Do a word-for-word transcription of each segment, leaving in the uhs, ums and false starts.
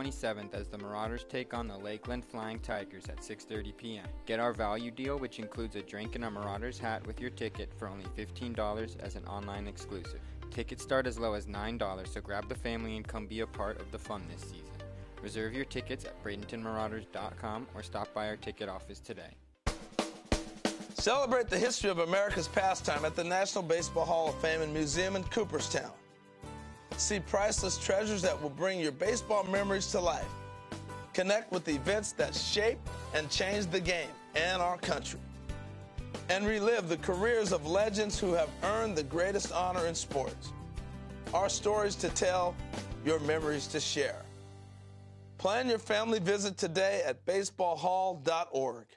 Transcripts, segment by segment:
twenty-seventh as the Marauders take on the Lakeland Flying Tigers at six thirty p m Get our value deal, which includes a drink and a Marauders hat with your ticket for only fifteen dollars as an online exclusive. Tickets start as low as nine dollars, so grab the family and come be a part of the fun this season. Reserve your tickets at Bradenton Marauders dot com or stop by our ticket office today. Celebrate the history of America's pastime at the National Baseball Hall of Fame and Museum in Cooperstown. See priceless treasures that will bring your baseball memories to life. Connect with events that shaped and changed the game and our country. And relive the careers of legends who have earned the greatest honor in sports. Our stories to tell, your memories to share. Plan your family visit today at baseball hall dot org.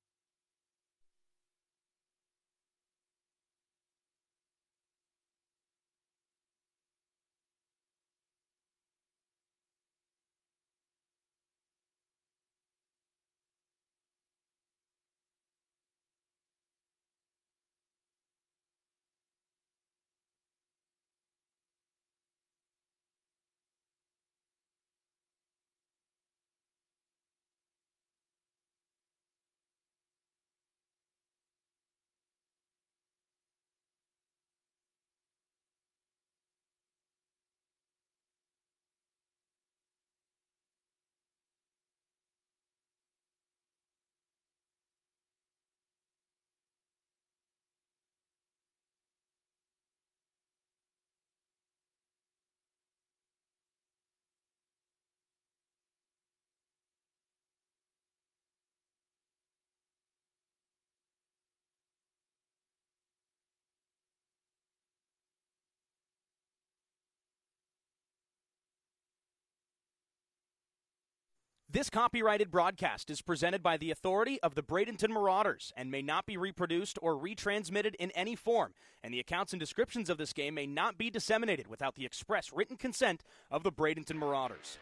This copyrighted broadcast is presented by the authority of the Bradenton Marauders and may not be reproduced or retransmitted in any form, and the accounts and descriptions of this game may not be disseminated without the express written consent of the Bradenton Marauders.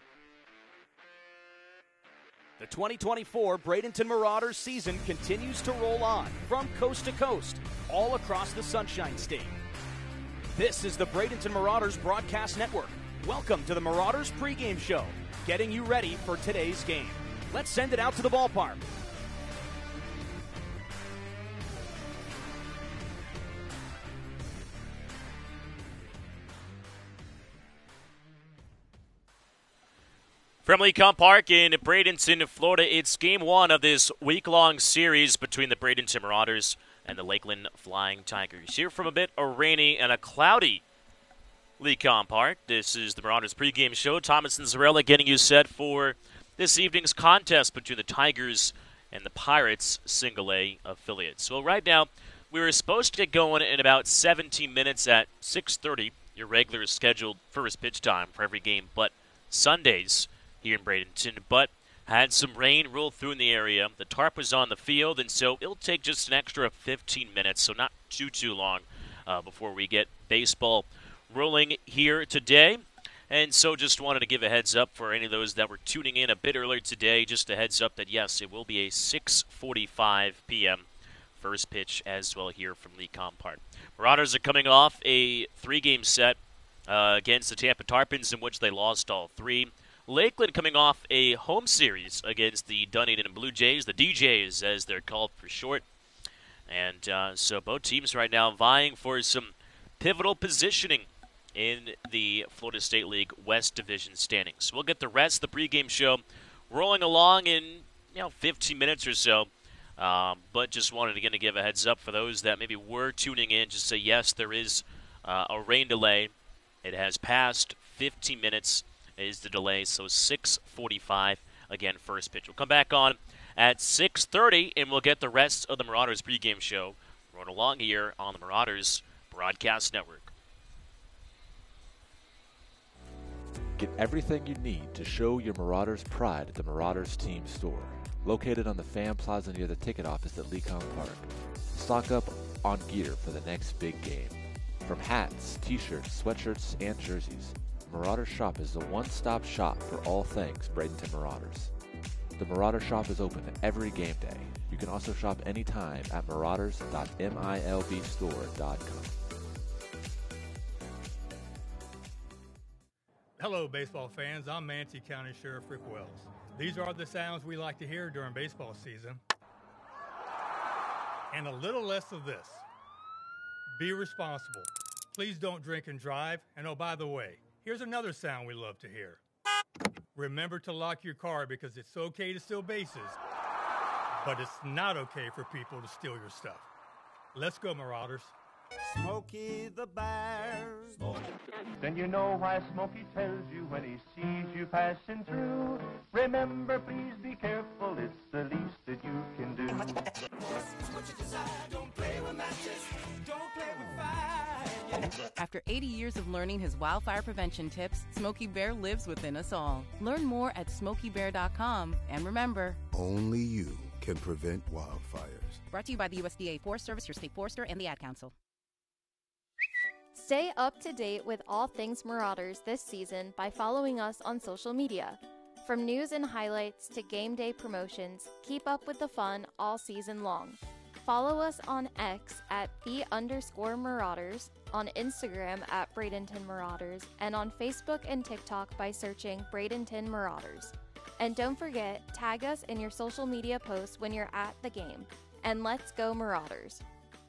The twenty twenty-four Bradenton Marauders season continues to roll on from coast to coast, all across the Sunshine State. This is the Bradenton Marauders Broadcast Network. Welcome to the Marauders pregame show, getting you ready for today's game. Let's send it out to the ballpark. From Lecomte Park in Bradenton, Florida, it's game one of this week-long series between the Bradenton Marauders and the Lakeland Flying Tigers. Here from a bit a rainy and a cloudy Lecomte Park. This is the Marauders pregame show. Thomas and Zarella getting you set for this evening's contest between the Tigers and the Pirates single A affiliates. Well, right now, we were supposed to get going in about seventeen minutes at six thirty, your regular scheduled first pitch time for every game, but Sundays here in Bradenton, but had some rain roll through in the area. The tarp was on the field, and so it'll take just an extra fifteen minutes, so not too, too long uh, before we get baseball rolling here today. And so just wanted to give a heads up for any of those that were tuning in a bit earlier today, just a heads up that, yes, it will be a six forty-five p.m. first pitch as well here from Lecomte Park. Marauders are coming off a three-game set uh, against the Tampa Tarpons, in which they lost all three. Lakeland coming off a home series against the Dunedin Blue Jays, the D Js as they're called for short. And uh, so both teams right now vying for some pivotal positioning in the Florida State League West Division standings. We'll get the rest of the pregame show rolling along in you know fifteen minutes or so. Um, but just wanted to, again, to give a heads up for those that maybe were tuning in. Just say, yes, there is uh, a rain delay. It has passed fifteen minutes is the delay, so six forty-five, again, first pitch. We'll come back on at six thirty, and we'll get the rest of the Marauders pregame show rolling along here on the Marauders Broadcast Network. Get everything you need to show your Marauders pride at the Marauders Team Store, located on the Fan Plaza near the ticket office at Lecomte Park. Stock up on gear for the next big game. From hats, t-shirts, sweatshirts, and jerseys, Marauder Shop is the one-stop shop for all things Bradenton Marauders. The Marauder Shop is open every game day. You can also shop anytime at marauders dot milb store dot com. Hello, baseball fans. I'm Manatee County Sheriff Rick Wells. These are the sounds we like to hear during baseball season. And a little less of this. Be responsible. Please don't drink and drive. And oh, by the way, here's another sound we love to hear. Remember to lock your car because it's okay to steal bases, but it's not okay for people to steal your stuff. Let's go, Marauders. Smokey the Bear. Then you know why Smokey tells you when he sees you passing through. Remember, please be careful, it's the least that you can do. Don't play with matches, don't play with fire. After eighty years of learning his wildfire prevention tips, Smokey Bear lives within us all. Learn more at smokey bear dot com, and remember, only you can prevent wildfires. Brought to you by the U S D A Forest Service, your state forester, and the Ad Council. Stay up to date with all things Marauders this season by following us on social media. From news and highlights to game day promotions, keep up with the fun all season long. Follow us on X at the underscore Marauders, on Instagram at Bradenton Marauders, and on Facebook and TikTok by searching Bradenton Marauders. And don't forget, tag us in your social media posts when you're at the game. And let's go Marauders.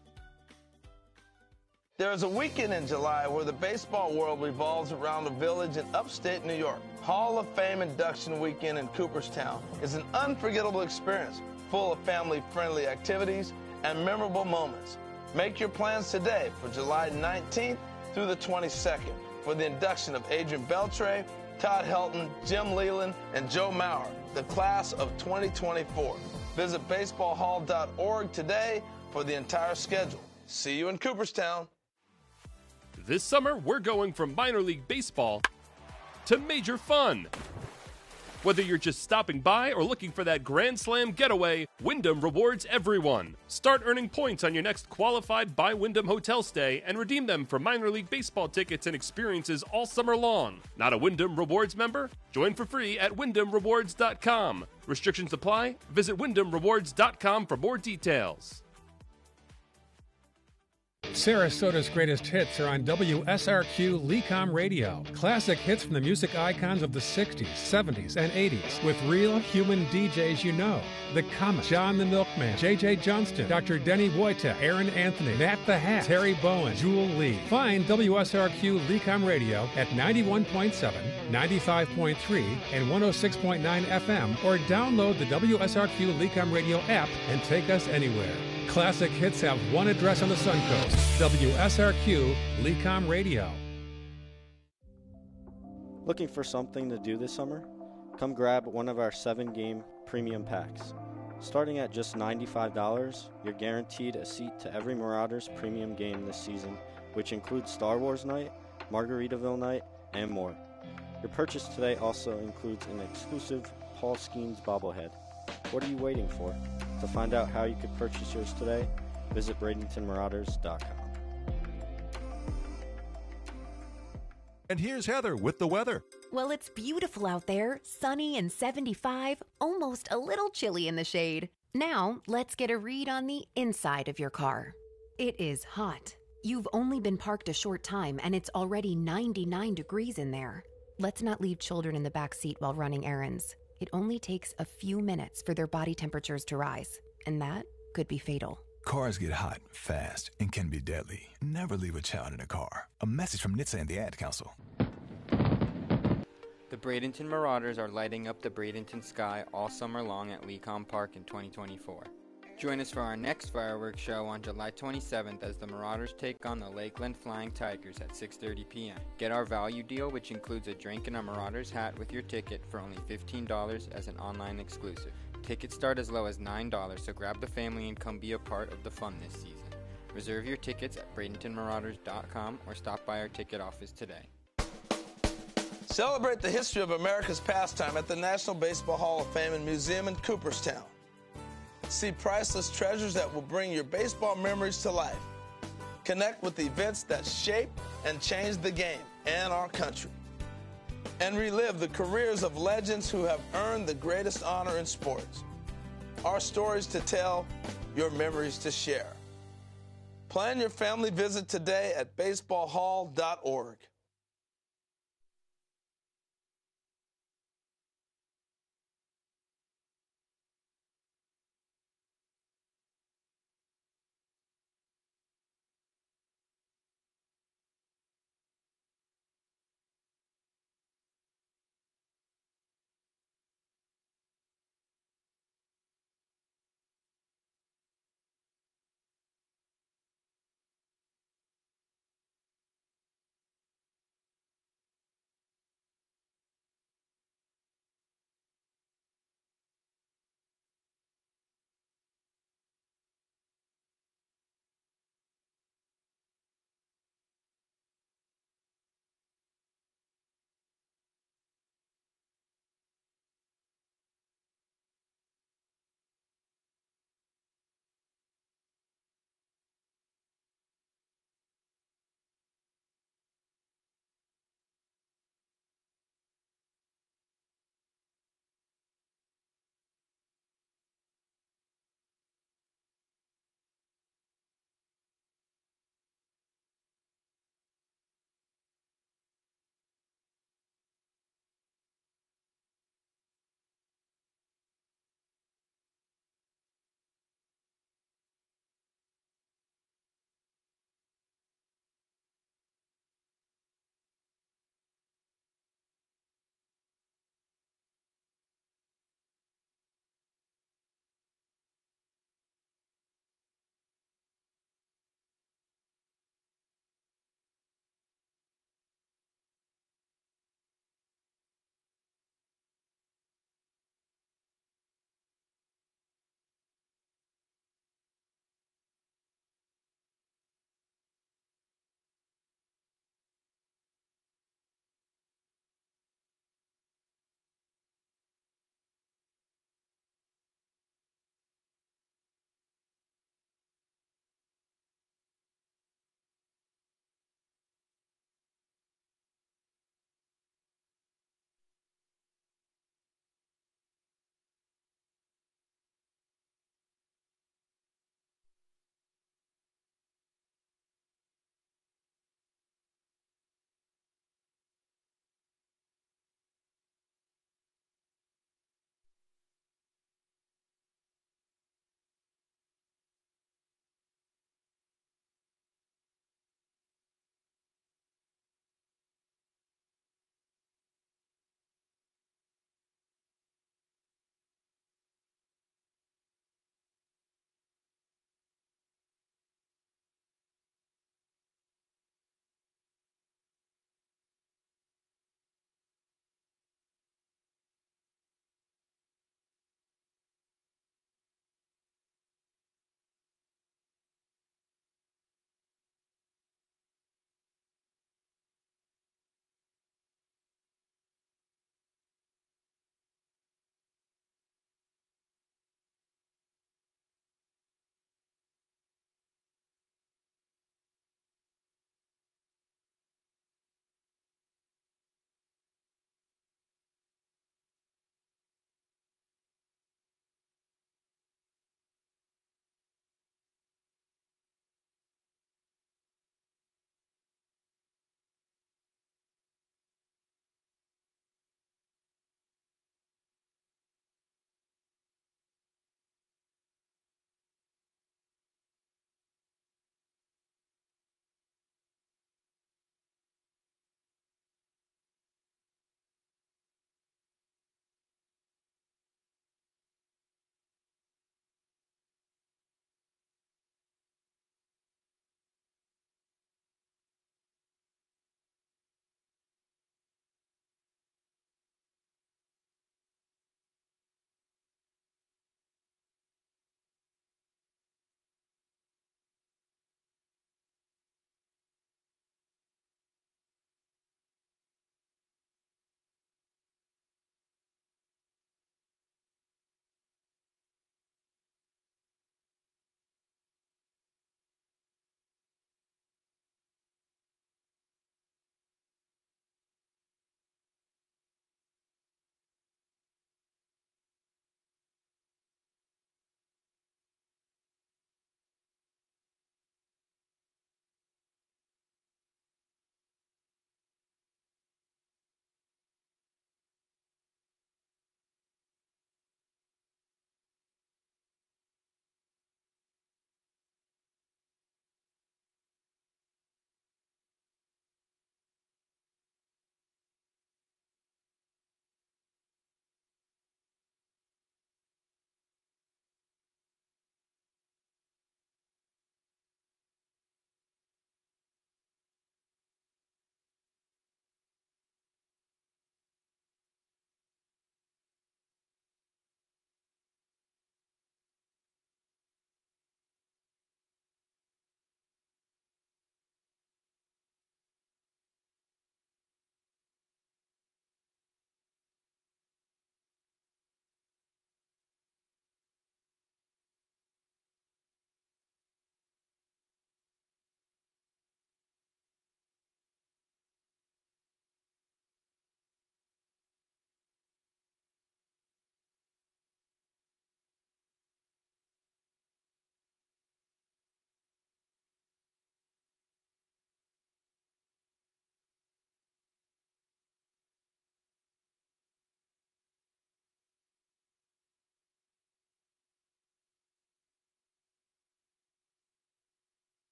There is a weekend in July where the baseball world revolves around a village in upstate New York. Hall of Fame Induction Weekend in Cooperstown is an unforgettable experience full of family-friendly activities and memorable moments. Make your plans today for July nineteenth through the twenty-second for the induction of Adrian Beltre, Todd Helton, Jim Leland, and Joe Maurer, the class of twenty twenty-four. Visit baseball hall dot org today for the entire schedule. See you in Cooperstown. This summer, we're going from minor league baseball to major fun. Whether you're just stopping by or looking for that Grand Slam getaway, Wyndham rewards everyone. Start earning points on your next qualified by Wyndham hotel stay and redeem them for minor league baseball tickets and experiences all summer long. Not a Wyndham Rewards member? Join for free at wyndham rewards dot com. Restrictions apply. Visit wyndham rewards dot com for more details. Sarasota's greatest hits are on W S R Q Lecom Radio. Classic hits from the music icons of the sixties, seventies, and eighties with real human D Js you know. The Comet, John the Milkman, J J Johnston, Doctor Denny Wojtek, Aaron Anthony, Nat the Hat, Terry Bowen, Jewel Lee. Find W S R Q Lecom Radio at ninety-one point seven, ninety-five point three, and one oh six point nine F M, or download the W S R Q Lecom Radio app and take us anywhere. Classic hits have one address on the Suncoast, W S R Q Lecom Radio. Looking for something to do this summer? Come grab one of our seven-game premium packs. Starting at just ninety-five dollars, you're guaranteed a seat to every Marauders premium game this season, which includes Star Wars Night, Margaritaville Night, and more. Your purchase today also includes an exclusive Paul Skeens bobblehead. What are you waiting for? To find out how you could purchase yours today, visit bradenton marauders dot com. And here's Heather with the weather. Well, it's beautiful out there, sunny and seventy-five, almost a little chilly in the shade. Now, let's get a read on the inside of your car. It is hot. You've only been parked a short time and it's already ninety-nine degrees in there. Let's not leave children in the back seat while running errands. It only takes a few minutes for their body temperatures to rise, and that could be fatal. Cars get hot, fast, and can be deadly. Never leave a child in a car. A message from N H T S A and the Ad Council. The Bradenton Marauders are lighting up the Bradenton sky all summer long at Lecom Park in twenty twenty-four. Join us for our next fireworks show on July twenty-seventh as the Marauders take on the Lakeland Flying Tigers at six thirty p m Get our value deal, which includes a drink and a Marauders hat with your ticket for only fifteen dollars as an online exclusive. Tickets start as low as nine dollars, so grab the family and come be a part of the fun this season. Reserve your tickets at bradenton marauders dot com or stop by our ticket office today. Celebrate the history of America's pastime at the National Baseball Hall of Fame and Museum in Cooperstown. See priceless treasures that will bring your baseball memories to life. Connect with events that shape and change the game and our country. And relive the careers of legends who have earned the greatest honor in sports. Our stories to tell, your memories to share. Plan your family visit today at baseball hall dot org.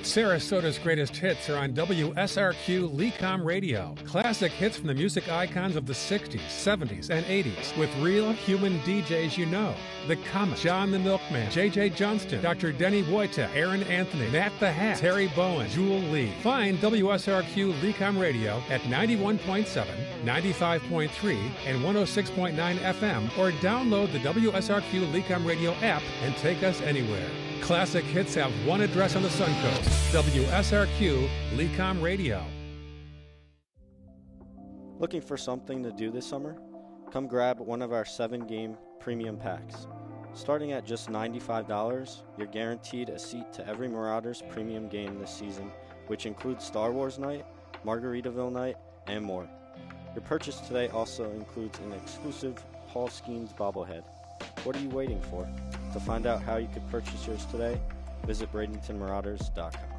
Sarasota's greatest hits are on W S R Q Lecom Radio. Classic hits from the music icons of the sixties, seventies, and eighties with real human D Js you know. The Comet, John the Milkman, J J Johnston, Doctor Denny Wojtek, Aaron Anthony, Nat the Hat, Terry Bowen, Jewel Lee. Find W S R Q Lecom Radio at ninety-one point seven, ninety-five point three, and one oh six point nine F M, or download the W S R Q Lecom Radio app and take us anywhere. Classic hits have one address on the Suncoast, W S R Q Lecom Radio. Looking for something to do this summer? Come grab one of our seven-game premium packs. Starting at just ninety-five dollars, you're guaranteed a seat to every Marauders premium game this season, which includes Star Wars Night, Margaritaville Night, and more. Your purchase today also includes an exclusive Paul Skeens bobblehead. What are you waiting for? To find out how you could purchase yours today, visit Bradenton Marauders dot com.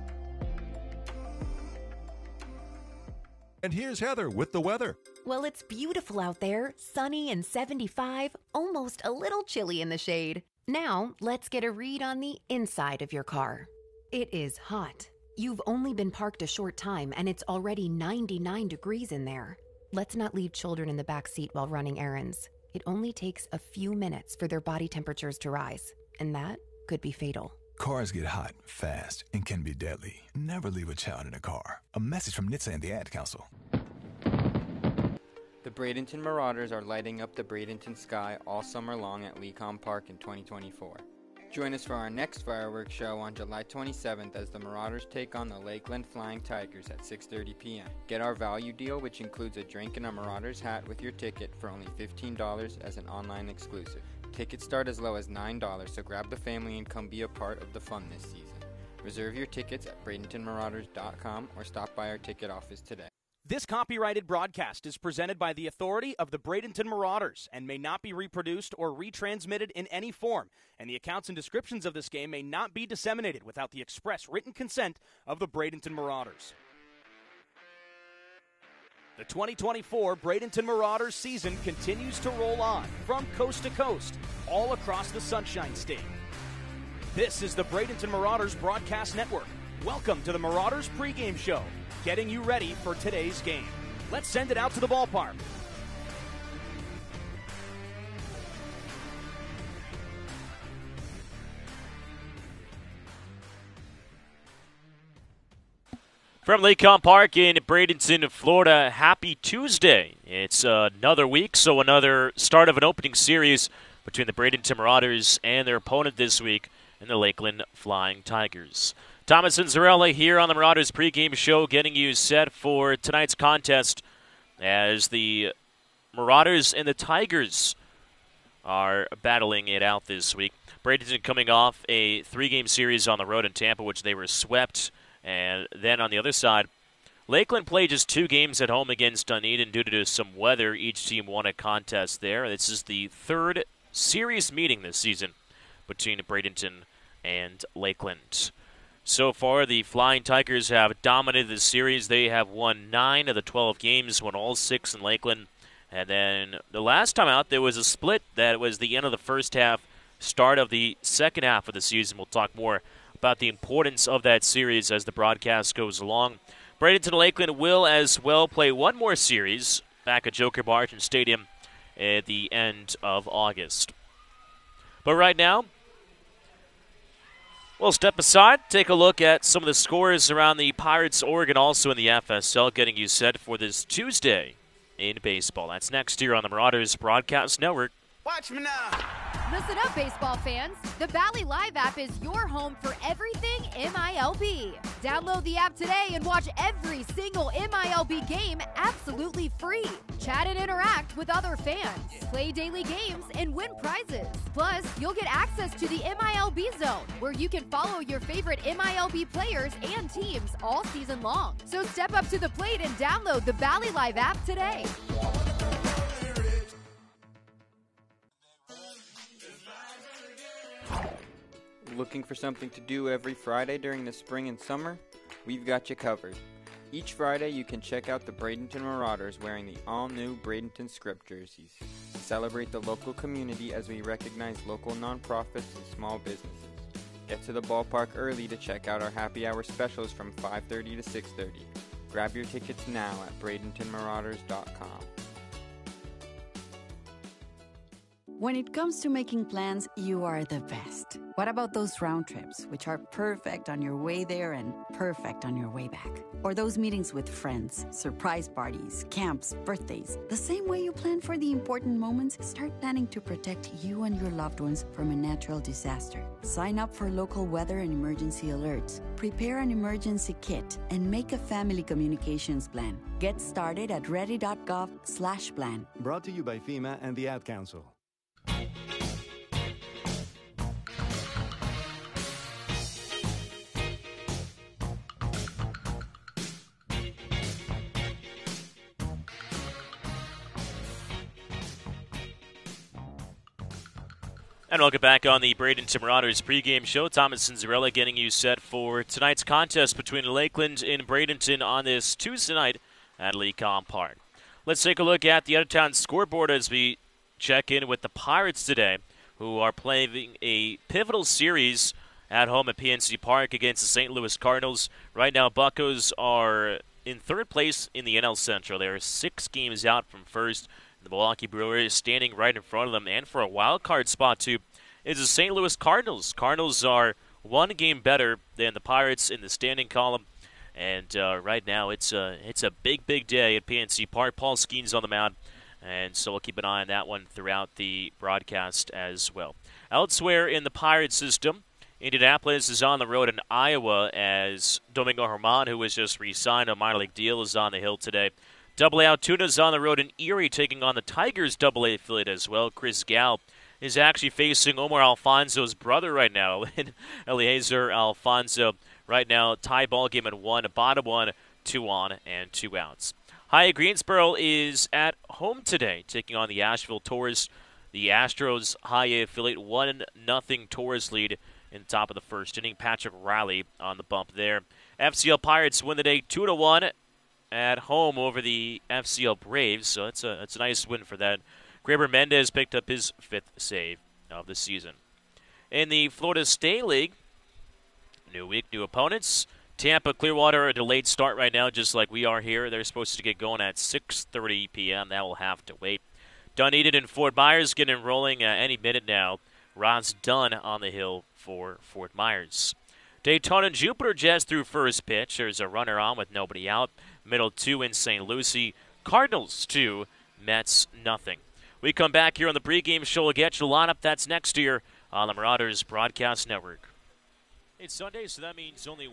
And here's Heather with the weather. Well, it's beautiful out there, sunny and seventy-five, almost a little chilly in the shade. Now, let's get a read on the inside of your car. It is hot. You've only been parked a short time and it's already ninety-nine degrees in there. Let's not leave children in the back seat while running errands. It only takes a few minutes for their body temperatures to rise, and that could be fatal. Cars get hot, fast, and can be deadly. Never leave a child in a car. A message from N H T S A and the Ad Council. The Bradenton Marauders are lighting up the Bradenton sky all summer long at Lecom Park in twenty twenty-four. Join us for our next fireworks show on July twenty-seventh as the Marauders take on the Lakeland Flying Tigers at six thirty p.m. Get our value deal, which includes a drink and a Marauders hat with your ticket for only fifteen dollars as an online exclusive. Tickets start as low as nine dollars, so grab the family and come be a part of the fun this season. Reserve your tickets at Bradenton Marauders dot com or stop by our ticket office today. This copyrighted broadcast is presented by the authority of the Bradenton Marauders and may not be reproduced or retransmitted in any form, and the accounts and descriptions of this game may not be disseminated without the express written consent of the Bradenton Marauders. The twenty twenty-four Bradenton Marauders season continues to roll on from coast to coast, all across the Sunshine State. This is the Bradenton Marauders Broadcast Network. Welcome to the Marauders pregame show, getting you ready for today's game. Let's send it out to the ballpark. From Lecom Park in Bradenton, Florida, happy Tuesday. It's uh, another week, so another start of an opening series between the Bradenton Marauders and their opponent this week in the Lakeland Flying Tigers. Thomas and Zarella here on the Marauders pregame show, getting you set for tonight's contest as the Marauders and the Tigers are battling it out this week. Bradenton coming off a three-game series on the road in Tampa, which they were swept. And then on the other side, Lakeland played just two games at home against Dunedin due to some weather. Each team won a contest there. This is the third series meeting this season between Bradenton and Lakeland. So far, the Flying Tigers have dominated the series. They have won nine of the twelve games, won all six in Lakeland. And then the last time out, there was a split. That was the end of the first half, start of the second half of the season. We'll talk more about the importance of that series as the broadcast goes along. Bradenton and Lakeland will as well play one more series back at Joker Barton Stadium at the end of August. But right now, we'll step aside, take a look at some of the scores around the Pirates, Oregon, also in the F S L, getting you set for this Tuesday in baseball. That's next here on the Marauders Broadcast Network. Watch me now. Listen up, baseball fans. The Valley Live app is your home for everything M I L B. Download the app today and watch every single M I L B game absolutely free. Chat and interact with other fans. Play daily games and win prizes. Plus, you'll get access to the M I L B Zone, where you can follow your favorite M I L B players and teams all season long. So step up to the plate and download the Valley Live app today. Looking for something to do every Friday during the spring and summer? We've got you covered. Each Friday you can check out the Bradenton Marauders wearing the all-new Bradenton Script jerseys. Celebrate the local community as we recognize local nonprofits and small businesses. Get to the ballpark early to check out our happy hour specials from five thirty to six thirty. Grab your tickets now at Bradenton Marauders dot com. When it comes to making plans, you are the best. What about those round trips, which are perfect on your way there and perfect on your way back? Or those meetings with friends, surprise parties, camps, birthdays? The same way you plan for the important moments, start planning to protect you and your loved ones from a natural disaster. Sign up for local weather and emergency alerts. Prepare an emergency kit and make a family communications plan. Get started at ready.gov slash plan. Brought to you by FEMA and the Ad Council. And welcome back on the Bradenton Marauders pregame show. Thomas Cinzarella getting you set for tonight's contest between Lakeland and Bradenton on this Tuesday night at Lecom Park. Let's take a look at the out-of-town scoreboard as we check in with the Pirates today, who are playing a pivotal series at home at P N C Park against the Saint Louis Cardinals. Right now, Buccos are in third place in the N L Central. They are six games out from first. The Milwaukee Brewers standing right in front of them, and for a wild card spot too is the Saint Louis Cardinals. Cardinals are one game better than the Pirates in the standing column, and uh, right now it's a it's a big big day at P N C Park. Paul Skeens on the mound, and so we'll keep an eye on that one throughout the broadcast as well. Elsewhere in the Pirates system, Indianapolis is on the road in Iowa as Domingo Germán, who was just re-signed a minor league deal, is on the hill today. Double A Altoona on the road in Erie, taking on the Tigers Double A affiliate as well. Chris Gal is actually facing Omar Alfonso's brother right now, Eliezer Alfonso. Right now, tie ball game at one, bottom one, two on and two outs. High Greensboro is at home today, taking on the Asheville Taurus. The Astros High A affiliate one nothing Taurus lead in the top of the first inning. Patrick Riley on the bump there. F C L Pirates win the day two to one. At home over the F C L Braves, so it's a it's a nice win for that. Graber Mendez picked up his fifth save of the season. In the Florida State League, new week, new opponents. Tampa Clearwater, a delayed start right now, just like we are here. They're supposed to get going at six thirty p.m. That will have to wait. Dunedin and Fort Myers getting rolling uh, any minute now. Ross Dunn on the hill for Fort Myers. Daytona and Jupiter Jets through first pitch. There's a runner on with nobody out. Middle two in Saint Lucie. Cardinals two, Mets nothing. We come back here on the pregame show. We'll get you the lineup. That's next year on the Marauders Broadcast Network. It's Sunday, so that means only...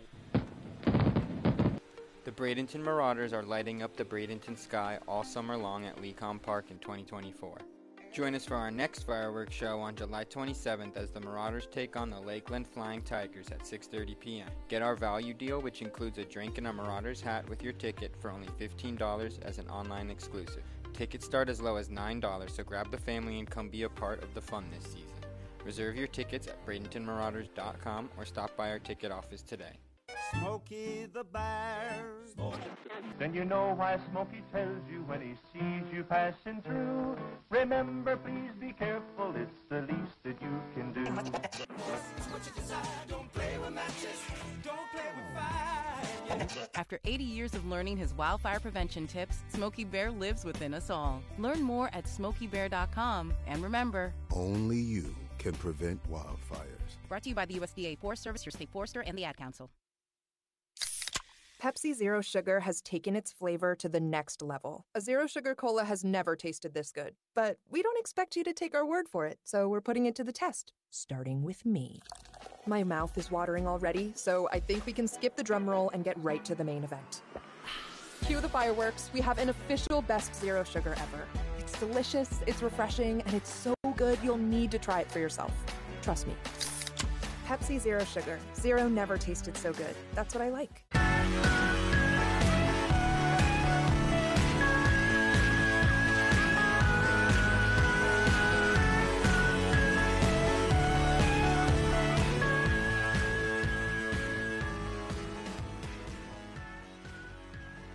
The Bradenton Marauders are lighting up the Bradenton sky all summer long at Lecom Park in twenty twenty-four. Join us for our next fireworks show on July twenty-seventh as the Marauders take on the Lakeland Flying Tigers at six thirty p.m. Get our value deal, which includes a drink and a Marauders hat with your ticket for only fifteen dollars as an online exclusive. Tickets start as low as nine dollars, so grab the family and come be a part of the fun this season. Reserve your tickets at Bradenton Marauders dot com or stop by our ticket office today. Smokey the Bear. Then you know why Smokey tells you when he sees you passing through. Remember, please be careful, it's the least that you can do. Don't play with matches, don't play with fire. After eighty years of learning his wildfire prevention tips, Smokey Bear lives within us all. Learn more at smokey bear dot com, and remember, only you can prevent wildfires. Brought to you by the U S D A Forest Service, your state forester, and the Ad Council. Pepsi Zero Sugar has taken its flavor to the next level. A Zero Sugar Cola has never tasted this good. But we don't expect you to take our word for it, so we're putting it to the test, starting with me. My mouth is watering already, so I think we can skip the drum roll and get right to the main event. Cue the fireworks. We have an official best Zero Sugar ever. It's delicious, it's refreshing, and it's so good you'll need to try it for yourself. Trust me. Pepsi Zero Sugar. Zero never tasted so good. That's what I like.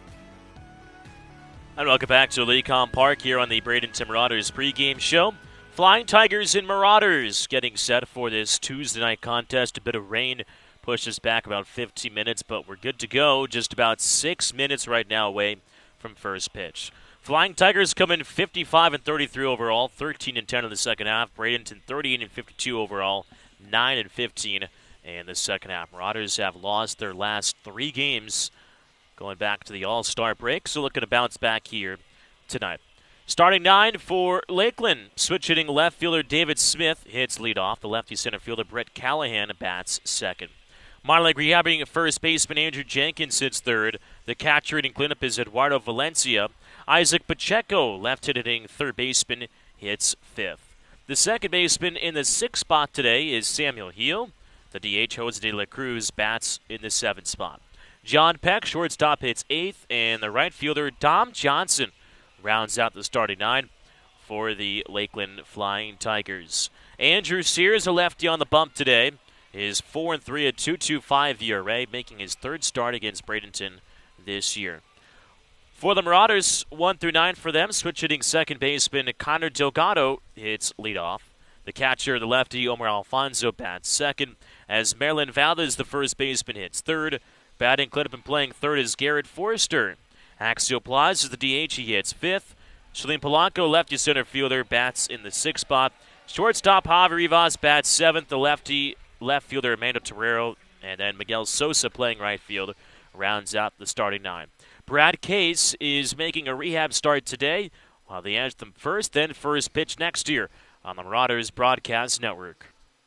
And welcome back to Lecom Park here on the Bradenton Marauders pregame show. Flying Tigers and Marauders getting set for this Tuesday night contest. A bit of rain pushed us back about fifteen minutes, but we're good to go. Just about six minutes right now away from first pitch. Flying Tigers come in fifty-five and thirty-three overall, thirteen and ten in the second half. Bradenton thirty-eight and fifty-two overall, nine and fifteen in the second half. Marauders have lost their last three games going back to the All-Star break, so looking to bounce back here tonight. Starting nine for Lakeland. Switch hitting left fielder David Smith hits leadoff. The lefty center fielder Brett Callahan bats second. Minor league rehabbing first baseman Andrew Jenkins hits third. The catcher hitting cleanup is Eduardo Valencia. Isaac Pacheco, left hitting third baseman, hits fifth. The second baseman in the sixth spot today is Samuel Heel. The D H, Jose de la Cruz, bats in the seventh spot. John Peck, shortstop, hits eighth, and the right fielder Dom Johnson rounds out the starting nine for the Lakeland Flying Tigers. Andrew Sears, a lefty on the bump today, is four and three, a two point two five E R A, making his third start against Bradenton this year. For the Marauders, one through nine for them, switch hitting second baseman Connor Delgado hits leadoff. The catcher, the lefty Omar Alfonso, bats second, as Marilyn Valdez, the first baseman, hits third. Batting cleanup and playing third is Garrett Forrester. Axel Plaz is the D H, he hits fifth. Shalene Polanco, lefty center fielder, bats in the sixth spot. Shortstop Javier Rivas bats seventh. The lefty left fielder Amanda Torrero, and then Miguel Sosa playing right field rounds out the starting nine. Brad Case is making a rehab start today, while the anthem first, then first pitch next year on the Marauders Broadcast Network.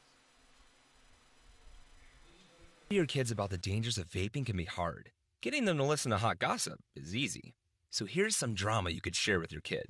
Your kids about the dangers of vaping can be hard. Getting them to listen to hot gossip is easy. So here's some drama you could share with your kid.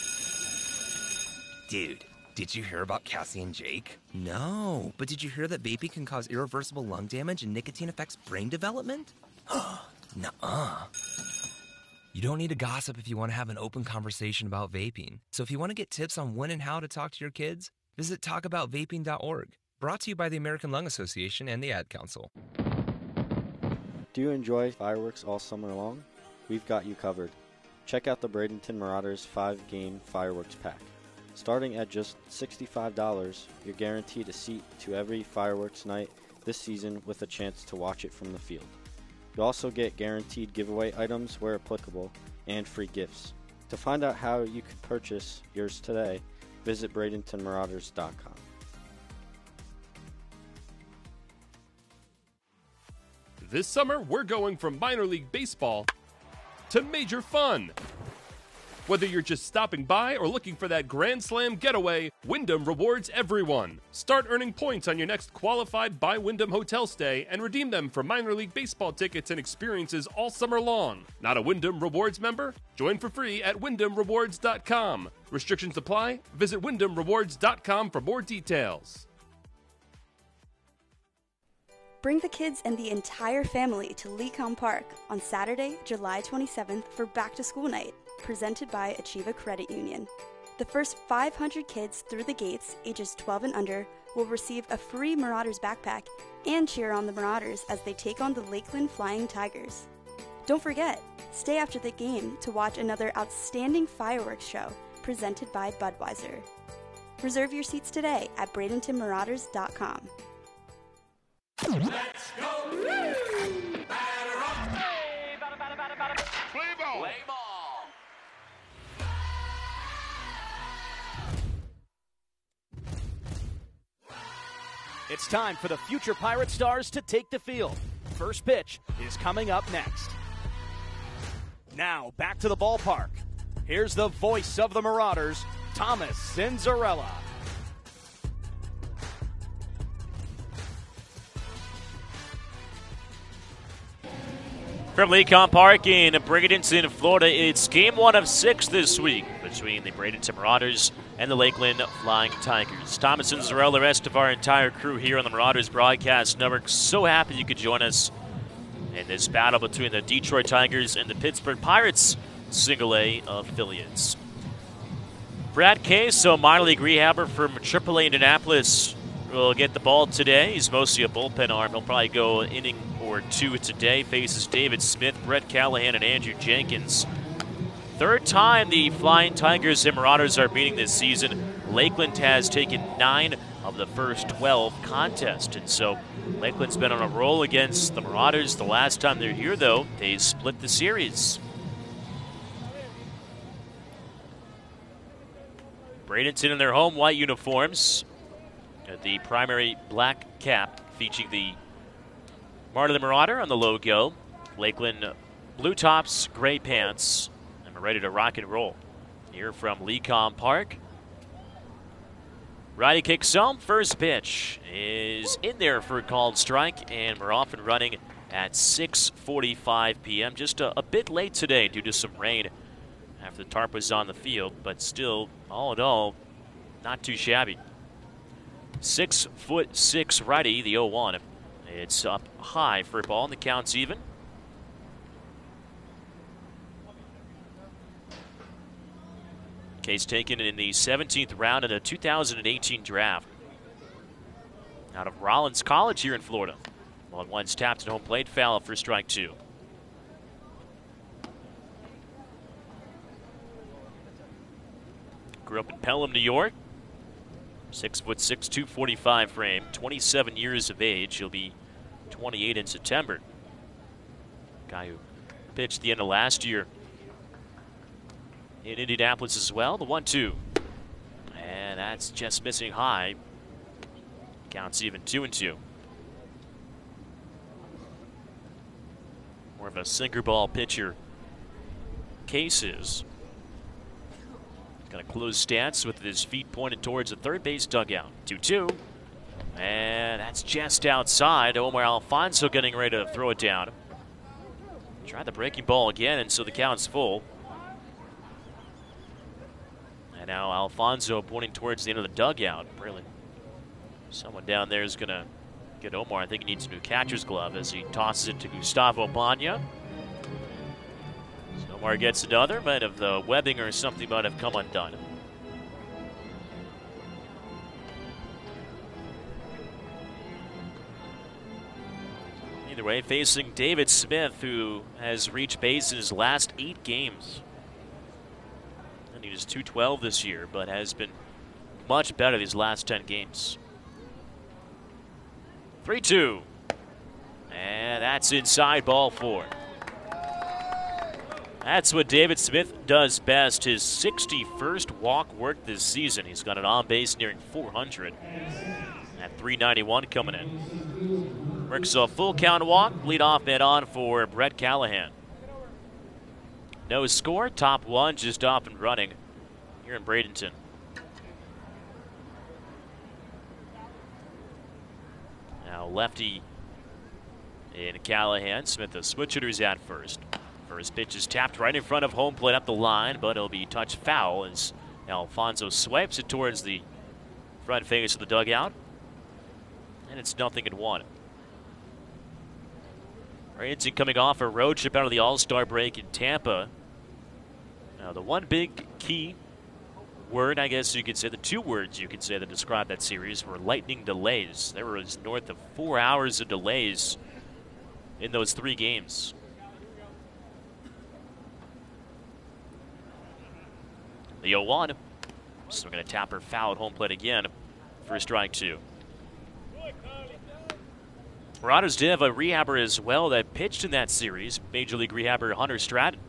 Dude, did you hear about Cassie and Jake? No, but did you hear that vaping can cause irreversible lung damage and nicotine affects brain development? Nuh-uh. You don't need to gossip if you want to have an open conversation about vaping. So if you want to get tips on when and how to talk to your kids, visit talk about vaping dot org. Brought to you by the American Lung Association and the Ad Council. Do you enjoy fireworks all summer long? We've got you covered. Check out the Bradenton Marauders five game fireworks pack. Starting at just sixty-five dollars, you're guaranteed a seat to every fireworks night this season with a chance to watch it from the field. You also get guaranteed giveaway items where applicable and free gifts. To find out how you can purchase yours today, visit Bradenton Marauders dot com. This summer, we're going from minor league baseball to major fun. Whether you're just stopping by or looking for that Grand Slam getaway, Wyndham rewards everyone. Start earning points on your next qualified by Wyndham hotel stay and redeem them for minor league baseball tickets and experiences all summer long. Not a Wyndham Rewards member? Join for free at Wyndham Rewards dot com. Restrictions apply. Visit Wyndham Rewards dot com for more details. Bring the kids and the entire family to Lecom Park on Saturday, July twenty-seventh for Back to School Night, presented by Achieva Credit Union. The first five hundred kids through the gates, ages twelve and under, will receive a free Marauders backpack and cheer on the Marauders as they take on the Lakeland Flying Tigers. Don't forget, stay after the game to watch another outstanding fireworks show presented by Budweiser. Reserve your seats today at Bradenton Marauders dot com. Let's go! Batter up! Hey, batter, batter, batter, batter. Play ball! Play ball! It's time for the future Pirate Stars to take the field. First pitch is coming up next. Now, back to the ballpark. Here's the voice of the Marauders, Thomas Cinzarella. From Lecom Park in Bradenton, Florida, it's game one of six this week between the Bradenton Marauders and the Lakeland Flying Tigers. Thomas and Zarell, the rest of our entire crew here on the Marauders Broadcast Network, so happy you could join us in this battle between the Detroit Tigers and the Pittsburgh Pirates single A affiliates. Brad Case, a minor league rehabber from triple A Indianapolis, will get the ball today. He's mostly a bullpen arm. He'll probably go an inning or two today. Faces David Smith, Brett Callahan, and Andrew Jenkins. Third time the Flying Tigers and Marauders are meeting this season. Lakeland has taken nine of the first twelve contests, and so Lakeland's been on a roll against the Marauders. The last time they're here, though, they split the series. Bradenton in their home white uniforms. The primary black cap featuring the Marta the Marauder on the logo. Lakeland blue tops, gray pants, and we're ready to rock and roll. Here from Lecom Park. Righty kicks home. First pitch is in there for a called strike, and we're off and running at six forty-five p.m. Just a, a bit late today due to some rain after the tarp was on the field, but still, all in all, not too shabby. Six foot six righty, the oh one. It's up high for a ball, and the count's even. Case taken in the seventeenth round of the two thousand eighteen draft. Out of Rollins College here in Florida. One one's tapped at home plate, foul for strike two. Grew up in Pelham, New York. Six foot six, two forty-five frame, twenty-seven years of age. He'll be twenty-eight in September. Guy who pitched the end of last year in Indianapolis as well. The one two. And that's just missing high. Counts even two and two. More of a sinker ball pitcher. Cases. Got a closed stance with his feet pointed towards the third base dugout. two two. And that's just outside. Omar Alfonso getting ready to throw it down. Tried the breaking ball again, and so the count's full. And now Alfonso pointing towards the end of the dugout. Really, someone down there is going to get Omar. I think he needs a new catcher's glove as he tosses it to Gustavo Banya. So Omar gets another, but if the webbing or something might have come undone. Either way, facing David Smith, who has reached base in his last eight games. And he was two twelve this year, but has been much better these last ten games. three two. And that's inside, ball four. That's what David Smith does best. His sixty-first walk work this season. He's got an on-base nearing four hundred. At three ninety-one coming in. Works a full count walk. Leadoff man on for Brett Callahan. No score. Top one just off and running here in Bradenton. Now lefty in Callahan. Smith the switch hitters at first. First pitch is tapped right in front of home plate up the line, but it'll be touched foul as Alfonso swipes it towards the front face of the dugout. And it's nothing in one. Bradenton coming off a road trip out of the All-Star break in Tampa. Now the one big key word, I guess you could say, the two words you could say that describe that series were lightning delays. There was north of four hours of delays in those three games. The oh one. So we're going to tap her foul at home plate again for strike two. Marauders did have a rehabber as well that pitched in that series. Major League rehabber Hunter Stratton.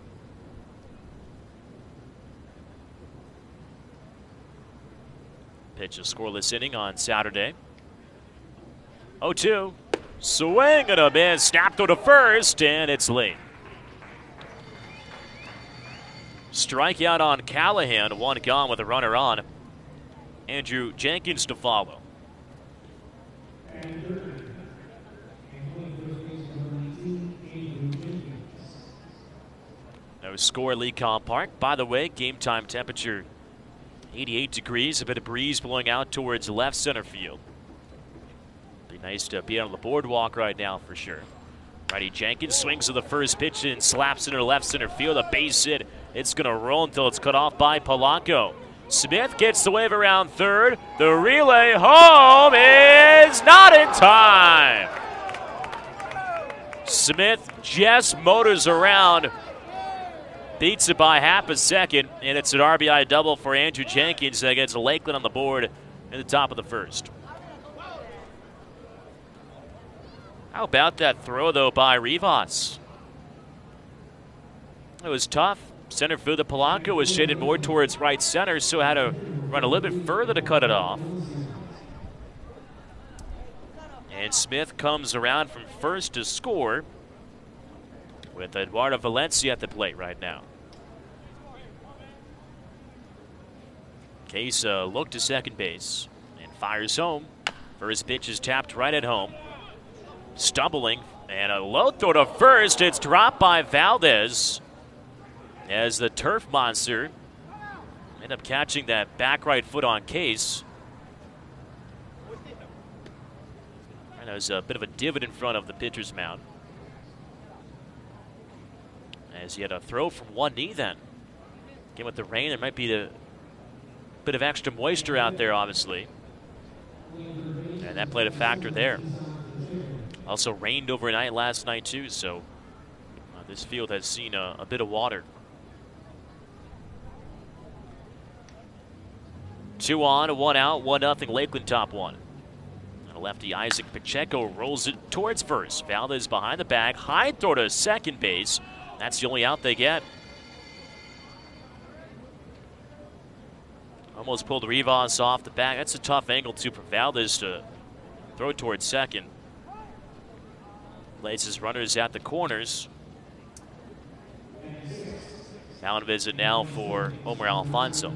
Pitch a scoreless inning on Saturday. oh two. Swing and a miss. Snapped to first, and it's late. Strikeout on Callahan. One gone with a runner on. Andrew Jenkins to follow. No score, Lecom Park. By the way, game time temperature eighty-eight degrees. A bit of breeze blowing out towards left center field. Be nice to be on the boardwalk right now for sure. Righty Jenkins swings to the first pitch and slaps into left center field. A base hit. It's going to roll until it's cut off by Polanco. Smith gets the wave around third. The relay home is not in time. Smith just motors around beats it by half a second, and it's an R B I double for Andrew Jenkins that gets Lakeland on the board in the top of the first. How about that throw, though, by Rivas? It was tough. Center fielder Polanco was shaded more towards right center, so had to run a little bit further to cut it off. And Smith comes around from first to score with Eduardo Valencia at the plate right now. Case uh, looked to second base and fires home. First pitch is tapped right at home. Stumbling, and a low throw to first. It's dropped by Valdez as the turf monster ended up catching that back right foot on Case. And there's a bit of a divot in front of the pitcher's mound, as he had a throw from one knee then. Again, with the rain, there might be a bit of extra moisture out there, obviously. And that played a factor there. Also rained overnight last night, too, so uh, this field has seen a, a bit of water. Two on, one out, one nothing, Lakeland top one. And a lefty, Isaac Pacheco, rolls it towards first. Valdez behind the bag, high throw to second base. That's the only out they get. Almost pulled Rivas off the back. That's a tough angle, too, for Valdez to throw towards second. Lays his runners at the corners. Mound visit now for Omar Alfonso.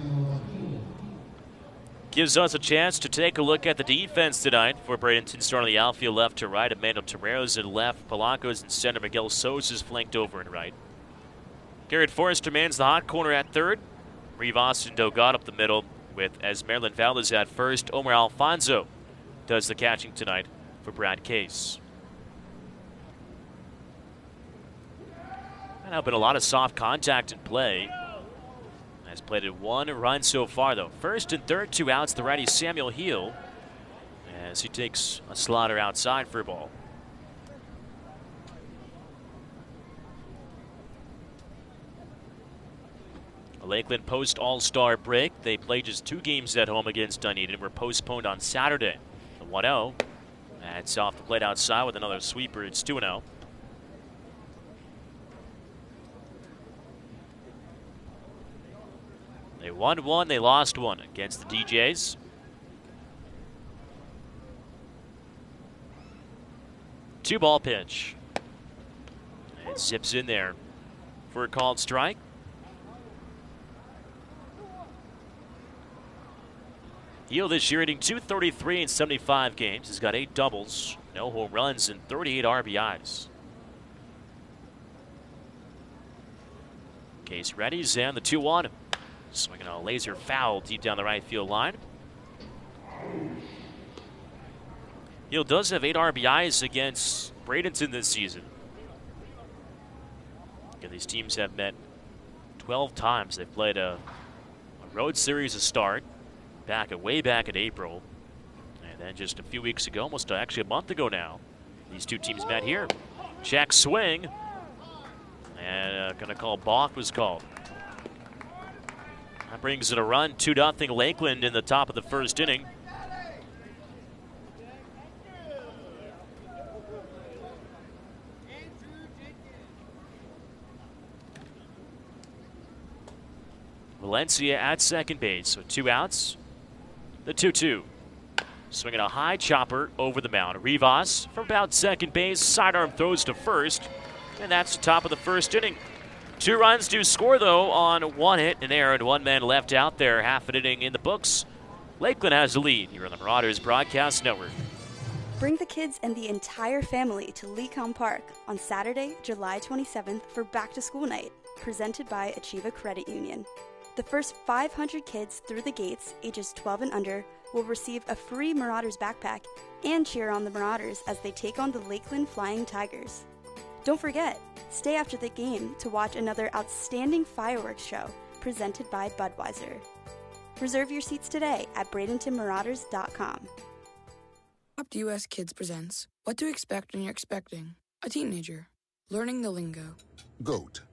Gives us a chance to take a look at the defense tonight for Bradenton. Starting the outfield left to right. Emmanuel Torero's in left. Polanco's in center. Miguel Sosa's flanked over and right. Garrett Forrester mans the hot corner at third. Rivas and Dogat up the middle with as Maryland Valdez at first. Omar Alfonso does the catching tonight for Brad Case. And now been a lot of soft contact in play. Has played at one run so far, though. First and third, two outs. The righty Samuel Heel as he takes a slaughter outside for a ball. A Lakeland post All-Star break. They played just two games at home against Dunedin and were postponed on Saturday. The one oh. That's off the plate outside with another sweeper. It's two oh. They won one, they lost one against the D Js. Two ball pitch. It zips in there for a called strike. Heel this year hitting two thirty-three in seventy-five games. He's got eight doubles, no home runs, and thirty-eight R B Is. Case ready's and the two one. Swinging a laser foul deep down the right field line. Hill does have eight R B Is against Bradenton this season. And these teams have met twelve times. They've played a, a road series to start, back at way back in April. And then just a few weeks ago, almost actually a month ago now, these two teams met here. Check swing. And uh, going to call balk was called. That brings it a run, two nothing Lakeland in the top of the first inning. Valencia at second base, so two outs. The two two. Swinging a high chopper over the mound. Rivas from about second base, sidearm throws to first, and that's the top of the first inning. Two runs to score, though, on one hit and error, and one man left out there. Half an inning in the books. Lakeland has the lead here on the Marauders Broadcast Network. Bring the kids and the entire family to Lecom Park on Saturday, July twenty-seventh for Back to School Night, presented by Achieva Credit Union. The first five hundred kids through the gates, ages twelve and under, will receive a free Marauders backpack and cheer on the Marauders as they take on the Lakeland Flying Tigers. Don't forget, stay after the game to watch another outstanding fireworks show presented by Budweiser. Reserve your seats today at Bradenton Marauders dot com. Adopt U S Kids presents What to Expect When You're Expecting a Teenager. Learning the Lingo. GOAT,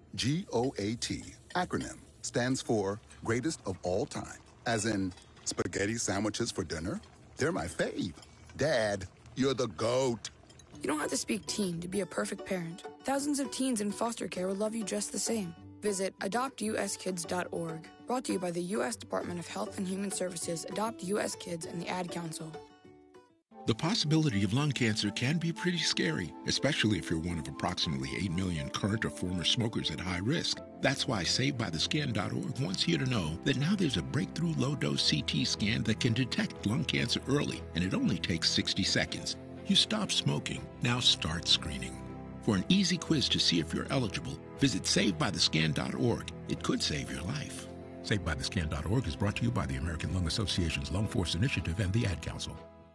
G O A T, acronym, stands for greatest of all time. As in, spaghetti sandwiches for dinner? They're my fave. Dad, you're the GOAT. You don't have to speak teen to be a perfect parent. Thousands of teens in foster care will love you just the same. Visit adopt u s kids dot org. Brought to you by the U S Department of Health and Human Services, Adopt U S Kids, and the Ad Council. The possibility of lung cancer can be pretty scary, especially if you're one of approximately eight million current or former smokers at high risk. That's why Save By The Scan dot org wants you to know that now there's a breakthrough low-dose C T scan that can detect lung cancer early, and it only takes sixty seconds. You stop smoking, now start screening. For an easy quiz to see if you're eligible, visit Save By The Scan dot org. It could save your life. Save By The Scan dot org is brought to you by the American Lung Association's Lung Force Initiative and the Ad Council.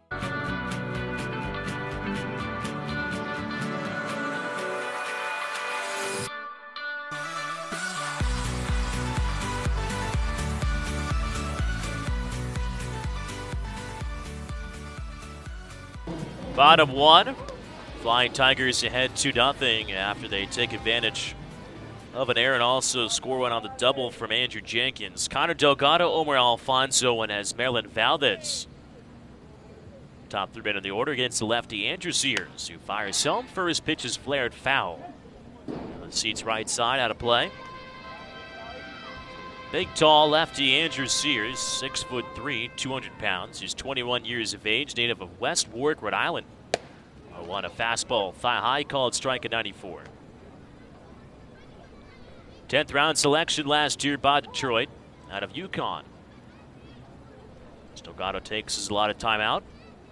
Bottom one, Flying Tigers ahead two nothing after they take advantage of an error and also score one on the double from Andrew Jenkins. Connor Delgado, Omar Alfonso, and Esmeralda Valdez. Top three men in the order against the lefty Andrew Sears, who fires home. First pitch is flared foul. The seat's right side out of play. Big, tall lefty Andrew Sears, six foot three, two hundred pounds. He's twenty-one years of age, native of West Warwick, Rhode Island. oh one, a fastball, thigh high, called strike at ninety-four. tenth round selection last year by Detroit, out of UConn. Delgado takes his allotted timeout.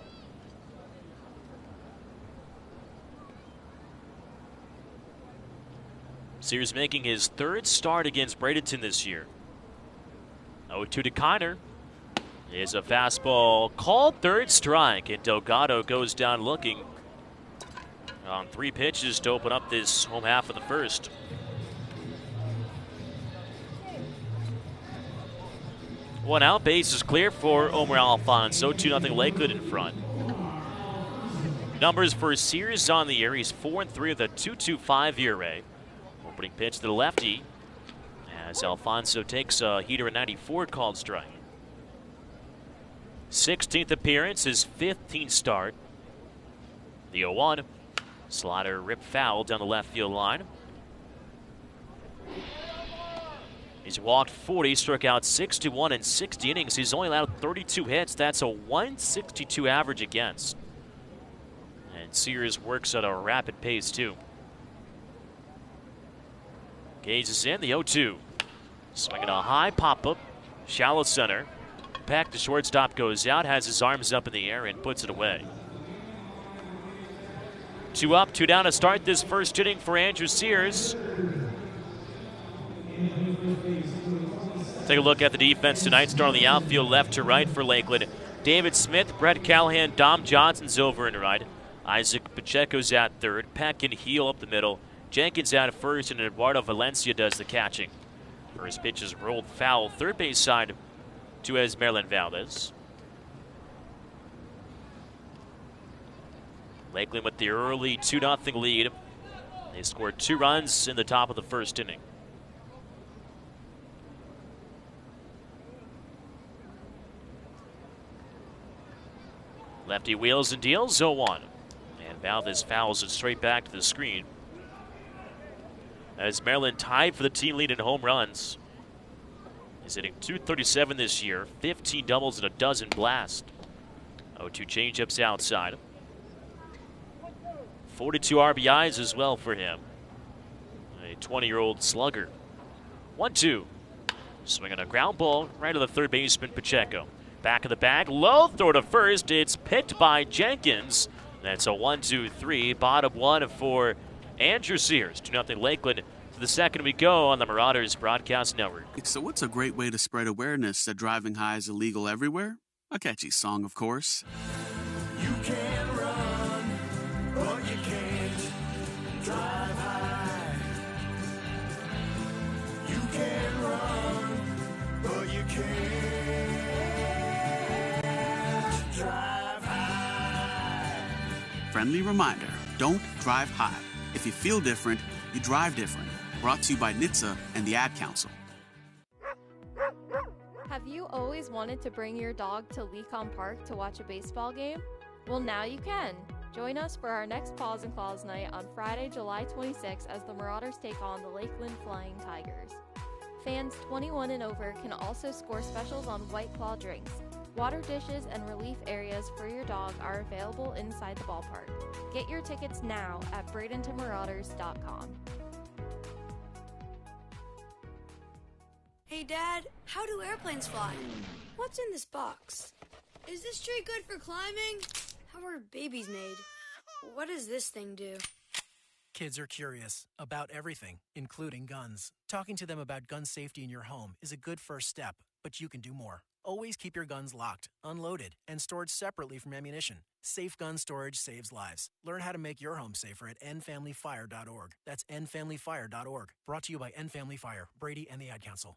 Sears making his third start against Bradenton this year. oh two to Kiner. Is a fastball called third strike, and Delgado goes down looking on three pitches to open up this home half of the first. One out, base is clear for Omar Alfonso. two nothing Lakewood in front. Numbers for Sears on the year. He's four and three with a two point two five E R A. Opening pitch to the lefty as Alfonso takes a heater at ninety-four, called strike. sixteenth appearance, his fifteenth start. The oh one. Slider ripped foul down the left field line. He's walked forty, struck out sixty-one in sixty innings. He's only allowed thirty-two hits. That's a one sixty-two average against. And Sears works at a rapid pace, too. Gage is in, the oh two. Swinging a high pop-up, shallow center. Back to shortstop, goes out, has his arms up in the air and puts it away. Two up, two down to start this first inning for Andrew Sears. Take a look at the defense tonight. Starting the outfield left to right for Lakeland. David Smith, Brett Callahan, Dom Johnson's over and right. Isaac Pacheco's at third. Peck and Heel up the middle. Jenkins out at first, and Eduardo Valencia does the catching. First pitch is rolled foul. Third base side to Esmeralda Valdez. Lakeland with the early two nothing lead. They scored two runs in the top of the first inning. Lefty wheels and deals, oh one. And Valdez fouls it straight back to the screen. As Maryland tied for the team lead in home runs. He's hitting two thirty-seven this year, fifteen doubles and a dozen blasts. oh two changeups outside. forty-two R B Is as well for him. A twenty-year-old slugger. one two. Swinging a ground ball right to the third baseman, Pacheco. Back of the bag, low throw to first. It's picked by Jenkins. That's a one two three. Bottom one for Andrew Sears. two nothing Lakeland. To the second we go on the Marauders Broadcast Network. So what's a great way to spread awareness that driving high is illegal everywhere? A catchy song, of course. You can run, but you can't drive high. You can run, but you can't drive high. Friendly reminder, don't drive high. If you feel different, you drive different. Brought to you by N H T S A and the Ad Council. Have you always wanted to bring your dog to Lecom Park to watch a baseball game? Well, now you can. Join us for our next Paws and Claws night on Friday, July twenty-sixth as the Marauders take on the Lakeland Flying Tigers. Fans twenty-one and over can also score specials on White Claw drinks. Water dishes and relief areas for your dog are available inside the ballpark. Get your tickets now at bradenton marauders dot com. Hey Dad, how do airplanes fly? What's in this box? Is this tree good for climbing? How are babies made? What does this thing do? Kids are curious about everything, including guns. Talking to them about gun safety in your home is a good first step, but you can do more. Always keep your guns locked, unloaded, and stored separately from ammunition. Safe gun storage saves lives. Learn how to make your home safer at end family fire dot org. That's end family fire dot org. Brought to you by End Family Fire, Brady, and the Ad Council.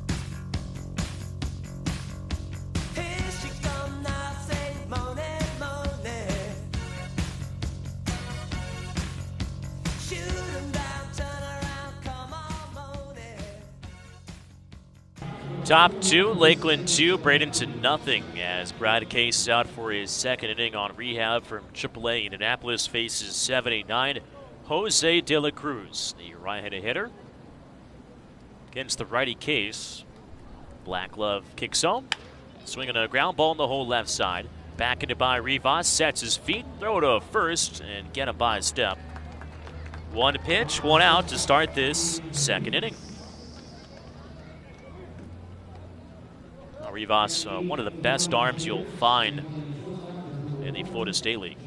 Here she come now, say money, money. Shoot 'em down, turn around, come on, money. Top two, Lakeland two, Bradenton nothing, as Brad Case out for his second inning on rehab from triple A. Indianapolis faces seventy-nine, Jose De La Cruz, the right-handed hitter. Against the righty Case, Black Glove kicks home, swinging a ground ball in the whole left side. Back into by Rivas, sets his feet, throw to first, and get him by a step. One pitch, one out to start this second inning. Rivas, uh, one of the best arms you'll find in the Florida State League.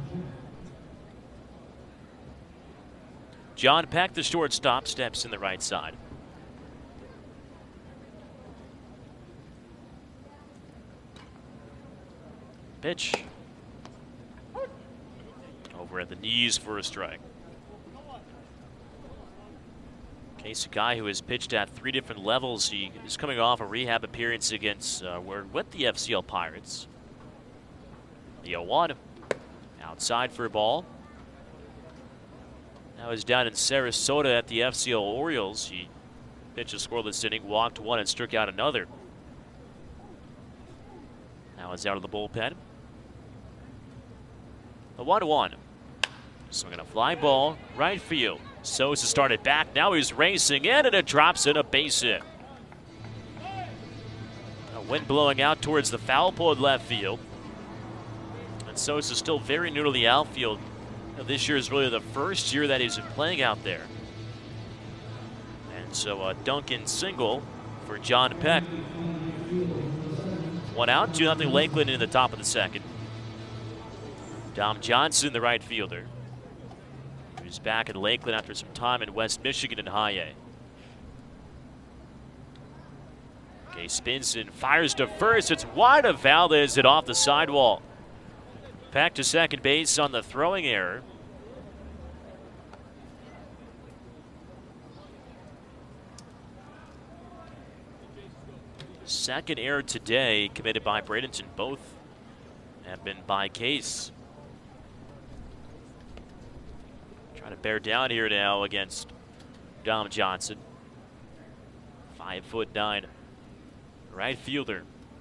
John Peck, the shortstop, steps in the right side. Pitch. Over at the knees for a strike. Case, a guy who has pitched at three different levels. He is coming off a rehab appearance against, uh, we're with the F C L Pirates. The oh one. Outside for a ball. Now he's down in Sarasota at the F C L Orioles. He pitched a scoreless inning, walked one, and struck out another. Now he's out of the bullpen. The one one. Swinging a fly ball, right field. Sosa started back, now he's racing in, and it drops in a base hit. A wind blowing out towards the foul pole at left field. And Sosa still very new to the outfield. Now, this year is really the first year that he's been playing out there. And so a Duncan single for John Peck. One out, two nothing Lakeland in the top of the second. Dom Johnson, the right fielder. He's back in Lakeland after some time in West Michigan in high A. Okay, spins and fires to first. It's wide of Valdez, hit off the sidewall. Back to second base on the throwing error. Second error today committed by Bradenton. Both have been by Case. Trying to bear down here now against Dom Johnson. Five foot nine right fielder.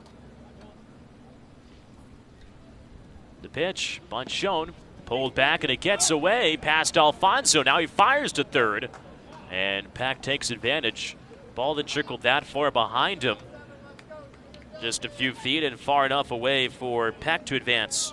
The pitch, bunt shown, pulled back and it gets away past Alfonso. Now he fires to third, and Peck takes advantage. Ball that trickled that far behind him. Just a few feet and far enough away for Peck to advance.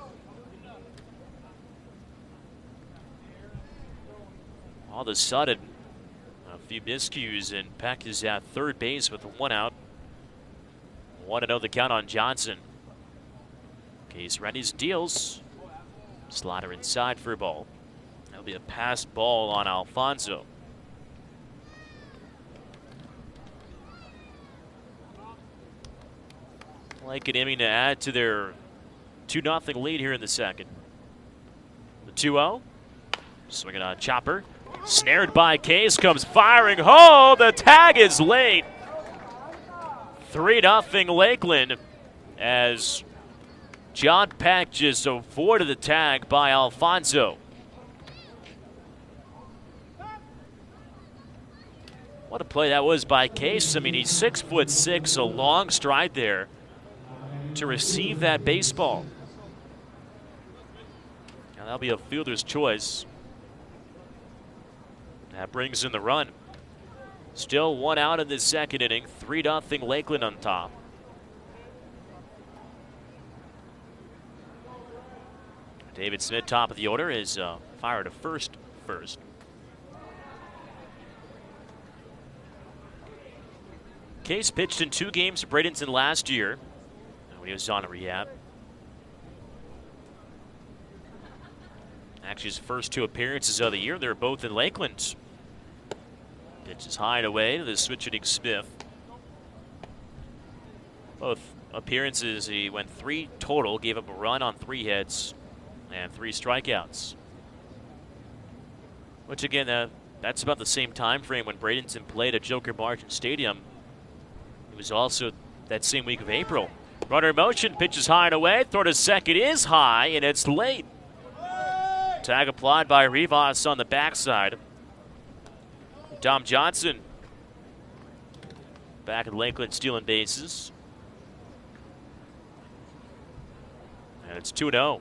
All of a sudden, a few miscues, and Peck is at third base with one out. one to oh the count on Johnson. Case readies, deals. Slider inside for a ball. That'll be a pass ball on Alfonso. Like an inning to add to their two nothing lead here in the second. The two oh. Swinging on Chopper. Snared by Case, comes firing home. The tag is late. three nothing Lakeland as John Peck just avoided the tag by Alfonso. What a play that was by Case. I mean, he's six foot six, a long stride there to receive that baseball. Now that'll be a fielder's choice. That brings in the run. Still one out in the second inning. three nothing Lakeland on top. David Smith, top of the order, is uh, fired to first first. Case pitched in two games for Bradenton last year when he was on rehab. Actually, his first two appearances of the year, they're both in Lakeland. Pitch is high and away to the switch-hitting Smith. Both appearances, he went three total, gave up a run on three hits and three strikeouts. Which again, uh, that's about the same time frame when Bradenton played at Joker Martin Stadium. It was also that same week of April. Runner in motion, pitches high and away. Throw to second is high, and it's late. Tag applied by Rivas on the backside. Dom Johnson back at Lakeland stealing bases. And it's two oh.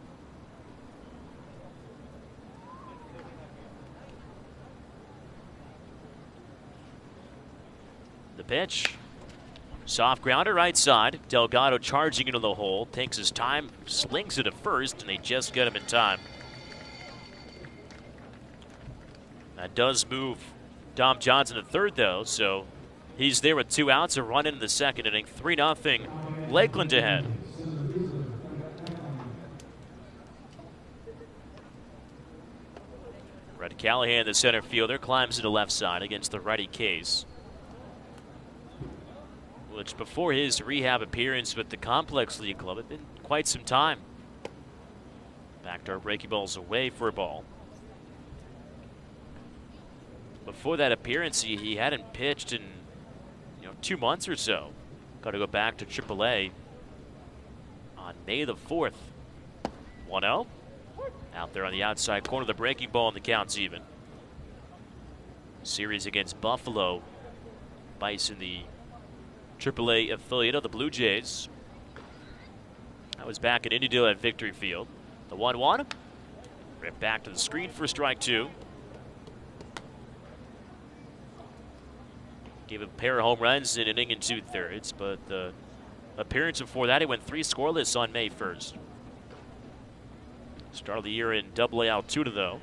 The pitch. Soft grounder right side. Delgado charging into the hole. Takes his time, slings it at first, and they just get him in time. That does move Dom Johnson to third, though, so he's there with two outs. A run into the second inning. three nothing. Lakeland ahead. Red Callahan, the center fielder, climbs to the left side against the righty Case, which before his rehab appearance with the Complex League Club had been quite some time. Backdoor breaking balls away for a ball. Before that appearance, he, he hadn't pitched in you know two months or so. Got to go back to triple A on May the fourth. one oh. Out there on the outside corner, the breaking ball, and the count's even. Series against Buffalo. Bison, the triple A affiliate of the Blue Jays. That was back at Indiedale at Victory Field. The one one. Right back to the screen for strike two. Gave a pair of home runs in an inning and two thirds, but the appearance before that, he went three scoreless on May first. Start of the year in double A Altoona, though.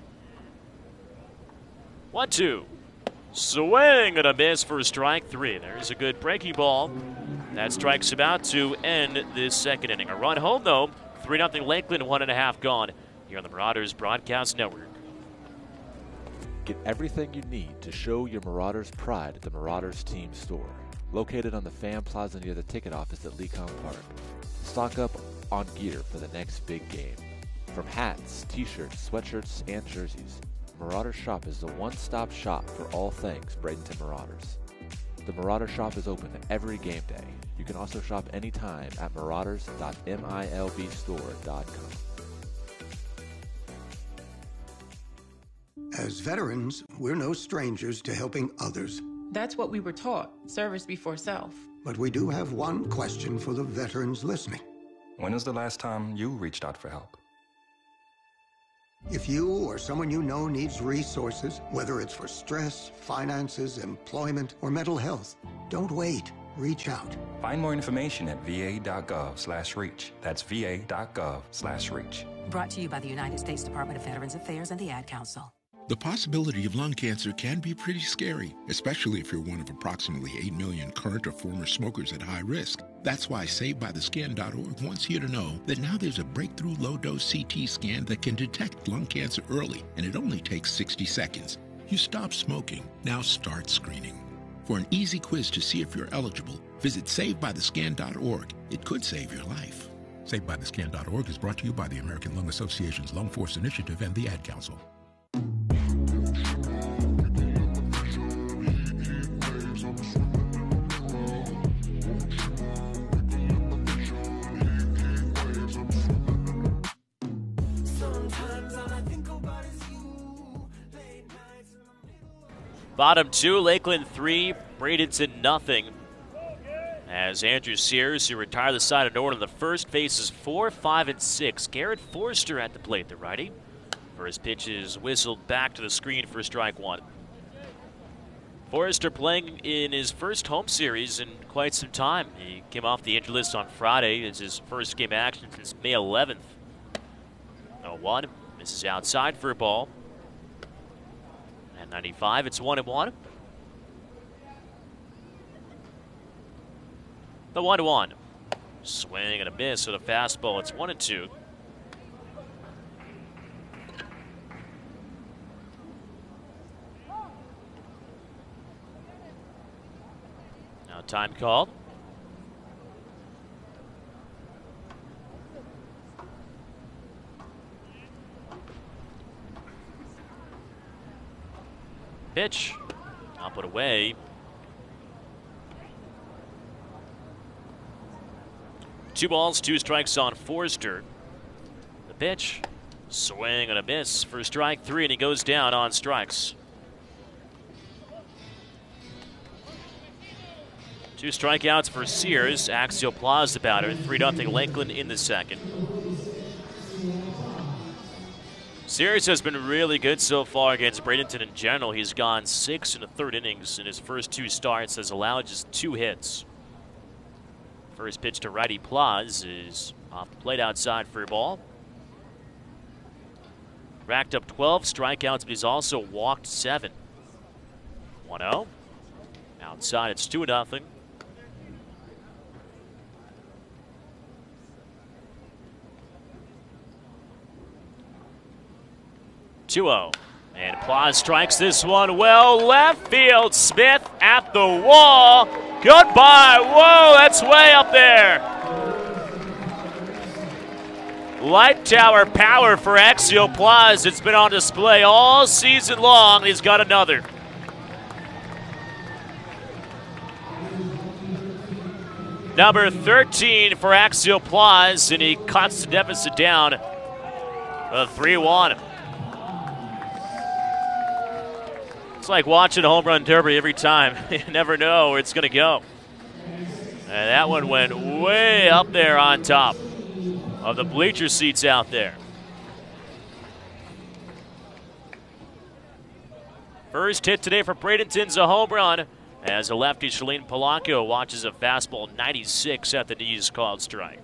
one two. Swing and a miss for strike three. There's a good breaking ball. That strikes him out to end this second inning. A run home, though. three nothing Lakeland, one and a half gone here on the Marauders Broadcast Network. Get everything you need to show your Marauders pride at the Marauders Team Store, located on the Fan Plaza near the ticket office at Lecom Park. Stock up on gear for the next big game. From hats, t-shirts, sweatshirts, and jerseys, Marauders Shop is the one-stop shop for all things Bradenton Marauders. The Marauders Shop is open every game day. You can also shop anytime at marauders dot milb store dot com. As veterans, we're no strangers to helping others. That's what we were taught, service before self. But we do have one question for the veterans listening. When was the last time you reached out for help? If you or someone you know needs resources, whether it's for stress, finances, employment, or mental health, don't wait. Reach out. Find more information at v a dot gov slash reach. That's v a dot gov slash reach. Brought to you by the United States Department of Veterans Affairs and the Ad Council. The possibility of lung cancer can be pretty scary, especially if you're one of approximately eight million current or former smokers at high risk. That's why Saved By The Scan dot org wants you to know that now there's a breakthrough low-dose C T scan that can detect lung cancer early, and it only takes sixty seconds. You stop smoking, now start screening. For an easy quiz to see if you're eligible, visit Saved By The Scan dot org. It could save your life. Saved By The Scan dot org is brought to you by the American Lung Association's Lung Force Initiative and the Ad Council. Bottom two, Lakeland three, Bradenton nothing. As Andrew Sears, who retired the side of Norton in the first, faces four, five, and six. Garrett Forster at the plate, the righty. First pitch is whistled back to the screen for strike one. Forrester playing in his first home series in quite some time. He came off the injury list on Friday. It's his first game action since May eleventh. oh one, misses outside for a ball. At ninety-five, it's one and one. The one and one. Swing and a miss with a fastball. It's one and two. Now time called. Pitch. Up and away. Two balls, two strikes on Forster. The pitch. Swing and a miss for strike three, and he goes down on strikes. Two strikeouts for Sears. Axial Plaza batter. three nothing Lakeland in the second. Sears has been really good so far against Bradenton in general. He's gone six in the third innings in his first two starts, has allowed just two hits. First pitch to righty Plaz is off the plate outside for a ball. Racked up twelve strikeouts, but he's also walked seven. one oh. Outside, it's two nothing. two oh. And Plaz strikes this one well. Left field, Smith at the wall. Goodbye. Whoa, that's way up there. Light tower power for Axial Plaz. It's been on display all season long. He's got another. Number thirteen for Axial Plaz, and he cuts the deficit down to three one. It's like watching a home run derby every time. You never know where it's going to go. And that one went way up there on top of the bleacher seats out there. First hit today for Bradenton's a home run as a lefty, Shalene Polanco, watches a fastball ninety-six at the knees called strike.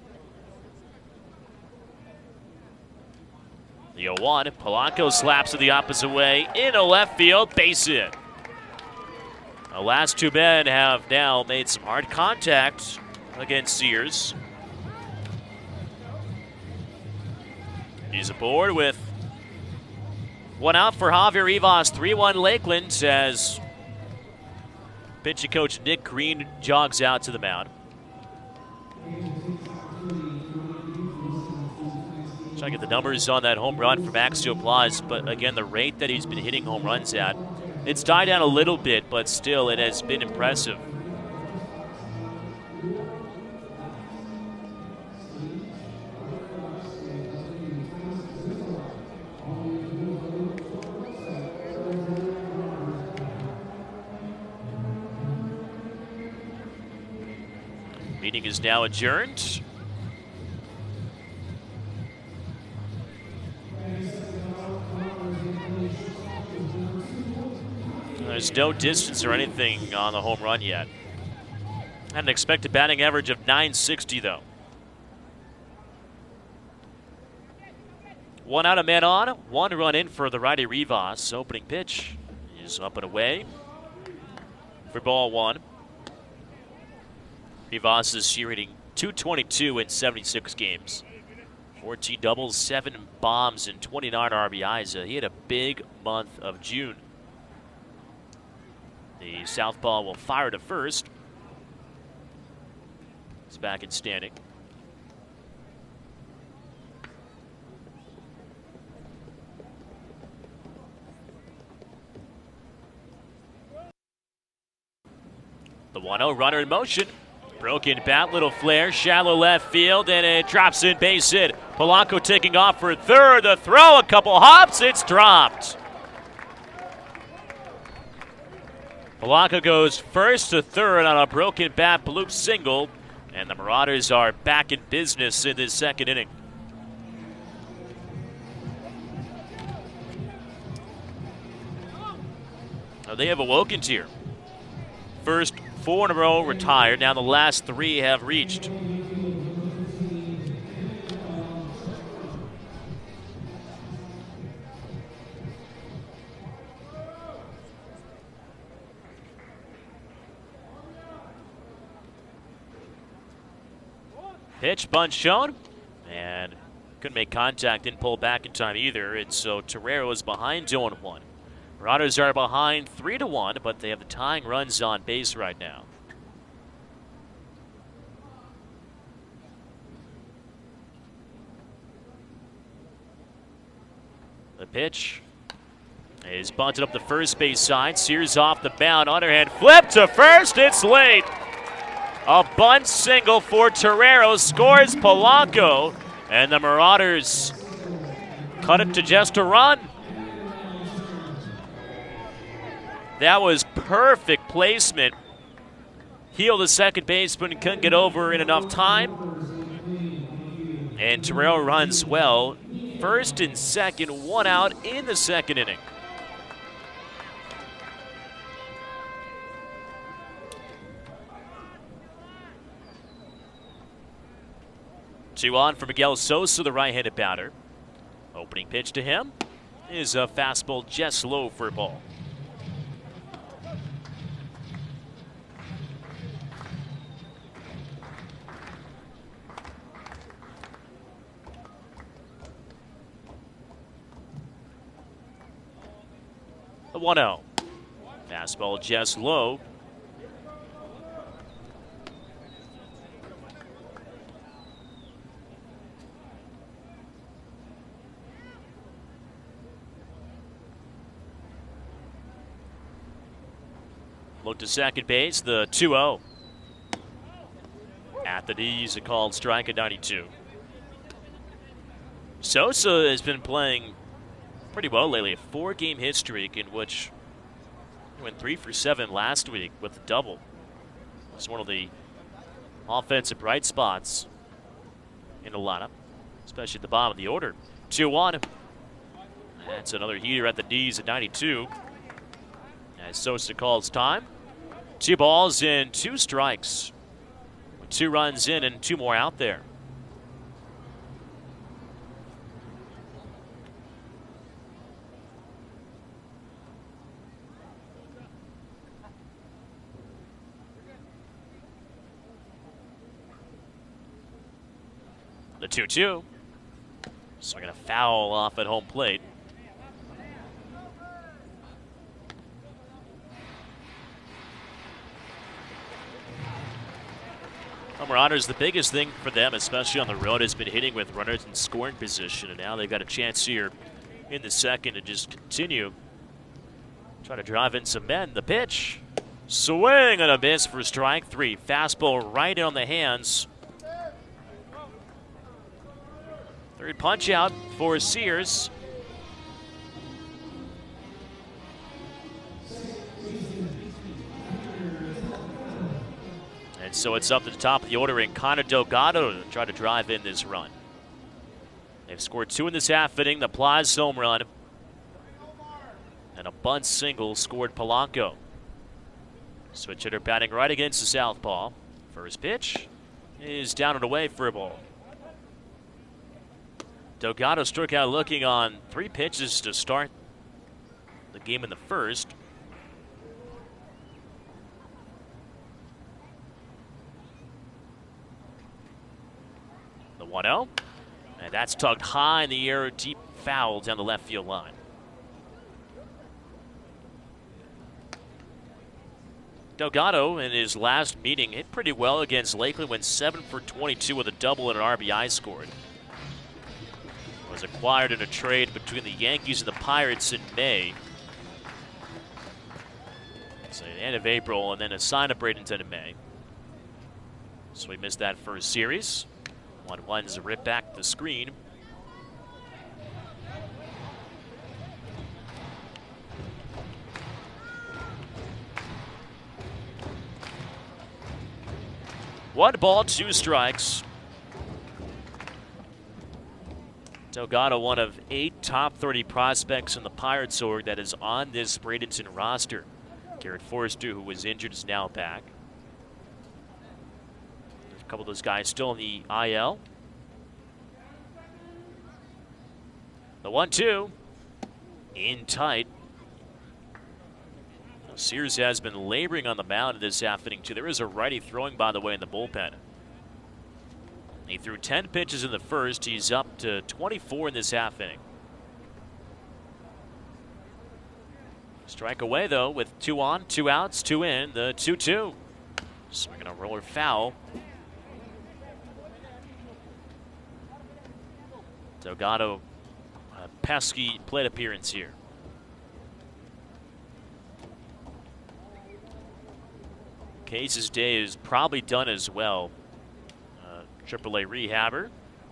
The oh one, Polanco slaps it the opposite way into left field, base hit. The last two men have now made some hard contact against Sears. He's aboard with one out for Javier Rivas, three one Lakeland as pitching coach Nick Green jogs out to the mound. Trying to get the numbers on that home run from Axial Plaz, but again, the rate that he's been hitting home runs at, it's died down a little bit, but still, it has been impressive. Meeting is now adjourned. There's no distance or anything on the home run yet. Had an expected batting average of nine sixty, though. One out, a man on. One run in for the righty Rivas. Opening pitch is up and away for ball one. Rivas is year hitting two twenty-two in seventy-six games. fourteen doubles, seven bombs, and twenty-nine R B Is. Uh, he had a big month of June. The southpaw will fire to first. It's back in standing. The one oh runner in motion. Broken bat, little flare, shallow left field, and it drops in, base hit. Polanco taking off for third. The throw, a couple hops, it's dropped. Polanco goes first to third on a broken bat bloop single, and the Marauders are back in business in this second inning. Now they have awoken here. First four in a row retired. Now the last three have reached. Pitch, bunt shown, and couldn't make contact, didn't pull back in time either, and so Torero is behind oh one. Marauders are behind three to one, but they have the tying runs on base right now. The pitch is bunted up the first base side. Sears off the mound, underhand flip to first, it's late. A bunt single for Torero, scores Polanco, and the Marauders cut it to just a run. That was perfect placement. Heel the second baseman, couldn't get over in enough time. And Torero runs well. First and second, one out in the second inning. Two on for Miguel Sosa, the right-handed batter. Opening pitch to him is a fastball just low for a ball. The one oh. Fastball just low. Look to second base, the two oh. At the knees, a called strike at ninety-two. Sosa has been playing pretty well lately. A four-game hit streak in which he went three for seven last week with a double. It's one of the offensive bright spots in the lineup, especially at the bottom of the order. two one. That's another heater at the knees at ninety-two. As Sosa calls time. Two balls and two strikes. With two runs in and two more out there. The two two. Swinging a foul off at home plate. The Marauders, the biggest thing for them, especially on the road, has been hitting with runners in scoring position, and now they've got a chance here in the second to just continue. Try to drive in some men. The pitch. Swing and a miss for strike three. Fastball right in on the hands. Third punch out for Sears. And so it's up to the top of the order in Connor Delgado to try to drive in this run. They've scored two in this half inning. The Plaz home run. And a bunt single scored Polanco. Switch hitter batting right against the southpaw. First pitch is down and away for a ball. Delgado struck out looking on three pitches to start the game in the first. The one oh. And that's tugged high in the air, deep foul down the left field line. Delgado, in his last meeting, hit pretty well against Lakeland, went seven for twenty-two with a double and an R B I scored. Was acquired in a trade between the Yankees and the Pirates in May. So the end of April, and then a sign of Bradenton in May. So we missed that first series. one one's a rip back the screen. One ball, two strikes. Delgado, one of eight top thirty prospects in the Pirates org that is on this Bradenton roster. Garrett Forrester, who was injured, is now back. There's a couple of those guys still in the I L. The one two. In tight. Sears has been laboring on the mound this half inning, too. There is a righty throwing, by the way, in the bullpen. He threw ten pitches in the first. He's up to twenty-four in this half inning. Strike away, though, with two on, two outs, two in. The two two. Swinging a roller foul. Delgado, a pesky plate appearance here. Case's day is probably done as well. Uh, triple A rehabber.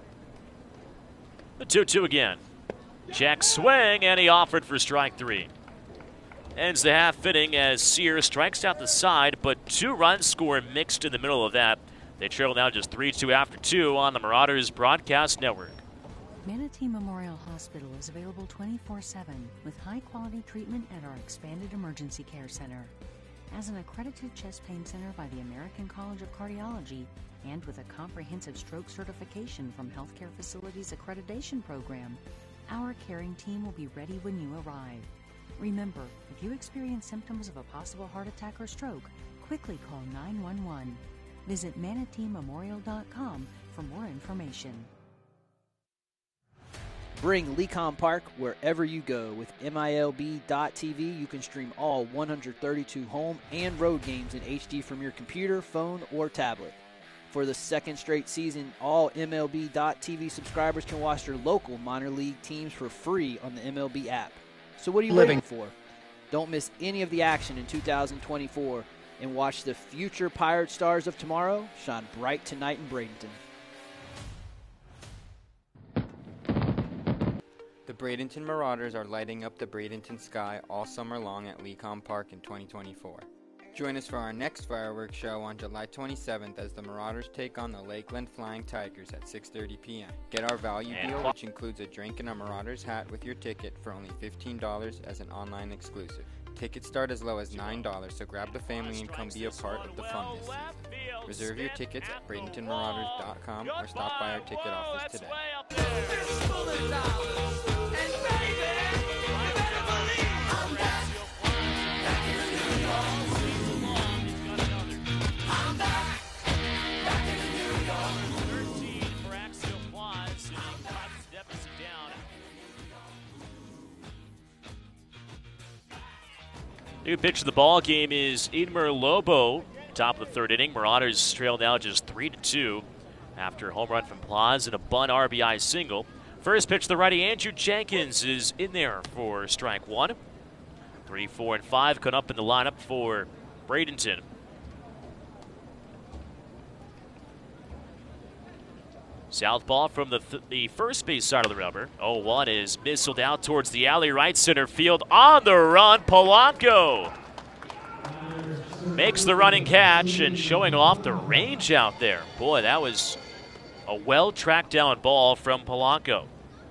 The two two again. Jack swing, and he offered for strike three. Ends the half inning as Sears strikes out the side, but two runs score mixed in the middle of that. They trail now just three two after two on the Marauders Broadcast Network. Manatee Memorial Hospital is available twenty-four seven with high-quality treatment at our expanded emergency care center. As an accredited chest pain center by the American College of Cardiology and with a comprehensive stroke certification from Healthcare Facilities Accreditation Program, our caring team will be ready when you arrive. Remember, if you experience symptoms of a possible heart attack or stroke, quickly call nine one one. Visit manatee memorial dot com for more information. Bring Lecom Park wherever you go. With M I L B dot T V, you can stream all one hundred thirty-two home and road games in H D from your computer, phone, or tablet. For the second straight season, all M L B dot T V subscribers can watch their local minor league teams for free on the M L B app. So what are you Living. waiting for? Don't miss any of the action in two thousand twenty-four and watch the future Pirate stars of tomorrow shine bright tonight in Bradenton. The Bradenton Marauders are lighting up the Bradenton sky all summer long at Lecom Park in twenty twenty-four. Join us for our next fireworks show on July twenty-seventh as the Marauders take on the Lakeland Flying Tigers at six thirty p m Get our value And deal, which includes a drink and a Marauders hat with your ticket for only fifteen dollars as an online exclusive. Tickets start as low as nine dollars, so grab the family and come be a part of the fun this season. Reserve your tickets at bradenton marauders dot com or stop by our ticket office today. New pitch of the ball game is Edmer Lobo. Top of the third inning. Marauders trail now just three to two after a home run from Plaz and a bunt R B I single. First pitch, the righty Andrew Jenkins is in there for strike one. Three, four, and five cut up in the lineup for Bradenton. Southpaw from the, th the first base side of the rubber. oh one is missiled out towards the alley, right center field. On the run, Polanco makes the running catch and showing off the range out there. Boy, that was a well-tracked down ball from Polanco.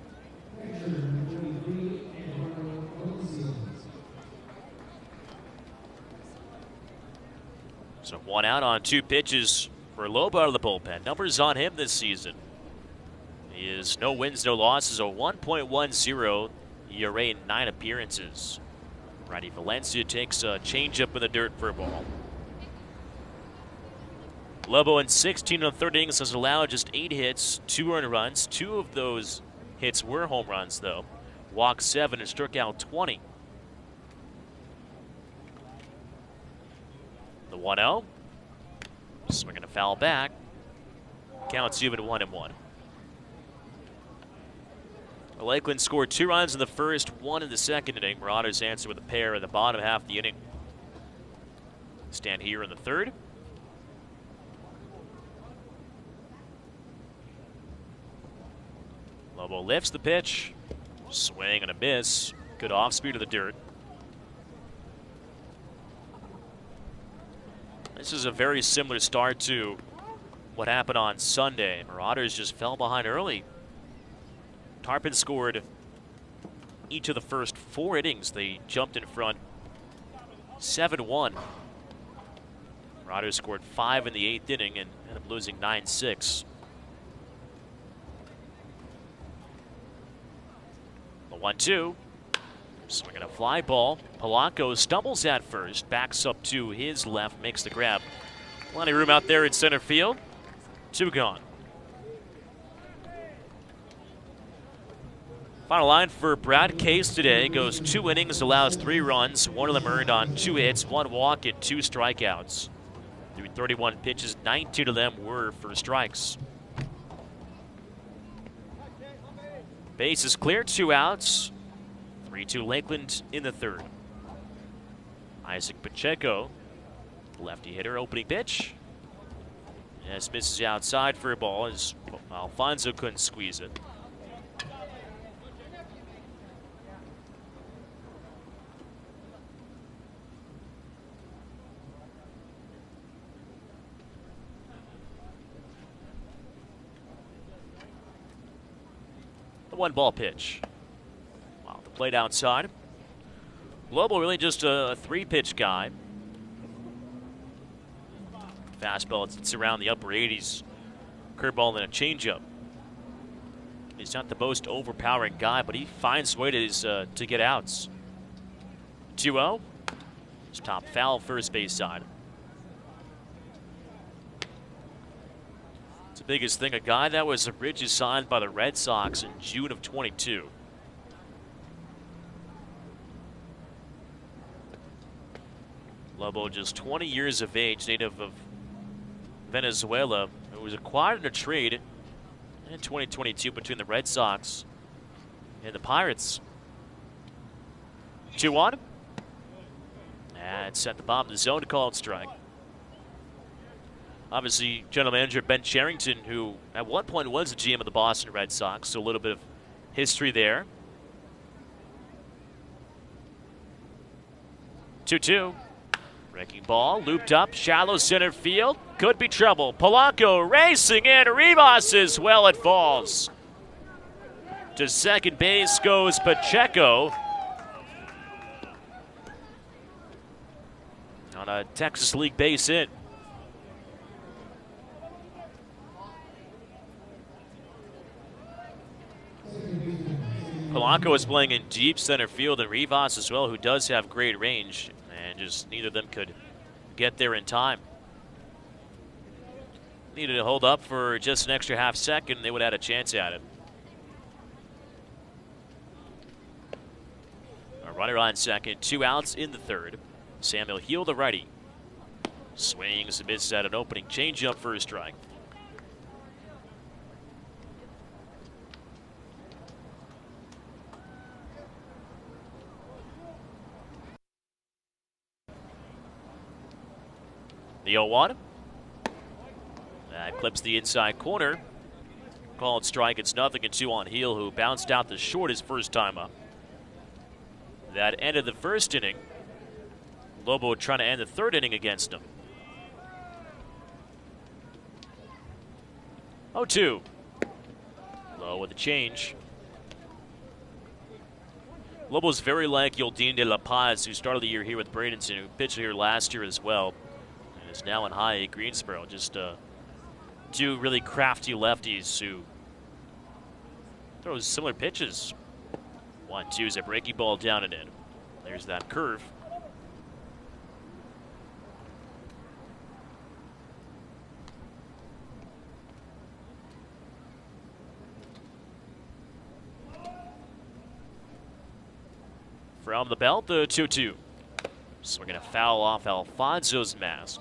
So one out on two pitches for Lobo out of the bullpen. Numbers on him this season. He is no wins, no losses, a one point one oh E R A in nine appearances. Righty Valencia takes a changeup in the dirt for a ball. Lobo in sixteen and third innings has allowed just eight hits, two earned runs. Two of those hits were home runs, though. Walked seven and struck out twenty. The one oh. Swinging a foul back. Counts even one and one. Lakeland scored two runs in the first, one in the second inning. Marauders answer with a pair in the bottom half of the inning. Stand here in the third. Lobo lifts the pitch. Swing and a miss. Good off speed of the dirt. This is a very similar start to what happened on Sunday. Marauders just fell behind early. Tarpon scored each of the first four innings. They jumped in front seven one. Marauders scored five in the eighth inning and ended up losing nine six. The one two. Swinging a fly ball. Polanco stumbles at first, backs up to his left, makes the grab. Plenty of room out there in center field. Two gone. Final line for Brad Case today goes two innings, allows three runs, one of them earned on two hits, one walk, and two strikeouts. Through thirty-one pitches, nineteen of them were for strikes. Base is clear, two outs. three two Lakeland in the third. Isaac Pacheco, lefty hitter, opening pitch. Yes, misses outside for a ball as Alfonso couldn't squeeze it. The one ball pitch. Wow, the plate outside. Lobo really just a three-pitch guy. Fastball, it's around the upper eighties. Curveball and a changeup. He's not the most overpowering guy, but he finds ways uh, to get outs. two oh. It's top foul first base side. It's the biggest thing. A guy that was originally signed by the Red Sox in June of twenty-two. Lobo, just twenty years of age, native of Venezuela, who was acquired in a trade in twenty twenty-two between the Red Sox and the Pirates. two one. And set the bottom of the zone to call it strike. Obviously, general manager Ben Cherington, who at one point was the G M of the Boston Red Sox, so a little bit of history there. two two. Breaking ball, looped up, shallow center field. Could be trouble. Polanco racing in. Rivas as well. It falls. To second base goes Pacheco. On a Texas League base hit. Polanco is playing in deep center field, and Rivas as well, who does have great range. And just neither of them could get there in time. Needed to hold up for just an extra half second, they would have had a chance at it. A runner on second, two outs in the third. Samuel Heal, the righty. Swings and misses at an opening changeup for a strike. The oh one. That clips the inside corner. Called strike. It's nothing and two on Heel, who bounced out the short his first time up. That ended the first inning. Lobo trying to end the third inning against him. oh two. Low with the change. Lobo's very like Yoldin de La Paz, who started the year here with Bradenton, who pitched here last year as well. Is now in high A Greensboro. Just uh, two really crafty lefties who throws similar pitches. One, two is a breaking ball down and in. There's that curve. From the belt, the two two. So we're going to foul off Alfonso's mask.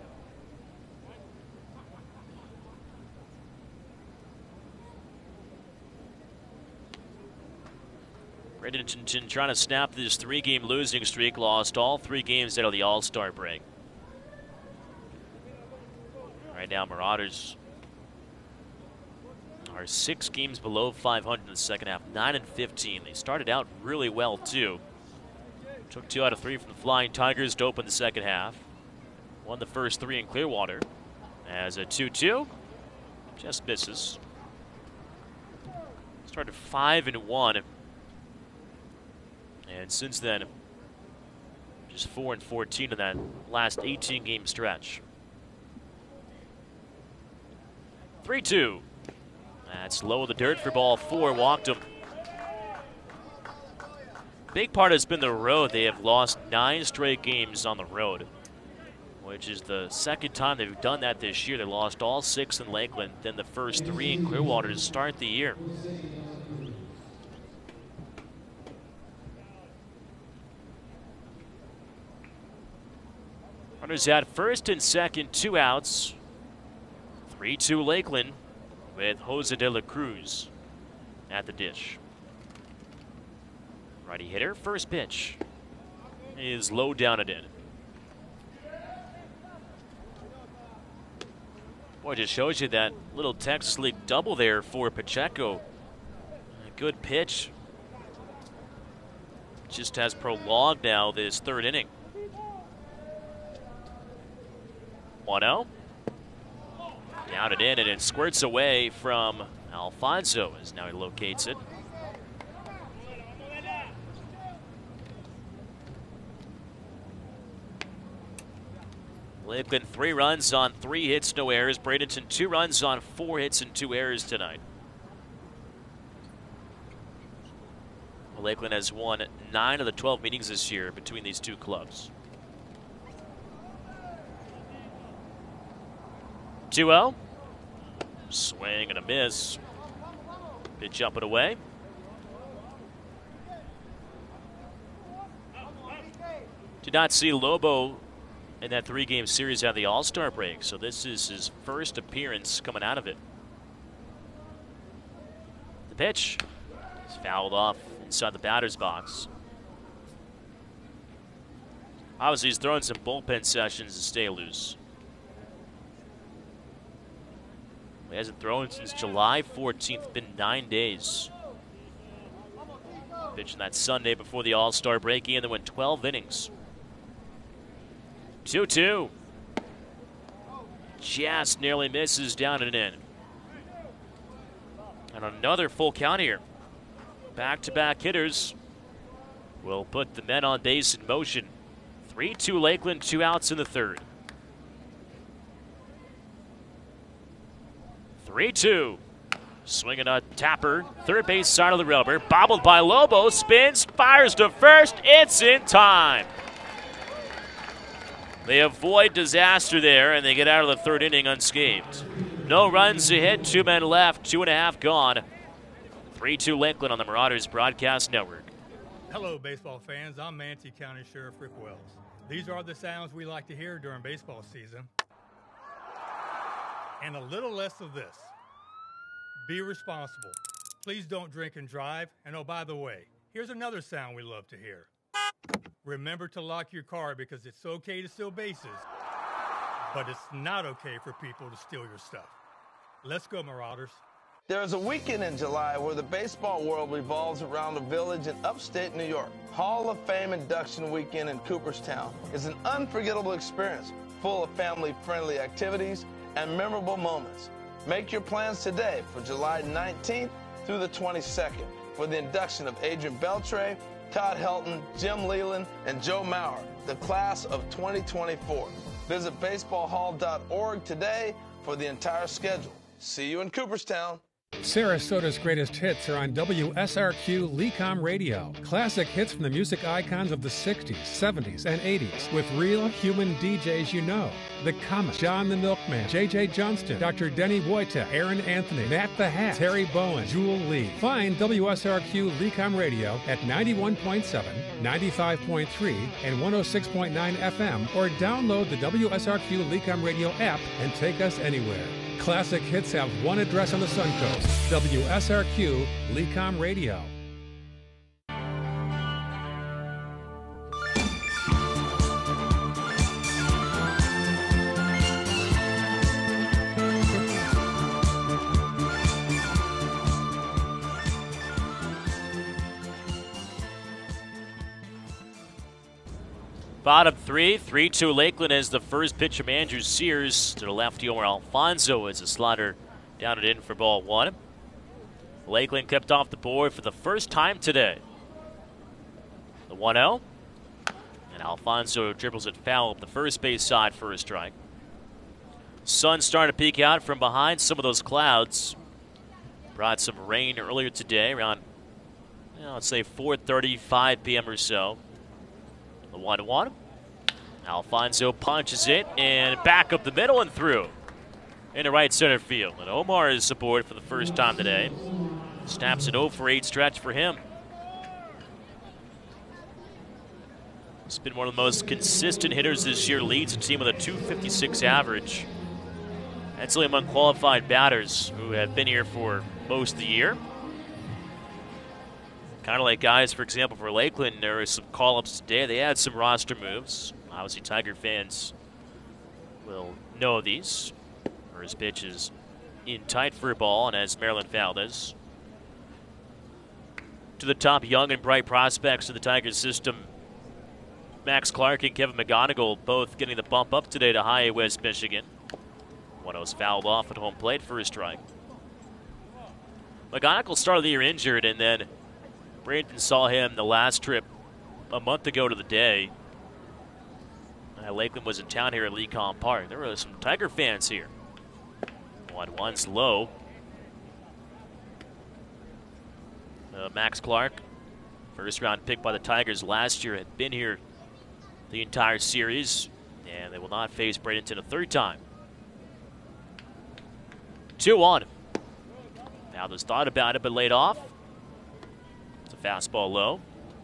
Bradenton trying to snap this three-game losing streak, lost all three games out of the All-Star break. Right now, Marauders are six games below five hundred in the second half, nine and fifteen. They started out really well, too. Took two out of three from the Flying Tigers to open the second half. Won the first three in Clearwater. As a two two, just misses. Started five and one, and since then, just four and fourteen in that last eighteen game stretch. three two. That's low of the dirt for ball four. Walked him. Big part has been the road. They have lost nine straight games on the road, which is the second time they've done that this year. They lost all six in Lakeland, then the first three in Clearwater to start the year. Runners at first and second, two outs. three two Lakeland with Jose de la Cruz at the dish. Righty hitter, first pitch is low down and in. Boy, it just shows you that little Texas League double there for Pacheco. A good pitch. Just has prolonged now this third inning. one oh. Down and in, and it squirts away from Alfonso as now he locates it. Lakeland three runs on three hits, no errors. Bradenton two runs on four hits and two errors tonight. Well, Lakeland has won nine of the twelve meetings this year between these two clubs. two oh. Swing and a miss. Pitch up and away. Did not see Lobo in that three-game series at the All-Star break, so this is his first appearance coming out of it. The pitch is fouled off inside the batter's box. Obviously, he's throwing some bullpen sessions to stay loose. He hasn't thrown since July fourteenth, been nine days. Pitching that Sunday before the All-Star break, and then went twelve innings. two two. Just nearly misses down and in. And another full count here. Back-to-back hitters will put the men on base in motion. three two Lakeland, two outs in the third. three two. Swinging a tapper, third base side of the rubber. Bobbled by Lobo, spins, fires to first. It's in time. They avoid disaster there, and they get out of the third inning unscathed. No runs ahead, two men left, two and a half gone. three two Lakeland on the Marauders Broadcast Network. Hello, baseball fans. I'm Manatee County Sheriff Rick Wells. These are the sounds we like to hear during baseball season. And a little less of this. Be responsible. Please don't drink and drive. And oh, by the way, here's another sound we love to hear. Remember to lock your car, because it's okay to steal bases, but it's not okay for people to steal your stuff. Let's go, Marauders. There is a weekend in July where the baseball world revolves around a village in upstate New York. Hall of Fame Induction Weekend in Cooperstown is an unforgettable experience full of family-friendly activities and memorable moments. Make your plans today for July nineteenth through the twenty-second for the induction of Adrian Beltre, Todd Helton, Jim Leland, and Joe Maurer, the class of twenty twenty-four. Visit baseball hall dot org today for the entire schedule. See you in Cooperstown. Sarasota's greatest hits are on W S R Q Lecom Radio. Classic hits from the music icons of the sixties, seventies, and eighties with real human D Js you know. The Comet, John the Milkman, J J Johnston, Doctor Denny Wojtek, Aaron Anthony, Matt the Hat, Terry Bowen, Jewel Lee. Find W S R Q Lecom Radio at ninety-one point seven, ninety-five point three, and one oh six point nine F M, or download the W S R Q Lecom Radio app and take us anywhere. Classic hits have one address on the Suncoast, W S R Q Lecom Radio. Bottom three, three two Lakeland as the first pitch from Andrew Sears to the lefty Omar Alfonso as a slider down and in for ball one. Lakeland kept off the board for the first time today. The one oh. And Alfonso dribbles it foul up the first base side for a strike. Sun starting to peek out from behind some of those clouds. Brought some rain earlier today around, you know, let's say four thirty, five p.m. or so. The one one. Alfonso punches it and back up the middle and through into right center field. And Omar is aboard for the first time today. Snaps an oh for eight stretch for him. He's been one of the most consistent hitters this year. Leads a team with a two fifty-six average. That's only among qualified batters who have been here for most of the year. Kind of like guys, for example, for Lakeland, there were some call-ups today. They had some roster moves. Obviously, Tiger fans will know these. First pitch is in tight for a ball, and as Maryland Valdez. To the top young and bright prospects in the Tigers system, Max Clark and Kevin McGonigal both getting the bump up today to high A West Michigan. one oh's fouled off at home plate for a strike. McGonigal started the year injured, and then Bradenton saw him the last trip a month ago to the day. Uh, Lakeland was in town here at Lecom Park. There were some Tiger fans here. one one's low. Uh, Max Clark, first round pick by the Tigers last year, had been here the entire series, and they will not face Bradenton a third time. two one. Valdez thought about it but laid off. It's a fastball low.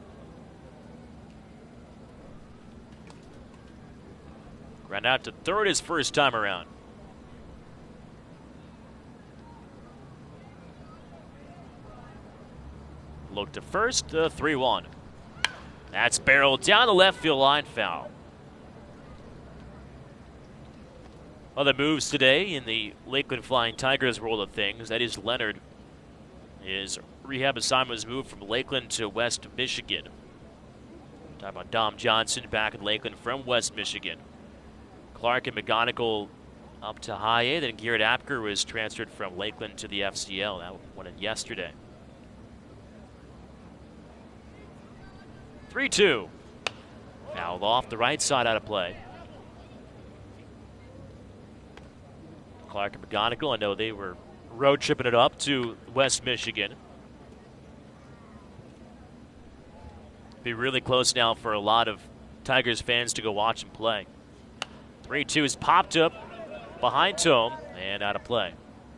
Ground out to third his first time around. Look to first, the three one. That's barreled down the left field line, foul. Other moves today in the Lakeland Flying Tigers world of things. That is Leonard. His rehab assignment was moved from Lakeland to West Michigan. Talking about Dom Johnson back in Lakeland from West Michigan. Clark and McGonigal up to high A. Then Garrett Apker was transferred from Lakeland to the F C L. That went in yesterday. three two. Fouled off the right side out of play. Clark and McGonigal, I know they were road tripping it up to West Michigan. Be really close now for a lot of Tigers fans to go watch and play. three two is popped up behind Tome and out of play.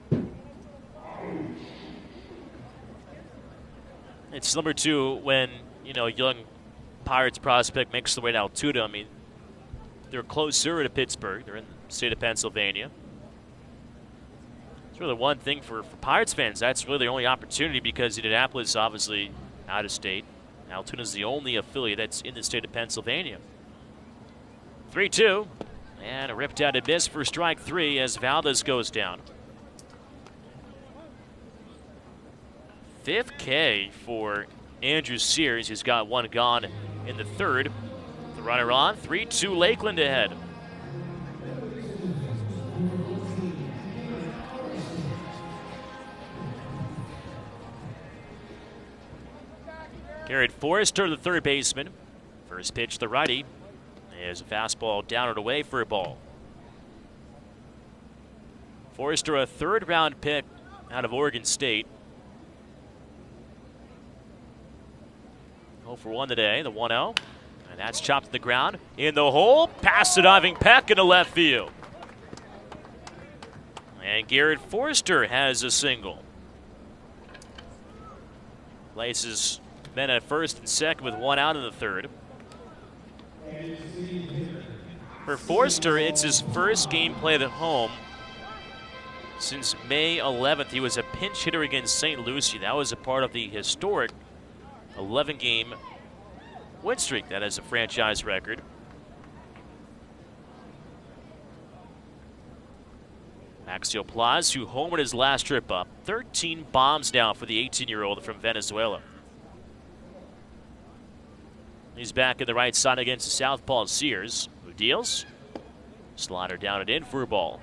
It's similar to when, you know, young Pirates prospect makes the way to Altoona. I mean, they're closer to Pittsburgh. They're in the state of Pennsylvania. It's really one thing for, for Pirates fans. That's really their only opportunity because Indianapolis, obviously, out of state. Altoona is the only affiliate that's in the state of Pennsylvania. three two. And a ripped out and miss for strike three as Valdez goes down. Fifth K for Andrew Sears, who's got one gone in the third. The runner on, three two Lakeland ahead. Garrett Forrester, the third baseman. First pitch, the righty. Is a fastball down and away for a ball. Forrester, a third round pick out of Oregon State. oh for one today, the one oh. And that's chopped to the ground. In the hole, past the diving Peck into left field. And Garrett Forrester has a single. Places men at first and second with one out in the third. For Forrester, it's his first game played at home since May eleventh. He was a pinch hitter against Saint Lucie. That was a part of the historic eleven game win streak. That is a franchise record. Maxio Plaz, who homered his last trip up. thirteen bombs now for the eighteen-year-old from Venezuela. He's back in the right side against the southpaw Sears, who deals. Slider down and in for a ball.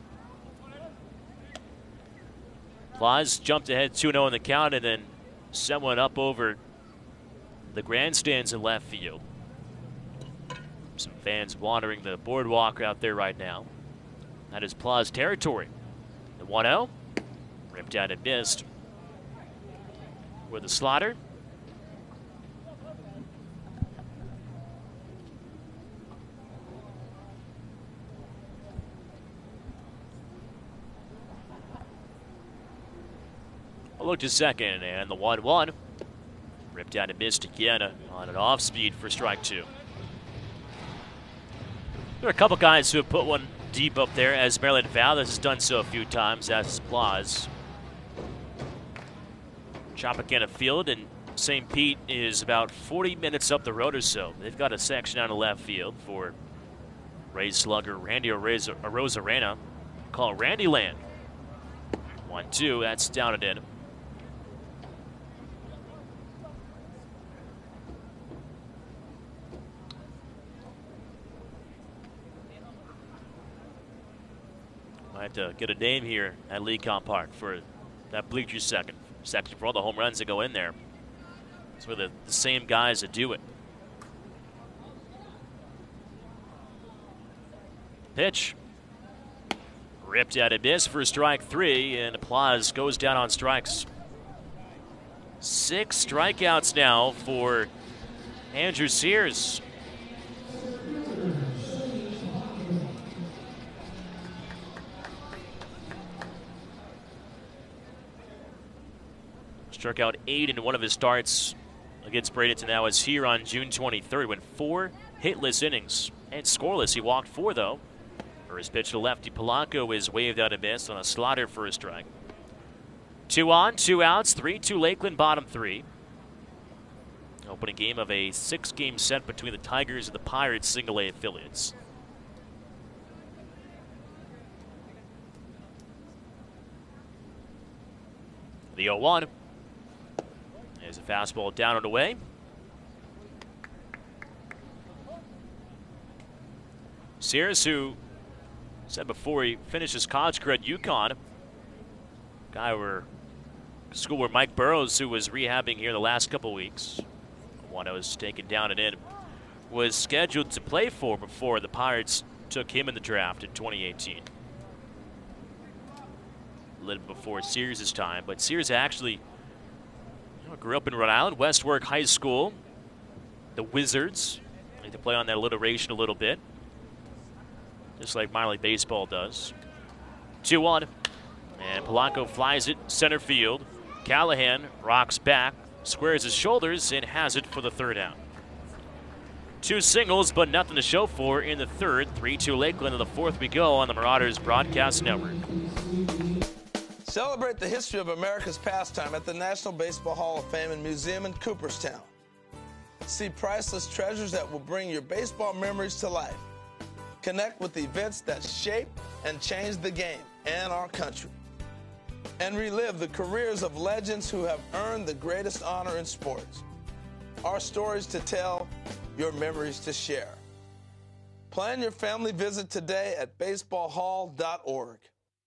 Plaz jumped ahead two oh in the count, and then someone up over the grandstands in left field. Some fans wandering the boardwalk out there right now. That is Plaz territory. The one oh. Ripped out and missed. With the Slaughter. Look to second, and the one one. Ripped out and missed again on an off speed for strike two. There are a couple guys who have put one deep up there, as Maryland Valdez has done so a few times, as has Plaz. Tropicana Field in Saint Pete is about forty minutes up the road or so. They've got a section out of left field for Rays slugger Randy Arozarena. Call it Randy Land. one two, that's down and in. I have to get a name here at Lecom Park for that bleachers second section for all the home runs that go in there. It's with the, the same guys that do it. Pitch. Ripped out and missed for strike three, and Plaz goes down on strikes. Six strikeouts now for Andrew Sears. Struck out eight in one of his starts against Bradenton. Now is here on June twenty-third. Went four hitless innings and scoreless. He walked four, though. For his pitch to lefty, Polanco is waved out a miss on a slaughter for a strike. Two on, two outs, three two Lakeland, bottom three. Opening game of a six-game set between the Tigers and the Pirates single-A affiliates. The oh one. There's a fastball down and away. Sears, who said before he finished his college career at UConn, guy where school where Mike Burrows, who was rehabbing here the last couple weeks, one was taken down and in, was scheduled to play for before the Pirates took him in the draft in twenty eighteen. A little before Sears' time, but Sears actually you know, grew up in Rhode Island, Westwark High School, the Wizards. I need to play on that alliteration a little bit, just like minor league baseball does. two one, and Polanco flies it center field. Callahan rocks back, squares his shoulders, and has it for the third out. Two singles, but nothing to show for in the third. three two Lakeland. In the fourth we go on the Marauders Broadcast Network. Celebrate the history of America's pastime at the National Baseball Hall of Fame and Museum in Cooperstown. See priceless treasures that will bring your baseball memories to life. Connect with the events that shaped and changed the game and our country. And relive the careers of legends who have earned the greatest honor in sports. Our stories to tell, your memories to share. Plan your family visit today at baseball hall dot org.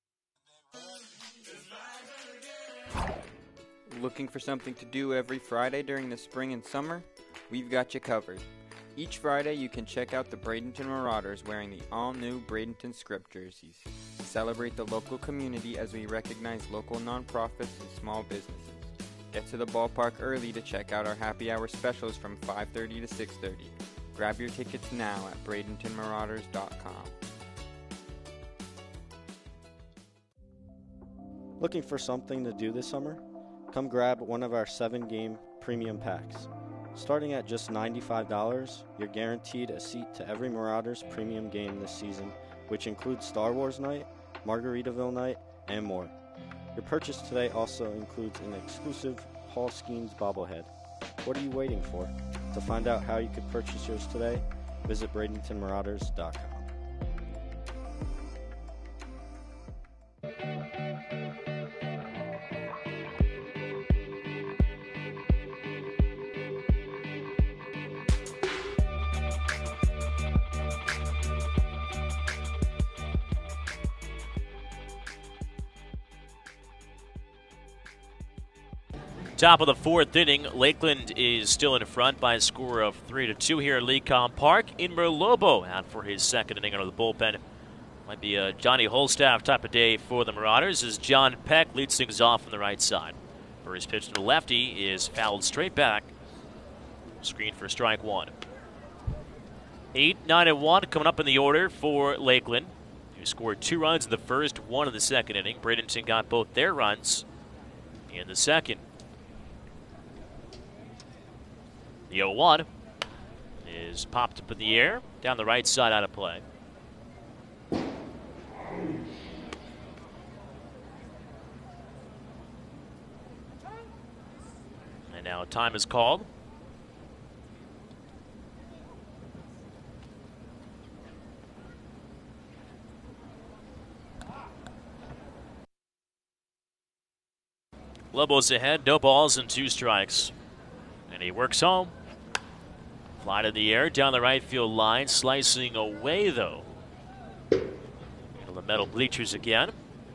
Looking for something to do every Friday during the spring and summer? We've got you covered. Each Friday you can check out the Bradenton Marauders wearing the all-new Bradenton Script jerseys. Celebrate the local community as we recognize local nonprofits and small businesses. Get to the ballpark early to check out our happy hour specials from five thirty to six thirty. Grab your tickets now at bradenton marauders dot com. Looking for something to do this summer? Come grab one of our seven-game premium packs. Starting at just ninety-five dollars, you're guaranteed a seat to every Marauders premium game this season, which includes Star Wars Night, Margaritaville Night, and more. Your purchase today also includes an exclusive Paul Skeens bobblehead. What are you waiting for? To find out how you could purchase yours today, visit bradenton marauders dot com. Top of the fourth inning, Lakeland is still in front by a score of three to two here at Lecom Park. Inmer Lobo out for his second inning under the bullpen. Might be a Johnny Holstaff type of day for the Marauders as John Peck leads things off on the right side. First pitch to the lefty is fouled straight back. Screen for strike one. Eight, nine, and one coming up in the order for Lakeland, who scored two runs in the first, one in the second inning. Bradenton got both their runs in the second. The oh one is popped up in the air, down the right side out of play. And now time is called. Lobo's ahead, no balls and two strikes. And he works home. Fly to the air, down the right field line, slicing away though. Into the metal bleachers again.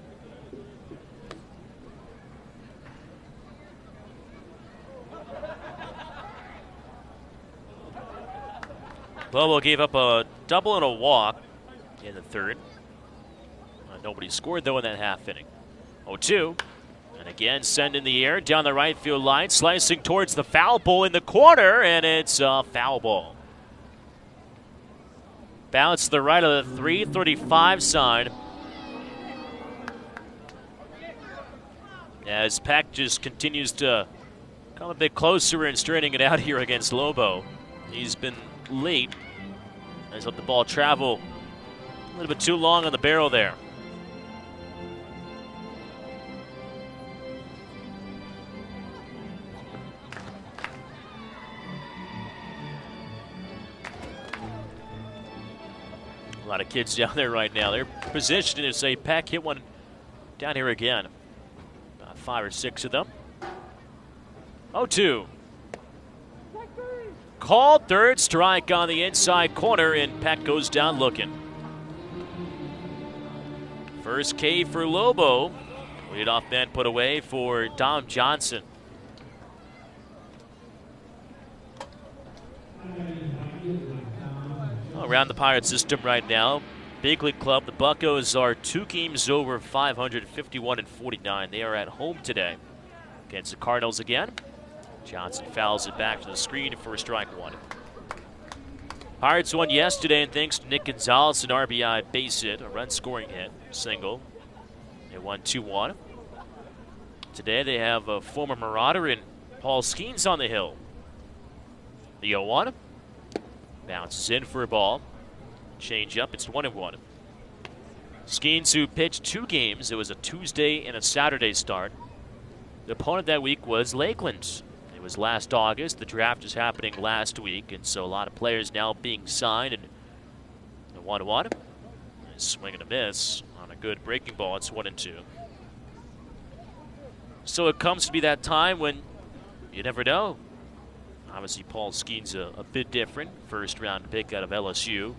Lobo gave up a double and a walk in the third. Uh, nobody scored though in that half inning. oh two. And again, send in the air, down the right field line, slicing towards the foul pole in the corner, and it's a foul ball. Bounce to the right of the three thirty-five sign. As Peck just continues to come a bit closer and straightening it out here against Lobo. He's been late. He's let the ball travel a little bit too long on the barrel there. A lot of kids down there right now. They're positioned to say, Peck hit one down here again. About five or six of them. oh two. Called third strike on the inside corner, and Peck goes down looking. First K for Lobo. Leadoff man put away for Dom Johnson. Around the Pirate system right now, Big League Club, the Buccos are two games over five hundred, fifty-one and forty-nine. They are at home today against the Cardinals again. Johnson fouls it back to the screen for a strike one. Pirates won yesterday, and thanks to Nick Gonzalez, an R B I base hit, a run-scoring hit, single. They won two one. Today they have a former Marauder in Paul Skeens on the hill. The oh one. Bounces in for a ball. Change up, it's one and one. Skeens, who pitched two games, it was a Tuesday and a Saturday start. The opponent that week was Lakeland. It was last August. The draft is happening last week, and so a lot of players now being signed. And the one and one. Swing and a miss on a good breaking ball. It's one and two. So it comes to be that time when you never know. Obviously, Paul Skeens a, a bit different. First round pick out of L S U.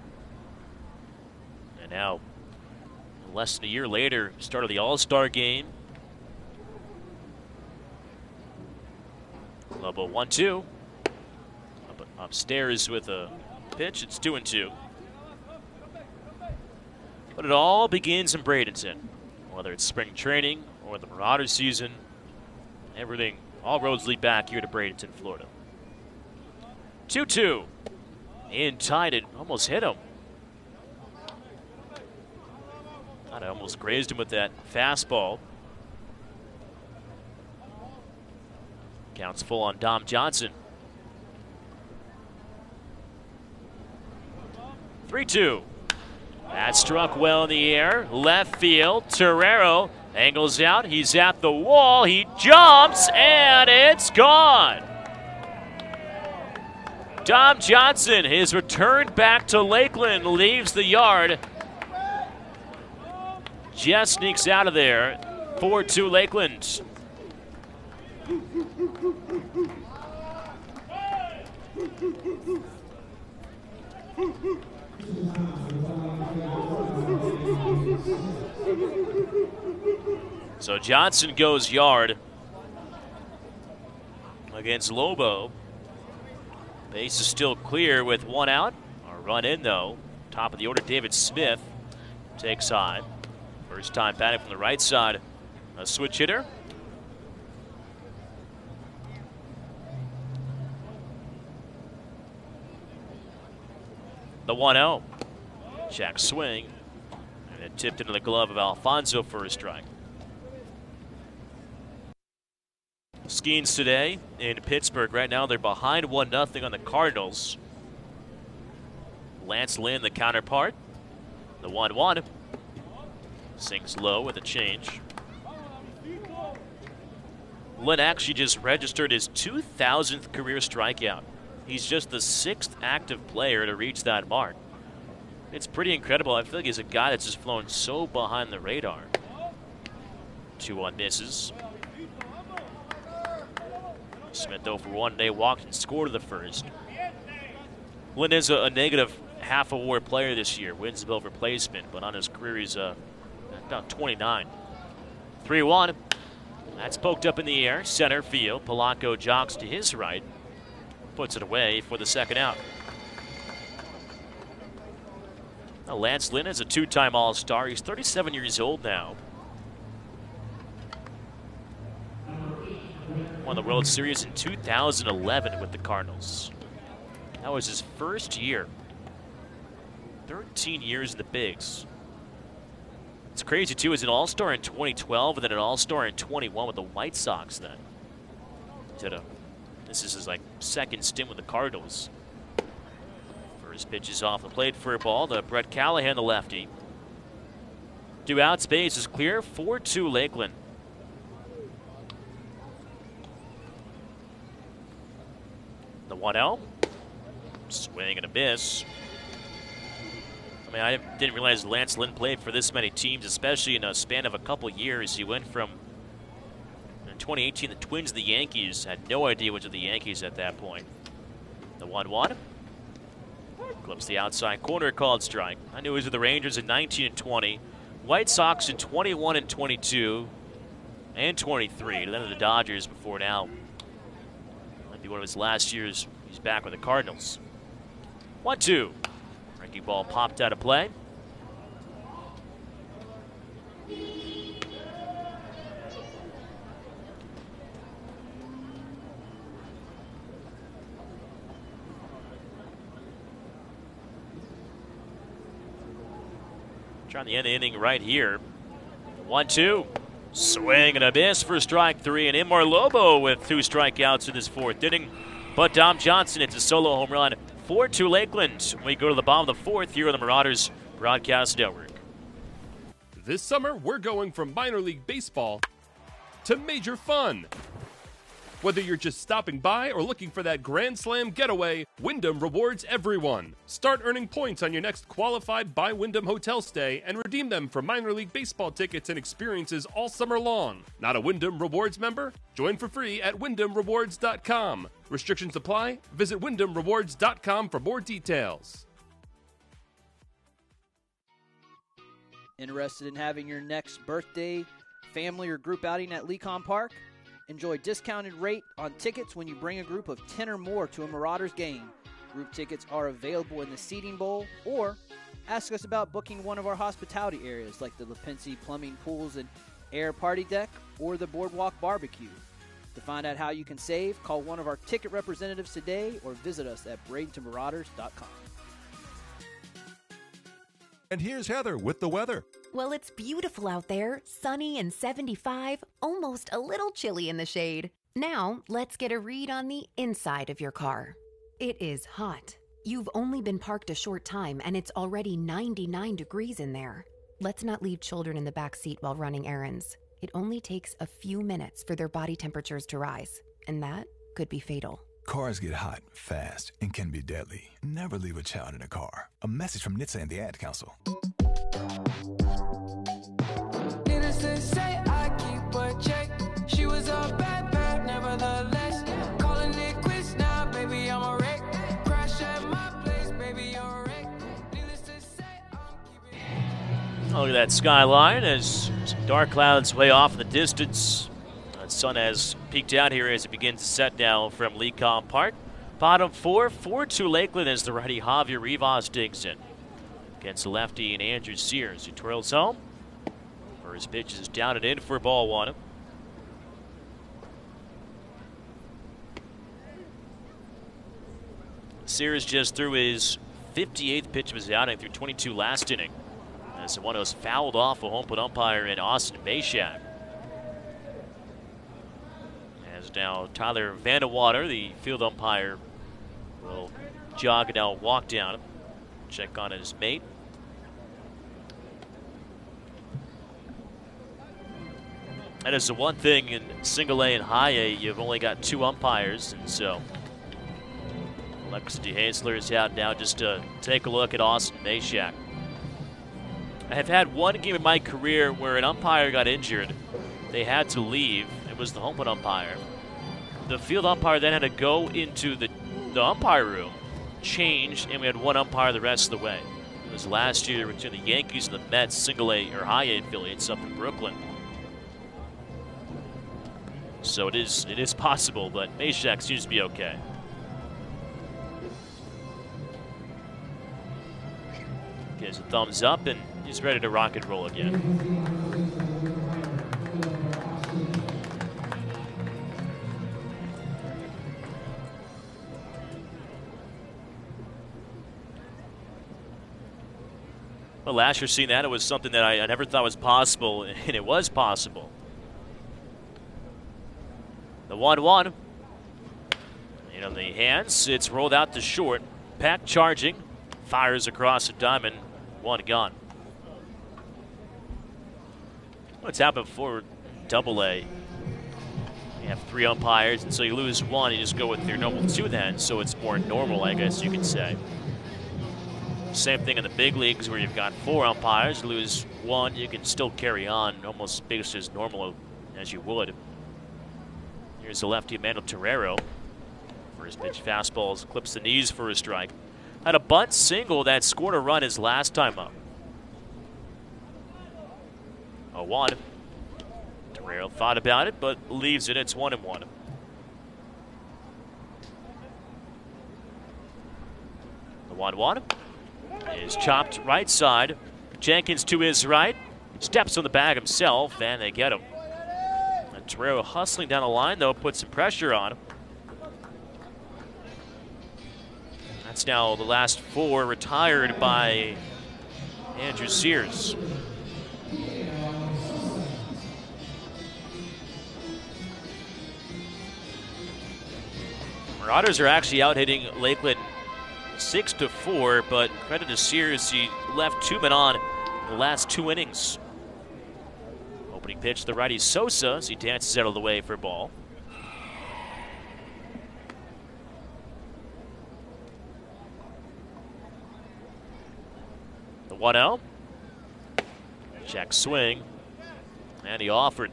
And now, less than a year later, start of the All-Star game. Lobo one two. Up, upstairs with a pitch. It's two and two. But it all begins in Bradenton. Whether it's spring training or the Marauder season, everything, all roads lead back here to Bradenton, Florida. two two. And tied it, almost hit him. Thought I almost grazed him with that fastball. Counts full on Dom Johnson. three two. That struck well in the air. Left field. Terrero angles out. He's at the wall. He jumps, and it's gone. Dom Johnson, his return back to Lakeland, leaves the yard. Just sneaks out of there. four two Lakeland. So Johnson goes yard. against Lobo. Base is still clear with one out. A run in, though. Top of the order, David Smith takes on. First time batting from the right side. A switch hitter. The one oh. Jack swing. And it tipped into the glove of Alfonso for a strike. Skeens today in Pittsburgh. Right now they're behind one nothing on the Cardinals. Lance Lynn, the counterpart. The one one. Sinks low with a change. Lynn actually just registered his two thousandth career strikeout. He's just the sixth active player to reach that mark. It's pretty incredible. I feel like he's a guy that's just flown so behind the radar. two one misses. Smith oh for one today, walked and scored in the first. Lynn is a, a negative half award player this year, wins above replacement, but on his career he's uh, about twenty-nine. three one. That's poked up in the air, center field. Polanco jogs to his right, puts it away for the second out. Now Lance Lynn is a two-time All-Star. He's thirty-seven years old now. Won the World Series in two thousand eleven with the Cardinals. That was his first year. thirteen years in the bigs. It's crazy, too. He's an All-Star in twenty twelve and then an All-Star in twenty-one with the White Sox then. He's had a, this is his like second stint with the Cardinals. First pitch is off the plate for a ball to Brett Callahan, the lefty. Two outs, base is clear. four two Lakeland. The one oh. Swing and a miss. I mean, I didn't realize Lance Lynn played for this many teams, especially in a span of a couple years. He went from, in twenty eighteen, the Twins to the Yankees. Had no idea which of the Yankees at that point. The one one. Clips the outside corner, called strike. I knew he was with the Rangers in nineteen and twenty. White Sox in twenty-one and twenty-two. And twenty-three. Then the Dodgers before now. Might be one of his last years. He's back with the Cardinals. one two. Breaking ball popped out of play. Trying to end the inning right here. one two. Swing and a miss for strike three. And Inmar Lobo with two strikeouts in his fourth inning. But Dom Johnson, it's a solo home run. four two Lakeland. We go to the bottom of the fourth here on the Marauders Broadcast Network. This summer, we're going from minor league baseball to major fun. Whether you're just stopping by or looking for that Grand Slam getaway, Wyndham rewards everyone. Start earning points on your next qualified by Wyndham hotel stay and redeem them for minor league baseball tickets and experiences all summer long. Not a Wyndham Rewards member? Join for free at wyndham rewards dot com. Restrictions apply. Visit wyndham rewards dot com for more details. Interested in having your next birthday, family, or group outing at Lecon Park? Enjoy discounted rate on tickets when you bring a group of ten or more to a Marauders game. Group tickets are available in the seating bowl, or ask us about booking one of our hospitality areas like the Lipinski Plumbing Pools and Air Party Deck or the Boardwalk Barbecue. To find out how you can save, call one of our ticket representatives today or visit us at bradenton marauders dot com. And here's Heather with the weather. Well, it's beautiful out there, sunny and seventy-five, almost a little chilly in the shade. Now, let's get a read on the inside of your car. It is hot. You've only been parked a short time and it's already ninety-nine degrees in there. Let's not leave children in the back seat while running errands. It only takes a few minutes for their body temperatures to rise, and that could be fatal. Cars get hot, fast, and can be deadly. Never leave a child in a car. A message from N H T S A and the Ad Council. Innocent say I keep a check. She was a bad bad, nevertheless. Calling it quits now, baby, I'm a wreck. Crash at my place, baby, you're a wreck. Needless to say, Look at that skyline as some dark clouds way off in the distance. That's sun has peeked out here as it begins to set down from Lecom Park. Bottom four, four two Lakeland as the righty Javier Rivas digs in. Against the lefty and Andrew Sears, who twirls home. First pitch is down and in for ball one. Sears just threw his fifty-eighth pitch of his outing through twenty-two last inning. As the one was fouled off a home plate umpire in Austin Mashak. As now Tyler Vandewater, the field umpire, will jog and now walk down, check on his mate. That is the one thing in single A and high A, you've only got two umpires, and so Lex DeHasler is out now just to take a look at Austin Mashak. I have had one game in my career where an umpire got injured. They had to leave. It was the home plate umpire. The field umpire then had to go into the, the umpire room, change, and we had one umpire the rest of the way. It was last year between the Yankees and the Mets single A or high A affiliates up in Brooklyn. So it is it is possible, but Mashak seems to be okay. Gives a thumbs up, and he's ready to rock and roll again. Well, last year seeing that, it was something that I, I never thought was possible, and it was possible. The one one. And on the hands, it's rolled out to short. Pack charging, fires across the diamond, one gone. What's happened before double A? You have three umpires, and so you lose one, you just go with your normal two then, so it's more normal, I guess you could say. Same thing in the big leagues where you've got four umpires, you lose one, you can still carry on almost basically as normal as you would. Here's the lefty Emmanuel Terrero. First pitch fastballs, clips the knees for a strike. Had a bunt single that scored a run his last time up. oh one. Terrero thought about it, but leaves it. It's one and one. The one one is chopped right side. Jenkins to his right. Steps on the bag himself, and they get him. And Terrero hustling down the line, though, puts some pressure on him. That's now the last four retired by Andrew Sears. Marauders are actually out hitting Lakeland six to four, but credit to Sears, he left two men on in the last two innings. Opening pitch, the righty Sosa, as he dances out of the way for a ball. The one oh. Check swing. And he offered.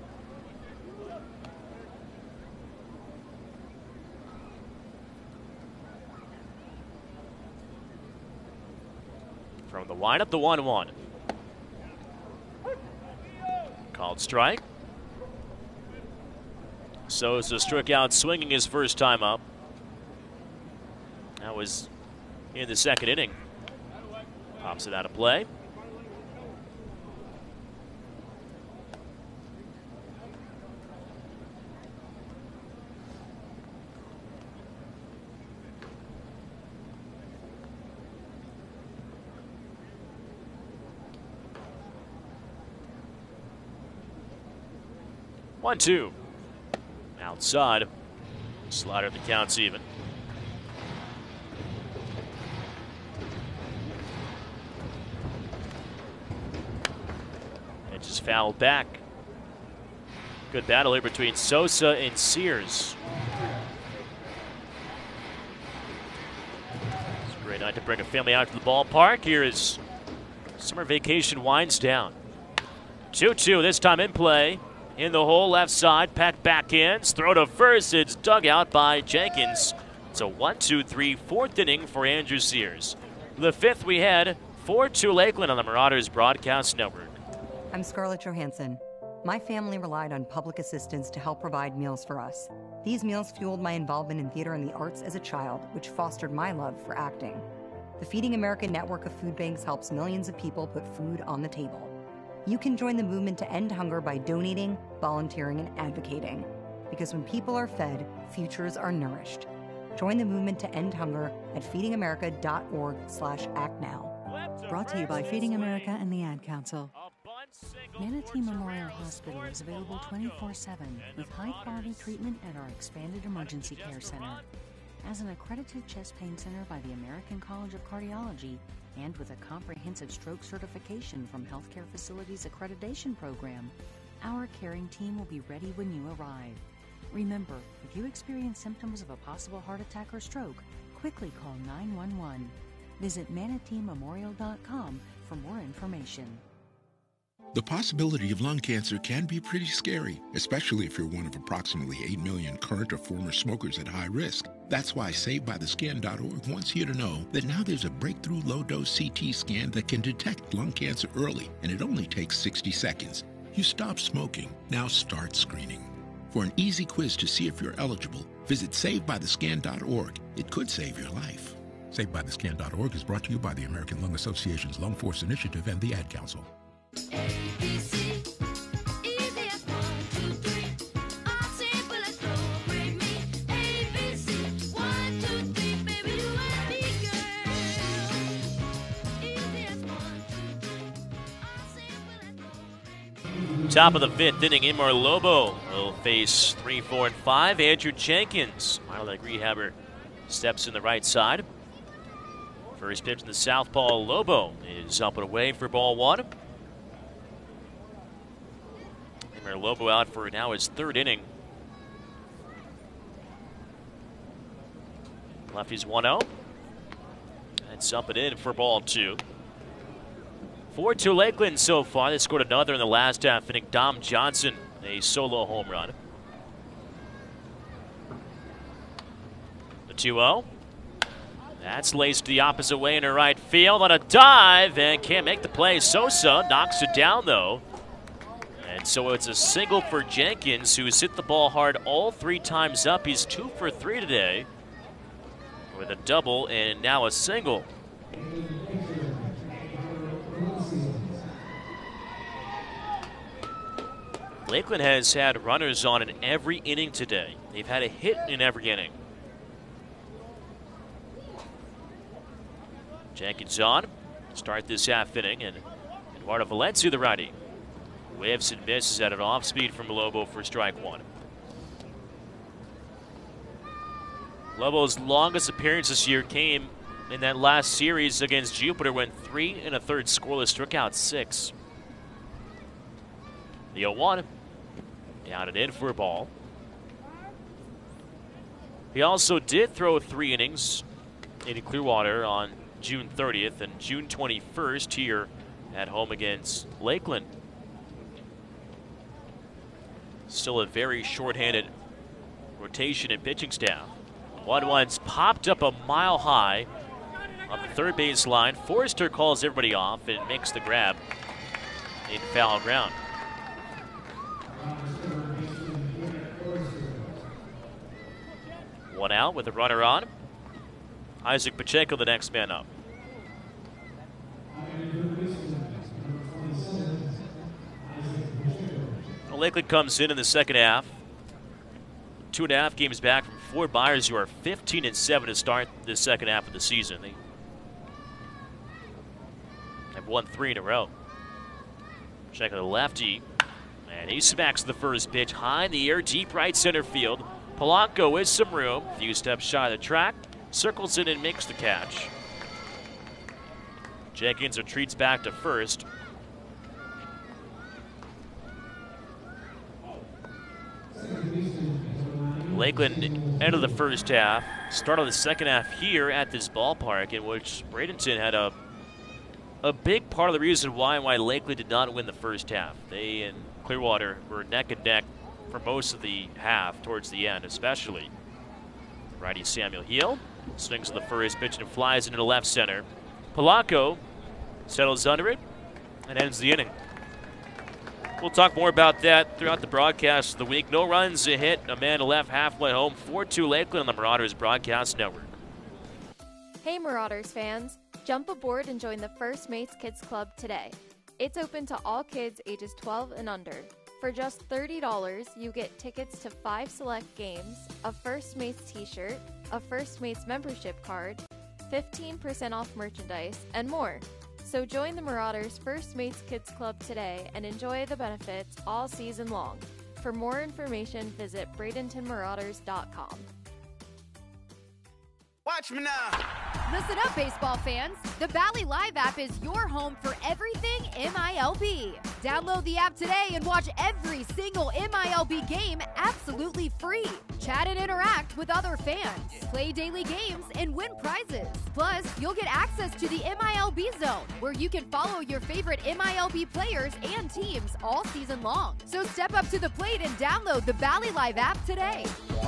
From the windup, the one one. Called strike. Sosa struck out swinging his first time up. That was in the second inning. Pops it out of play. One, two. Outside. Slider, the count's even. It just fouled back. Good battle here between Sosa and Sears. It's a great night to bring a family out to the ballpark. Here is summer vacation winds down. two two this time in play. In the hole, left side, Pack back in, throw to first, it's dug out by Jenkins. It's a one two three, fourth inning for Andrew Sears. The fifth we head, four two Lakeland on the Marauders Broadcast Network. I'm Scarlett Johansson. My family relied on public assistance to help provide meals for us. These meals fueled my involvement in theater and the arts as a child, which fostered my love for acting. The Feeding America network of food banks helps millions of people put food on the table. You can join the movement to end hunger by donating, volunteering, and advocating. Because when people are fed, futures are nourished. Join the movement to end hunger at feedingamerica.org slash act now. Brought to you by Feeding America and the Ad Council. Manatee Memorial Hospital is available twenty-four seven with high-quality treatment at our expanded emergency care center. As an accredited chest pain center by the American College of Cardiology and with a comprehensive stroke certification from Healthcare Facilities Accreditation Program, our caring team will be ready when you arrive. Remember, if you experience symptoms of a possible heart attack or stroke, quickly call nine one one. Visit manatee memorial dot com for more information. The possibility of lung cancer can be pretty scary, especially if you're one of approximately eight million current or former smokers at high risk. That's why Saved By The Scan dot org wants you to know that now there's a breakthrough low-dose C T scan that can detect lung cancer early, and it only takes sixty seconds. You stop smoking, now start screening. For an easy quiz to see if you're eligible, visit Saved By The Scan dot org. It could save your life. Saved By The Scan dot org is brought to you by the American Lung Association's Lung Force Initiative and the Ad Council. Top of the fifth inning, Inmar Lobo will face three, four, and five. Andrew Jenkins, minor league rehabber, steps in the right side. First pitch in the southpaw, Lobo is up and away for ball one. Inmar Lobo out for now his third inning. Lefty's one oh. That's up and in for ball two. four two Lakeland so far. They scored another in the last half inning. Dom Johnson, a solo home run. The two oh. That's laced the opposite way into right field on a dive and can't make the play. Sosa knocks it down though. And so it's a single for Jenkins, who's hit the ball hard all three times up. He's two for three today with a double and now a single. Lakeland has had runners on in every inning today. They've had a hit in every inning. Jenkins on. Start this half inning, and Eduardo Valencia, the righty, whiffs and misses at an off speed from Lobo for strike one. Lobo's longest appearance this year came in that last series against Jupiter when three and a third scoreless struck out six. The oh one. Down and in for a ball. He also did throw three innings in Clearwater on June thirtieth and June twenty-first here at home against Lakeland. Still a very shorthanded rotation and pitching staff. one one's popped up a mile high on the third base line. Forrester calls everybody off and makes the grab in foul ground. One out with a runner on. Isaac Pacheco, the next man up. Well, Lakeland comes in in the second half. Two and a half games back from Fort Myers, who are fifteen and seven to start the second half of the season. They have won three in a row. Check the lefty, and he smacks the first pitch high in the air, deep right center field. Polanco with some room, a few steps shy of the track, circles in and makes the catch. Jenkins retreats back to first. Lakeland, end of the first half, start of the second half here at this ballpark, in which Bradenton had a a big part of the reason why and why Lakeland did not win the first half. They and Clearwater were neck and neck for most of the half, towards the end especially. Righty Samuel Heel swings the first pitch and flies into left center. Polanco settles under it and ends the inning. We'll talk more about that throughout the broadcast of the week. No runs, a hit, a man left halfway home. four two Lakeland on the Marauders Broadcast Network. Hey Marauders fans, jump aboard and join the First Mates Kids Club today. It's open to all kids ages twelve and under. For just thirty dollars, you get tickets to five select games, a First Mates t-shirt, a First Mates membership card, fifteen percent off merchandise, and more. So join the Marauders First Mates Kids Club today and enjoy the benefits all season long. For more information, visit Bradenton Marauders dot com. Watch me now. Listen up, baseball fans. The Bally Live app is your home for everything M I L B. Download the app today and watch every single M I L B game absolutely free. Chat and interact with other fans. Play daily games and win prizes. Plus, you'll get access to the M I L B Zone, where you can follow your favorite M I L B players and teams all season long. So step up to the plate and download the Bally Live app today.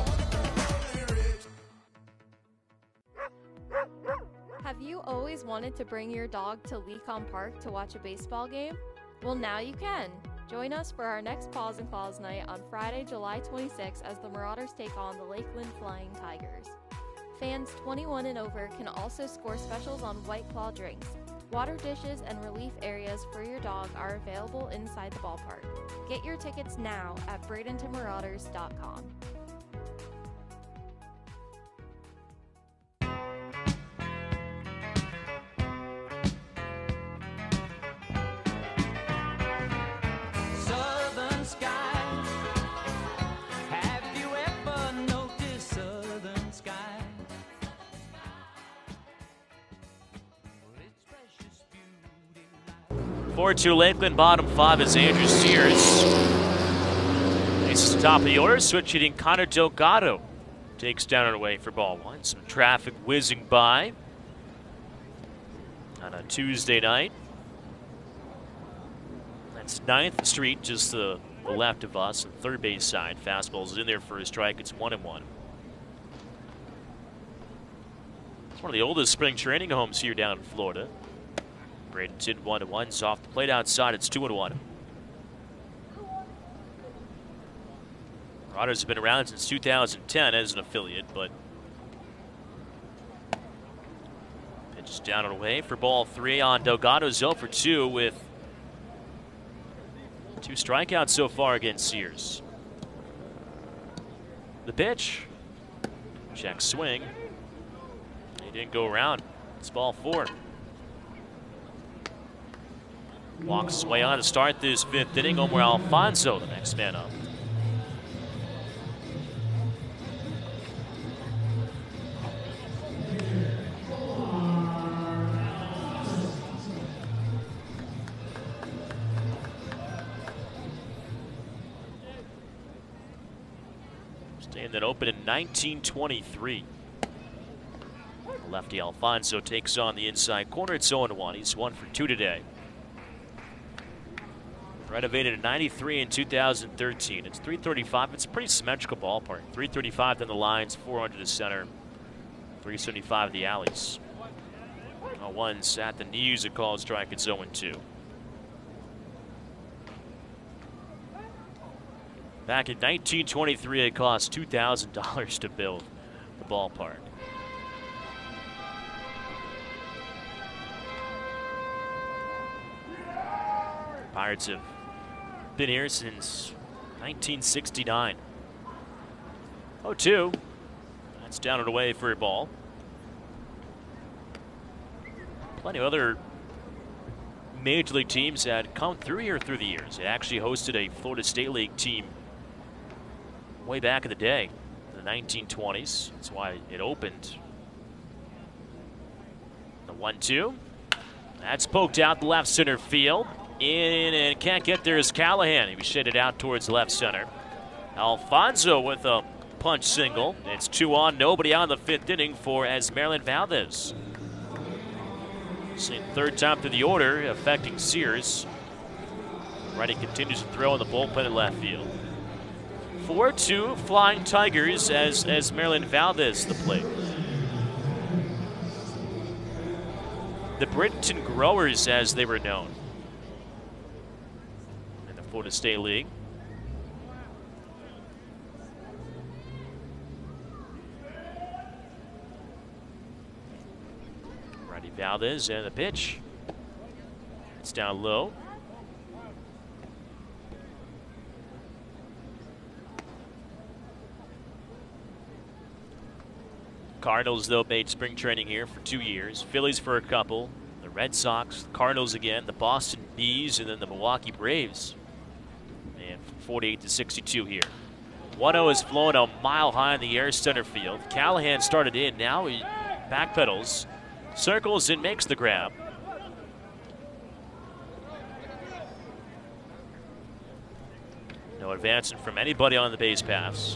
Have you always wanted to bring your dog to Lecom Park to watch a baseball game? Well, now you can. Join us for our next Paws and Claws night on Friday, July twenty-sixth as the Marauders take on the Lakeland Flying Tigers. Fans twenty-one and over can also score specials on White Claw drinks. Water dishes and relief areas for your dog are available inside the ballpark. Get your tickets now at Bradenton Marauders dot com. Southern skies. Have you ever noticed southern skies? four two Lakeland, bottom five is Andrew Sears. This is the top of the order. Switch hitting Connor Delgado takes down and away for ball one. Some traffic whizzing by on a Tuesday night. That's ninth Street, just the, the left of us, and third base side. Fastball's in there for a strike. It's one and one. It's one of the oldest spring training homes here down in Florida. Bradenton one and one. Off the plate outside. It's two and one. Marauders have been around since two thousand ten as an affiliate, but pitches down and away for ball three on Delgado's zero for two with two strikeouts so far against Sears. The pitch. Check swing. He didn't go around. It's ball four. Walks his way on to start this fifth inning. Omar Alfonso, the next man up. Staying that open in nineteen twenty-three. Lefty Alfonso takes on the inside corner. It's oh and one. He's one for two today. Renovated in ninety-three and two thousand thirteen. It's three thirty-five. It's a pretty symmetrical ballpark. three thirty-five down the lines, four hundred to center, three seventy-five in the alleys. Oh, one's at the knees, a called strike. It's oh and two. Back in nineteen twenty-three, it cost two thousand dollars to build the ballpark. Pirates have been here since nineteen sixty-nine. oh two. That's down and away for a ball. Plenty of other major league teams had come through here through the years. It actually hosted a Florida State League team way back in the day, in the nineteen twenties. That's why it opened. The one two. That's poked out the left center field. In and can't get there is Callahan. He was shaded out towards left center. Alfonso with a punch single. It's two on, nobody out in the fifth inning for Esmeralyn Valdez. Same third time through the order, affecting Sears. Righty continues to throw in the bullpen in left field. four two Flying Tigers as Esmeralyn Valdez the plate. The Bradenton Growers, as they were known. Florida State League. Righty Valdez and the pitch. It's down low. Cardinals, though, made spring training here for two years. Phillies for a couple. The Red Sox, the Cardinals again, the Boston Bees, and then the Milwaukee Braves. And forty-eight to sixty-two here. one oh is flown a mile high in the air center field. Callahan started in. Now he backpedals, circles, and makes the grab. No advancing from anybody on the base paths.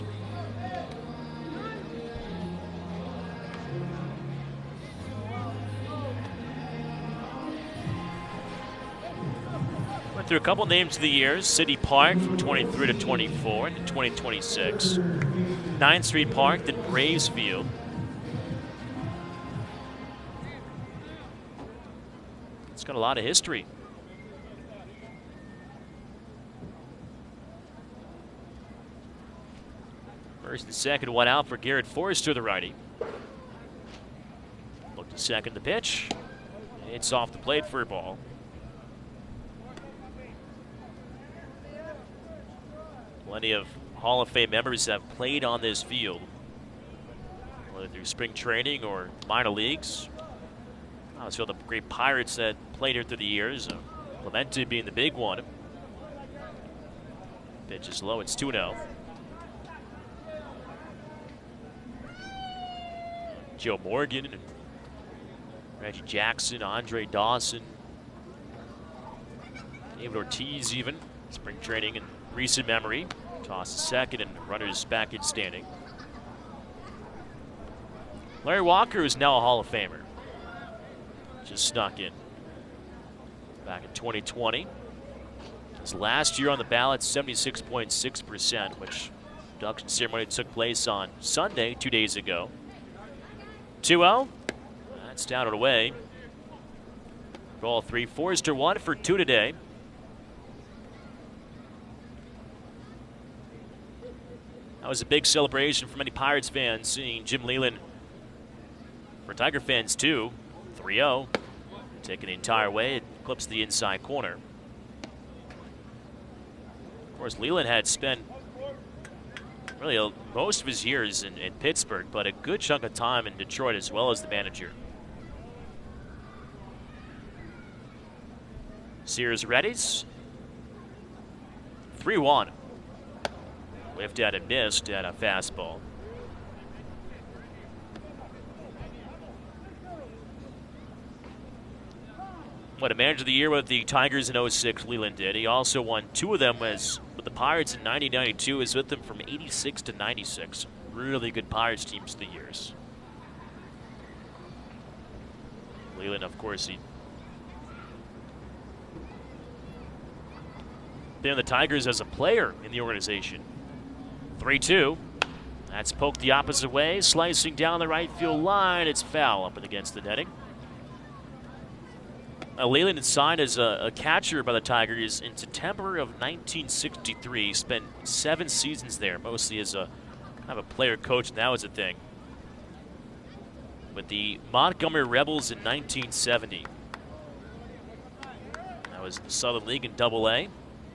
Went through a couple names of the years. City Park from twenty-three to twenty-four and to twenty twenty-six. ninth Street Park, then Braves Field. It's got a lot of history. First and second, one out for Garrett Forrester, the righty. Look to second, the pitch. It's off the plate for a ball. Plenty of Hall of Fame members have played on this field, whether through spring training or minor leagues. I was feel the great Pirates that played here through the years, uh, Clemente being the big one. Pitch is low, it's two oh. Joe Morgan, and Reggie Jackson, Andre Dawson, David Ortiz even, spring training in recent memory. Toss to second and runners back in standing. Larry Walker is now a Hall of Famer. Just snuck in back in twenty twenty. His last year on the ballot, seventy-six point six percent, which induction ceremony took place on Sunday, two days ago. two oh. That's down and away. Ball three. Forrester one for two today. That was a big celebration for many Pirates fans, seeing Jim Leyland. For Tiger fans, too. three oh. Taking the entire way. It clips the inside corner. Of course, Leyland had spent really a, most of his years in, in Pittsburgh, but a good chunk of time in Detroit as well as the manager. Sears readies. three one. Whiffed out and missed at a fastball. What a manager of the year with the Tigers in oh six, Leyland did. He also won two of them as with the Pirates in nineteen ninety-two. Is with them from eighty-six to ninety-six. Really good Pirates teams through the years. Leyland, of course, he been in the Tigers as a player in the organization. three two. That's poked the opposite way, slicing down the right field line. It's foul up and against the netting. Uh, Leyland signed as a, a catcher by the Tigers in September of nineteen sixty-three. Spent seven seasons there, mostly as a kind of a player coach. Now is a thing. With the Montgomery Rebels in nineteen seventy. That was the Southern League in Double A.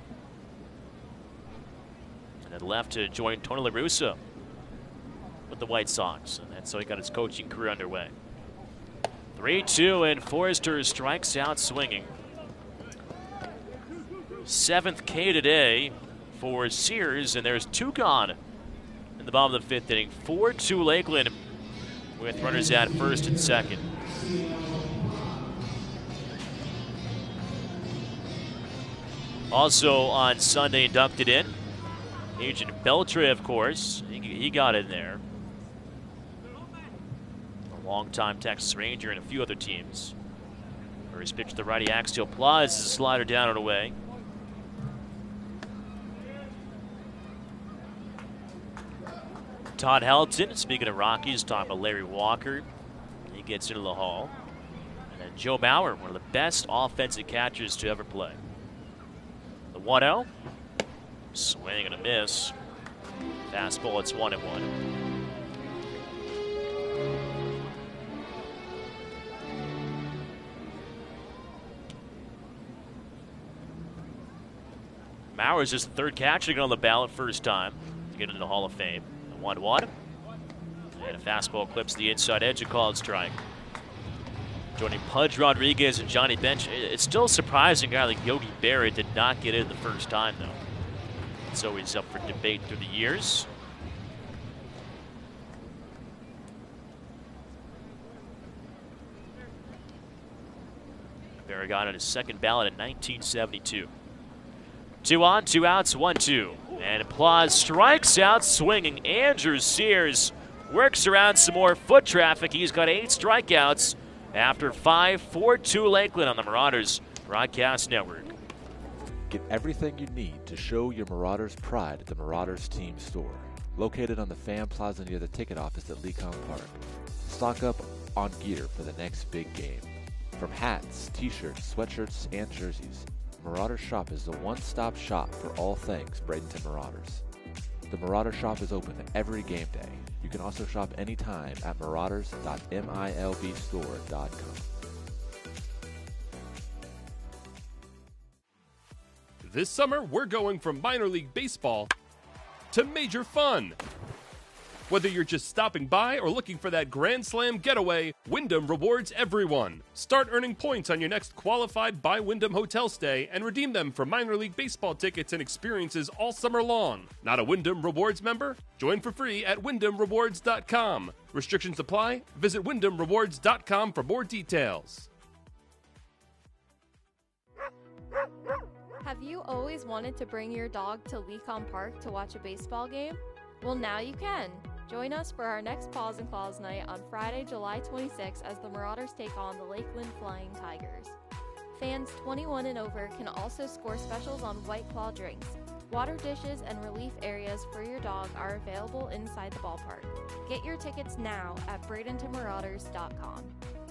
And then left to join Tony La Russa with the White Sox. And that's how he got his coaching career underway. three two, and Forrester strikes out swinging. Seventh K today for Sears, and there's two gone in the bottom of the fifth inning. four two Lakeland with runners at first and second. Also on Sunday inducted in, Agent Beltre, of course. He, he got in there. Longtime Texas Ranger and a few other teams. First pitch to the righty, Axel Plaz is a slider down and away. Todd Helton, speaking of Rockies, talking about Larry Walker. He gets into the hall. And then Joe Mauer, one of the best offensive catchers to ever play. The The one oh. Swing and a miss. Fastball, it's one and one. Mauer's just the third catcher to get on the ballot first time to get into the Hall of Fame. The one one. And a fastball clips the inside edge, a called strike. Joining Pudge Rodriguez and Johnny Bench. It's still surprising a guy like Yogi Berra did not get in the first time, though. It's always up for debate through the years. Berra got on his second ballot in nineteen seventy-two. Two on, two outs, one, two. And Applause strikes out swinging. Andrew Sears works around some more foot traffic. He's got eight strikeouts after five, four two Lakeland on the Marauders Broadcast Network. Get everything you need to show your Marauders pride at the Marauders Team Store, located on the Fan Plaza near the ticket office at Lecom Park. Stock up on gear for the next big game. From hats, t-shirts, sweatshirts, and jerseys, Marauder Shop is the one-stop shop for all things Bradenton Marauders. The Marauder Shop is open every game day. You can also shop anytime at marauders dot milb store dot com. This summer, we're going from minor league baseball to major fun. Whether you're just stopping by or looking for that Grand Slam getaway, Wyndham rewards everyone. Start earning points on your next qualified by Wyndham hotel stay and redeem them for minor league baseball tickets and experiences all summer long. Not a Wyndham Rewards member? Join for free at wyndham rewards dot com. Restrictions apply. Visit wyndham rewards dot com for more details. Have you always wanted to bring your dog to Lecom Park to watch a baseball game? Well, now you can. Join us for our next Paws and Claws night on Friday, July twenty-sixth as the Marauders take on the Lakeland Flying Tigers. Fans twenty-one and over can also score specials on White Claw drinks. Water dishes and relief areas for your dog are available inside the ballpark. Get your tickets now at bradenton marauders dot com.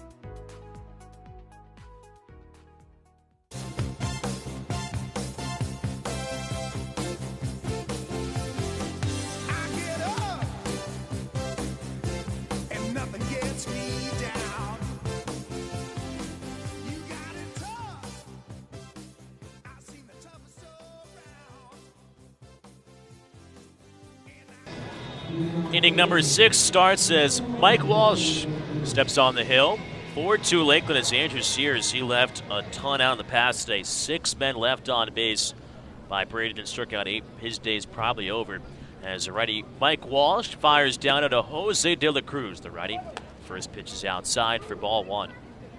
Inning number six starts as Mike Walsh steps on the hill. four two Lakeland as Andrew Sears. He left a ton out in the past today. Six men left on base by Bradenton. Struck out eight. His day's probably over. As the righty Mike Walsh fires down at a Jose De La Cruz. The righty. First pitch is outside for ball one.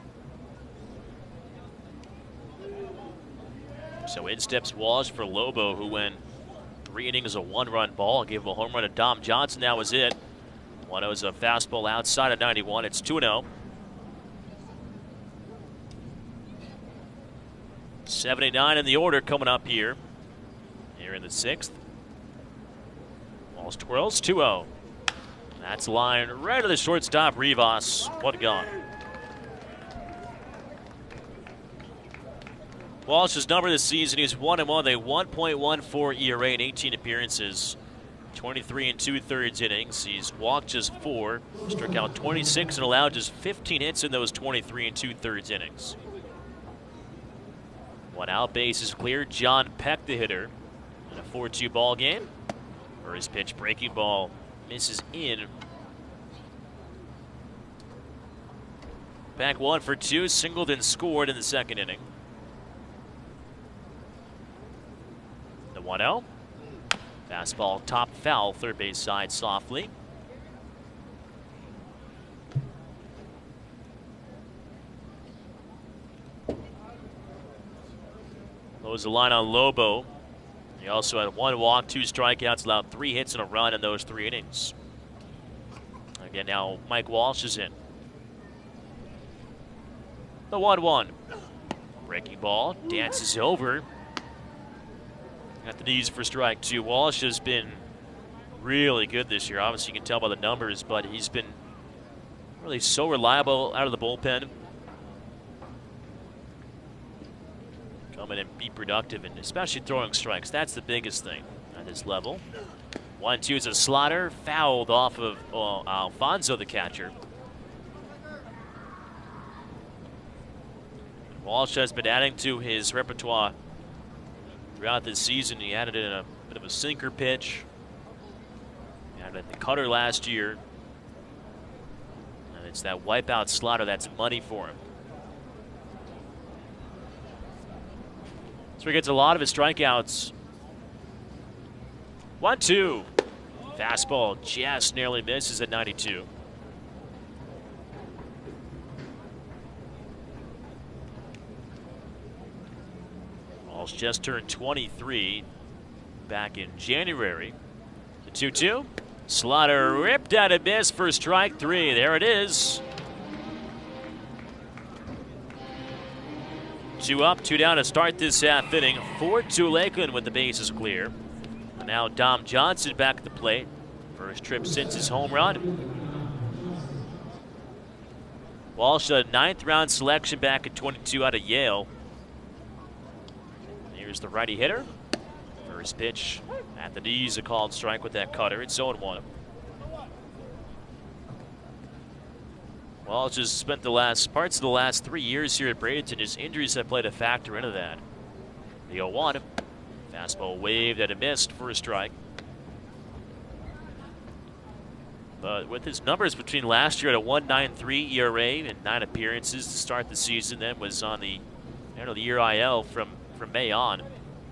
So in steps Walsh for Lobo, who went three innings, a one-run ball. Gave him a home run to Dom Johnson. That was it. one oh is a fastball outside of ninety-one. It's two and oh. seventy-nine in the order coming up here. Here in the sixth. Walsh twirls, two oh. That's a line right to the shortstop, Rivas. One gone. Walsh's number this season, he's one and one, a one point one four E R A in eighteen appearances, twenty-three and two-thirds innings. He's walked just four, struck out twenty-six, and allowed just fifteen hits in those twenty-three and two-thirds innings. One out, base is clear. John Peck, the hitter, in a four two ball game. First pitch, breaking ball, misses in. Peck one for two, singled and scored in the second inning. one oh. Fastball top foul, third base side softly. Close the line on Lobo. He also had one walk, two strikeouts, allowed three hits and a run in those three innings. Again, now Mike Walsh is in. The one one. Breaking ball, dances over. At the knees for strike two. Walsh has been really good this year. Obviously, you can tell by the numbers, but he's been really so reliable out of the bullpen. come in and be productive, and especially throwing strikes. That's the biggest thing at this level. One two is a Slaughter, fouled off of uh, Alfonso, the catcher. Walsh has been adding to his repertoire throughout this season. He added in a bit of a sinker pitch. He added the cutter last year. And it's that wipeout Slaughter that's money for him. So he gets a lot of his strikeouts. One two. Fastball just narrowly misses at ninety-two. Walsh just turned twenty-three back in January. The two two. Slaughter ripped out a miss for strike three. There it is. Two up, two down to start this half inning. four two Lakeland with the bases clear. And now Dom Johnson back at the plate. First trip since his home run. Walsh, a ninth round selection back at twenty-two out of Yale. Here's the righty hitter. First pitch at the knees, a called strike with that cutter. It's oh one. Walsh has spent the last parts of the last three years here at Bradenton. His injuries have played a factor into that. The oh one. Fastball waved and a missed for a strike. But with his numbers between last year at a one point nine three E R A and nine appearances to start the season, then was on the end of the year I L from, from May on.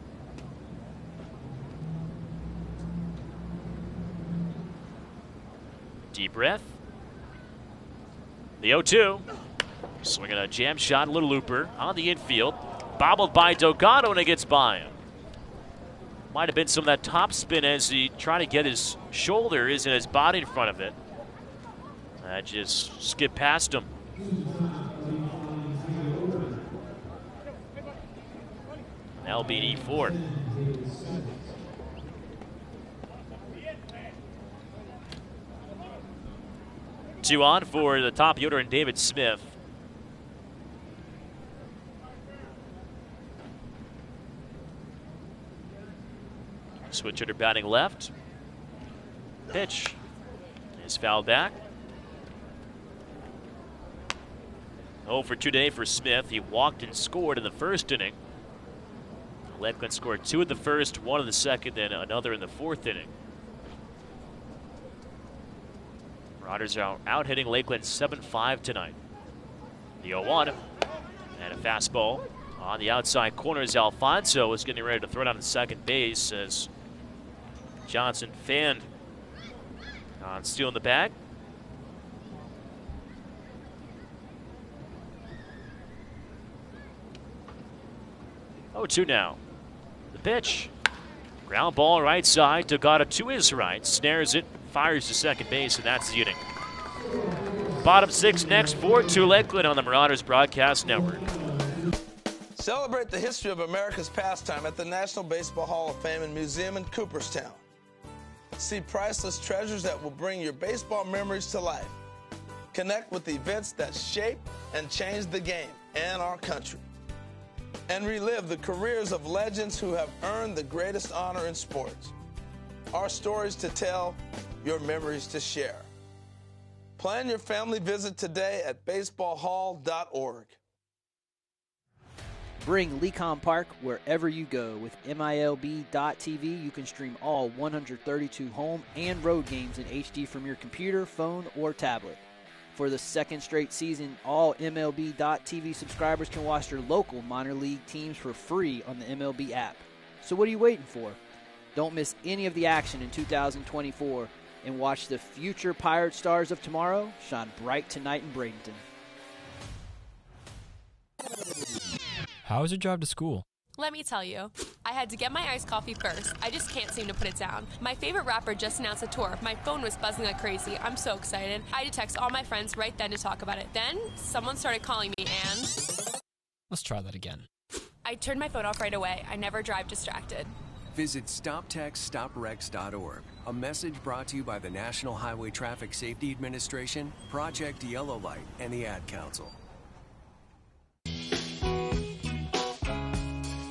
Deep breath. The oh two. Swinging a jam shot, little looper on the infield. Bobbled by Delgado, and it gets by him. Might have been some of that top spin as he tried to get his shoulders and his body in front of it. That just skipped past him. L B D four. Two on for the top order and David Smith. Switch hitter batting left. Pitch is fouled back. oh for two today for Smith. He walked and scored in the first inning. Lakeland scored two in the first, one in the second, then another in the fourth inning. Marauders are out hitting Lakeland seven five tonight. The oh one and a fastball on the outside corner as Alfonso is getting ready to throw it on the second base as Johnson fanned on stealing the bag. oh two now. The pitch. Ground ball right side. Delgado to his right. Snares it. Fires to second base, and that's the inning. Bottom six next. four two Lakeland on the Marauders Broadcast Network. Celebrate the history of America's pastime at the National Baseball Hall of Fame and Museum in Cooperstown. See priceless treasures that will bring your baseball memories to life. Connect with the events that shaped and changed the game and our country. And relive the careers of legends who have earned the greatest honor in sports. Our stories to tell, your memories to share. Plan your family visit today at baseball hall dot org. Bring Lecom Park wherever you go. With M I L B dot T V, you can stream all one hundred thirty-two home and road games in H D from your computer, phone, or tablet. For the second straight season, all M L B dot T V subscribers can watch their local minor league teams for free on the M L B app. So what are you waiting for? Don't miss any of the action in two thousand twenty-four and watch the future Pirate stars of tomorrow shine bright tonight in Bradenton. How was your drive to school? Let me tell you, I had to get my iced coffee first. I just can't seem to put it down. My favorite rapper just announced a tour. My phone was buzzing like crazy. I'm so excited. I had to text all my friends right then to talk about it. Then, someone started calling me and... Let's try that again. I turned my phone off right away. I never drive distracted. Visit stop text stop wrecks dot org. A message brought to you by the National Highway Traffic Safety Administration, Project Yellow Light, and the Ad Council.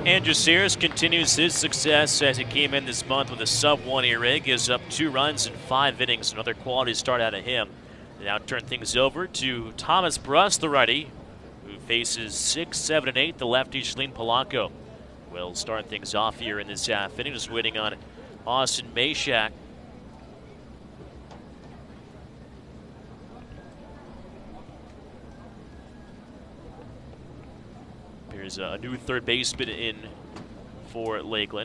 Andrew Sears continues his success as he came in this month with a sub one E R A, gives up two runs in five innings. Another quality start out of him. They now turn things over to Thomas Bruss, the righty, who faces six, seven, and eight, the lefty Shalin Polanco. Will start things off here in this half inning, just waiting on Austin Mashack. There's a new third baseman in for Lakeland.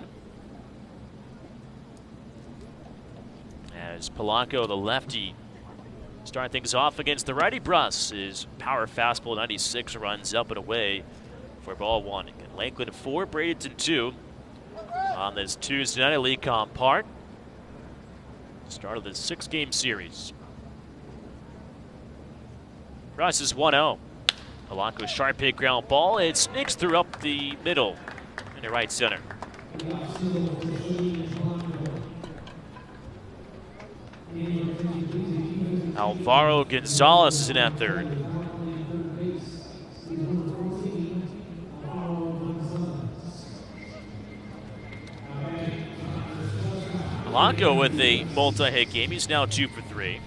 As Polanco, the lefty, start things off against the righty. Bruss is power fastball, ninety-six, runs up and away for ball one. Again, Lakeland four, Bradenton two on this Tuesday night at Lecom Park. Start of the six-game series. Bruss is one oh. Polanco's sharp hit ground ball. It sneaks through up the middle into right center. Alvaro Gonzalez is in at third. Polanco with a multi-hit game. He's now two for three.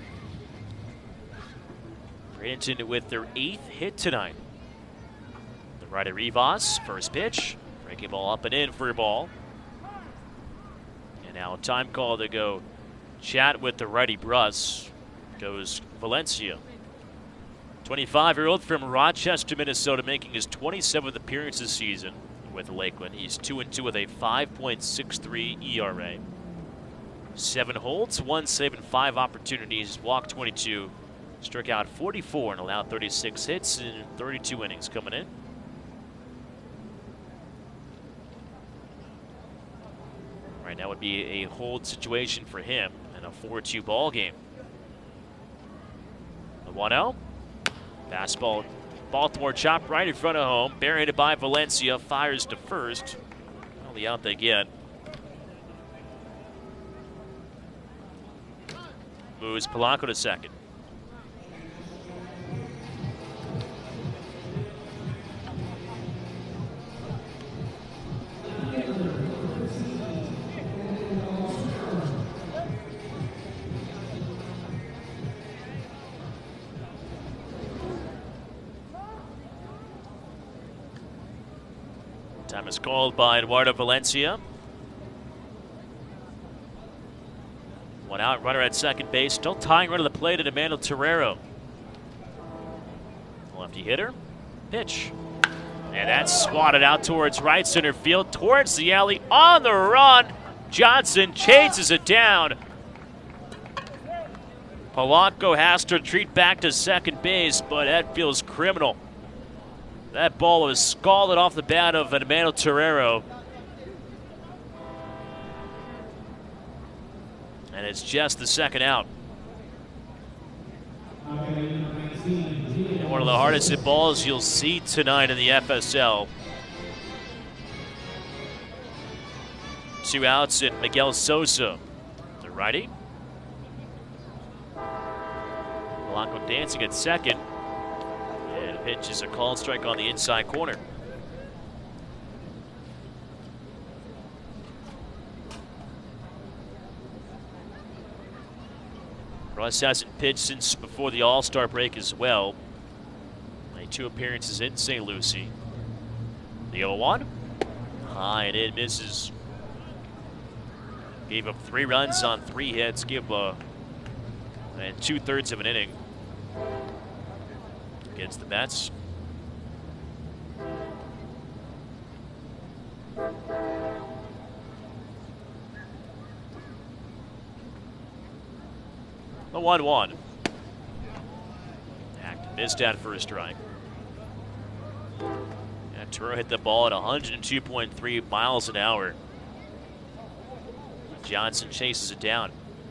Bradenton with their eighth hit tonight. The righty Rivas, first pitch. Breaking ball up and in for a ball. And now a time call to go chat with the righty Bruss. Goes Valencia. twenty-five-year-old from Rochester, Minnesota, making his twenty-seventh appearance this season with Lakeland. He's two and two with a five point six three E R A. Seven holds, one save, and five opportunities. Walked twenty-two. Struck out forty-four and allowed thirty-six hits in thirty-two innings coming in. Right now would be a hold situation for him in a four two ball game. The one oh. Fastball. Baltimore chopped right in front of home. Buried by Valencia. Fires to first. Only out they get. Moves Polanco to second. Time is called by Eduardo Valencia. One out, runner at second base. Still tying run to the plate at Emmanuel Terrero. Lefty hitter. Pitch. And that's swatted out towards right center field, towards the alley, on the run. Johnson chases it down. Polanco has to retreat back to second base, but that feels criminal. That ball was scalded off the bat of Emmanuel Terrero. And it's just the second out. And one of the hardest hit balls you'll see tonight in the F S L. Two outs and Miguel Sosa, the righty. Polanco dancing at second. And pitch is a called strike on the inside corner. Russ hasn't pitched since before the All-Star break as well. Made two appearances in Saint Lucie. The oh one. High and it misses. Gave up three runs on three hits. Gave uh, and two-thirds of an inning. Against the Mets. The one one. Act missed at first strike. And Terrero hit the ball at one hundred two point three miles an hour. Johnson chases it down.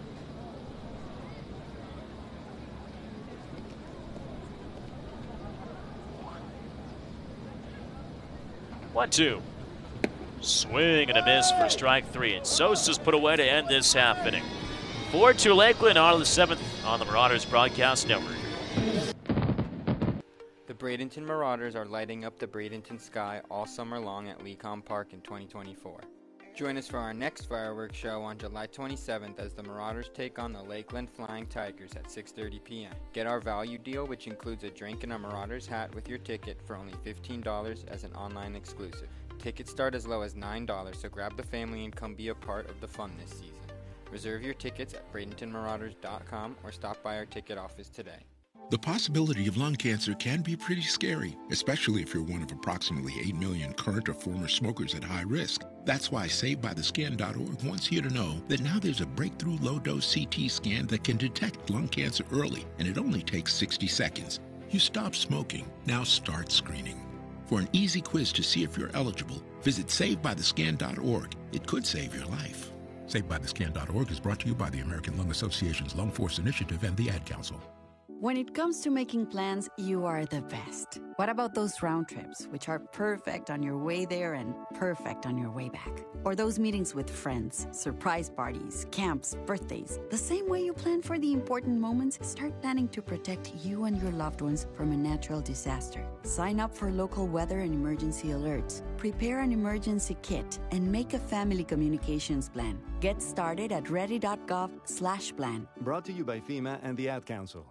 One two. Swing and a miss for strike three. And Sosa's put away to end this half inning. four two Lakeland on the seventh on the Marauders Broadcast Network. The Bradenton Marauders are lighting up the Bradenton sky all summer long at Lecom Park in twenty twenty-four. Join us for our next fireworks show on July twenty-seventh as the Marauders take on the Lakeland Flying Tigers at six thirty p m Get our value deal, which includes a drink and a Marauders hat with your ticket for only fifteen dollars as an online exclusive. Tickets start as low as nine dollars, so grab the family and come be a part of the fun this season. Reserve your tickets at bradenton marauders dot com or stop by our ticket office today. The possibility of lung cancer can be pretty scary, especially if you're one of approximately eight million current or former smokers at high risk. That's why Saved By The Scan dot org wants you to know that now there's a breakthrough low-dose C T scan that can detect lung cancer early, and it only takes sixty seconds. You stop smoking, now start screening. For an easy quiz to see if you're eligible, visit Saved By The Scan dot org. It could save your life. Saved By The Scan dot org is brought to you by the American Lung Association's Lung Force Initiative and the Ad Council. When it comes to making plans, you are the best. What about those round trips, which are perfect on your way there and perfect on your way back? Or those meetings with friends, surprise parties, camps, birthdays? The same way you plan for the important moments, start planning to protect you and your loved ones from a natural disaster. Sign up for local weather and emergency alerts. Prepare an emergency kit and make a family communications plan. Get started at ready dot gov slash plan. Brought to you by FEMA and the Ad Council.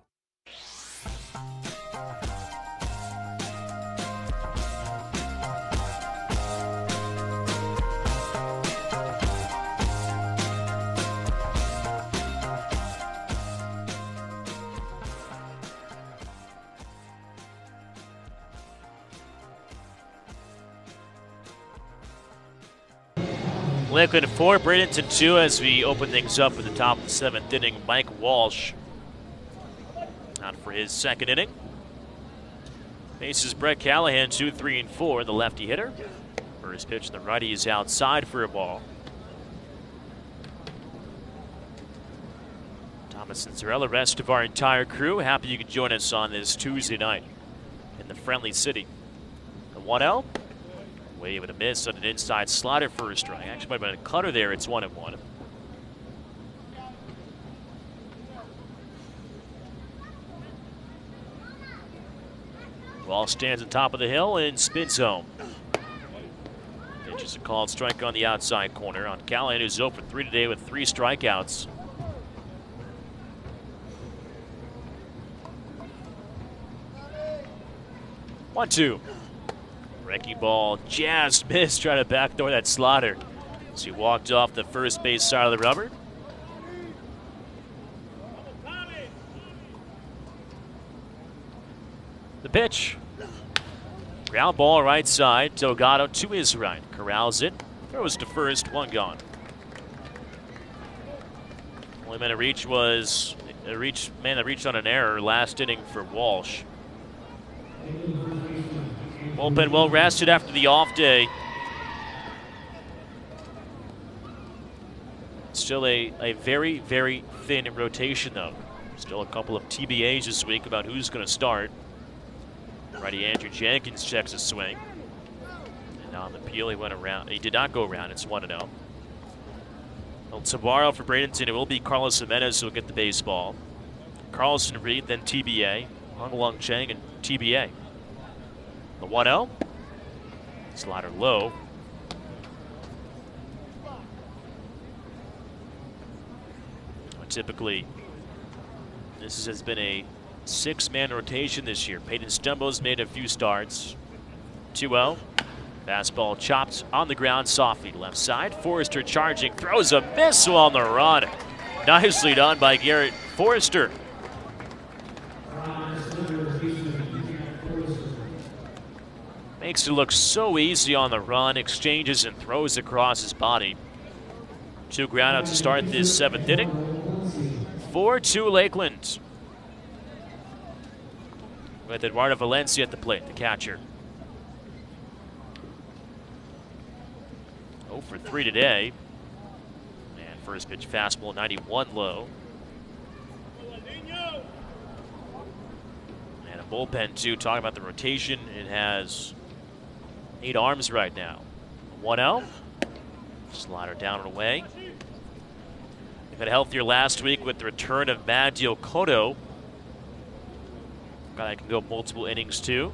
Lakeland four, Bradenton two as we open things up at the top of the seventh inning. Mike Walsh out for his second inning. Faces Brett Callahan, two, three, and four, the lefty hitter. First pitch, the righty is outside for a ball. Thomas and Zarella, rest of our entire crew, happy you could join us on this Tuesday night in the Friendly City. The one oh, wave and a miss on an inside slider for a strike. Actually might have been a cutter there, it's one and one. Ball stands on top of the hill and spins home. Pitch is a called strike on the outside corner on Callahan, who's oh for three today with three strikeouts. one two. Wrecking ball, jazz miss, trying to backdoor that slider as he walked off the first base side of the rubber. The pitch. Ground ball right side. Delgado to his right. Corrals it. Throws to first. One gone. Only man to reach was a reach man that reached on an error last inning for Walsh. Bullpen well rested after the off day. Still a, a very, very thin rotation, though. Still a couple of T B As this week about who's going to start. Righty Andrew Jenkins checks a swing. And on the peel, he went around. He did not go around. It's one and oh. Well, tomorrow for Bradenton, it will be Carlos Jimenez who will get the baseball. Carlson Reed, then T B A. Hung Lung Chang and T B A. The one oh. Slider low. Typically, this has been a six-man rotation this year. Peyton Stumbo's made a few starts. two oh. Fastball chopped on the ground softly to left side. Forrester charging, throws a missile on the run. Nicely done by Garrett Forrester. Makes it look so easy on the run, exchanges and throws across his body. Two groundouts to start this seventh inning. four two Lakeland. With Eduardo Valencia at the plate, the catcher. oh for three today. And first pitch fastball, ninety-one low. And a bullpen, too, talking about the rotation. It has eight arms right now. one oh. Slider down and away. They've had a healthier last week with the return of Magdio Cotto. Guy that can go multiple innings too.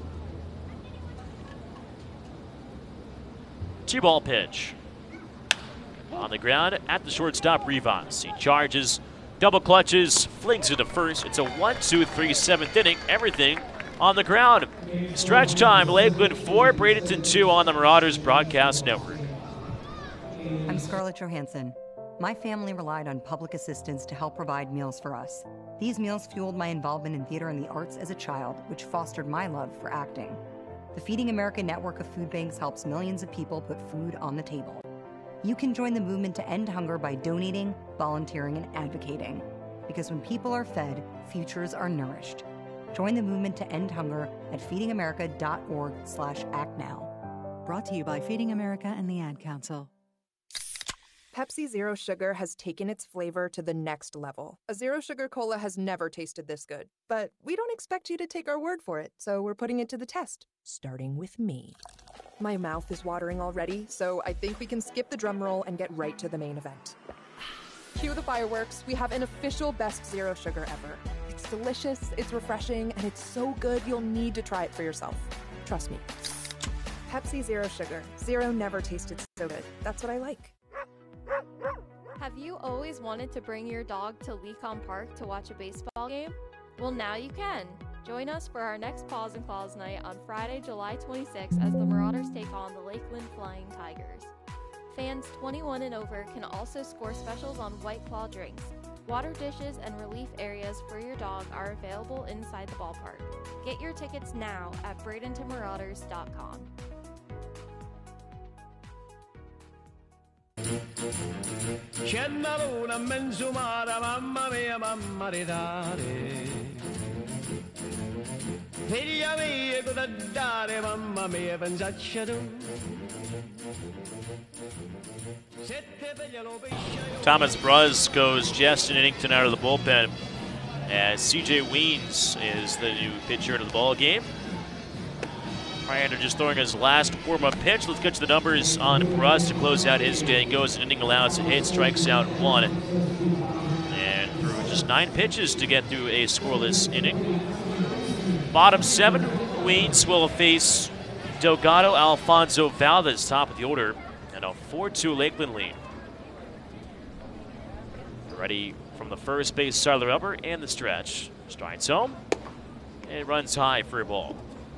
Two ball pitch. On the ground at the shortstop, Rivas. He charges, double clutches, flings it to first. It's a one two three seventh inning. Everything on the ground. Stretch time. Lakeland four, Bradenton two on the Marauders Broadcast Network. I'm Scarlett Johansson. My family relied on public assistance to help provide meals for us. These meals fueled my involvement in theater and the arts as a child, which fostered my love for acting. The Feeding America network of food banks helps millions of people put food on the table. You can join the movement to end hunger by donating, volunteering, and advocating. Because when people are fed, futures are nourished. Join the movement to end hunger at feeding america dot org slash act now. Brought to you by Feeding America and the Ad Council. Pepsi Zero Sugar has taken its flavor to the next level. A Zero Sugar Cola has never tasted this good. But we don't expect you to take our word for it, so we're putting it to the test, starting with me. My mouth is watering already, so I think we can skip the drum roll and get right to the main event. Cue the fireworks. We have an official best Zero Sugar ever. It's delicious, it's refreshing, and it's so good you'll need to try it for yourself. Trust me. Pepsi Zero Sugar. Zero never tasted so good. That's what I like. Have you always wanted to bring your dog to Lecom Park to watch a baseball game? Well, now you can. Join us for our next Paws and Claws night on Friday, July twenty-sixth as the Marauders take on the Lakeland Flying Tigers. Fans twenty-one and over can also score specials on White Claw drinks. Water dishes and relief areas for your dog are available inside the ballpark. Get your tickets now at bradenton marauders dot com. C'è una luna in mezzo mare, mamma mia, mamma ridare. Figlia mia, cosa dare, mamma mia, pensaccia tu. Thomas Bruz goes just an inning out of the bullpen as C J Weens is the new pitcher into the ball game. Ryander just throwing his last warm-up pitch. Let's get to the numbers on Bruz to close out his day. Goes an inning, allows a hit, strikes out one. And through just nine pitches to get through a scoreless inning. Bottom seven, Weens will face Delgado, Alfonso Valdez, top of the order, and a four two Lakeland lead. Ready from the first base side of the rubber and the stretch. Strides home and runs high for a ball.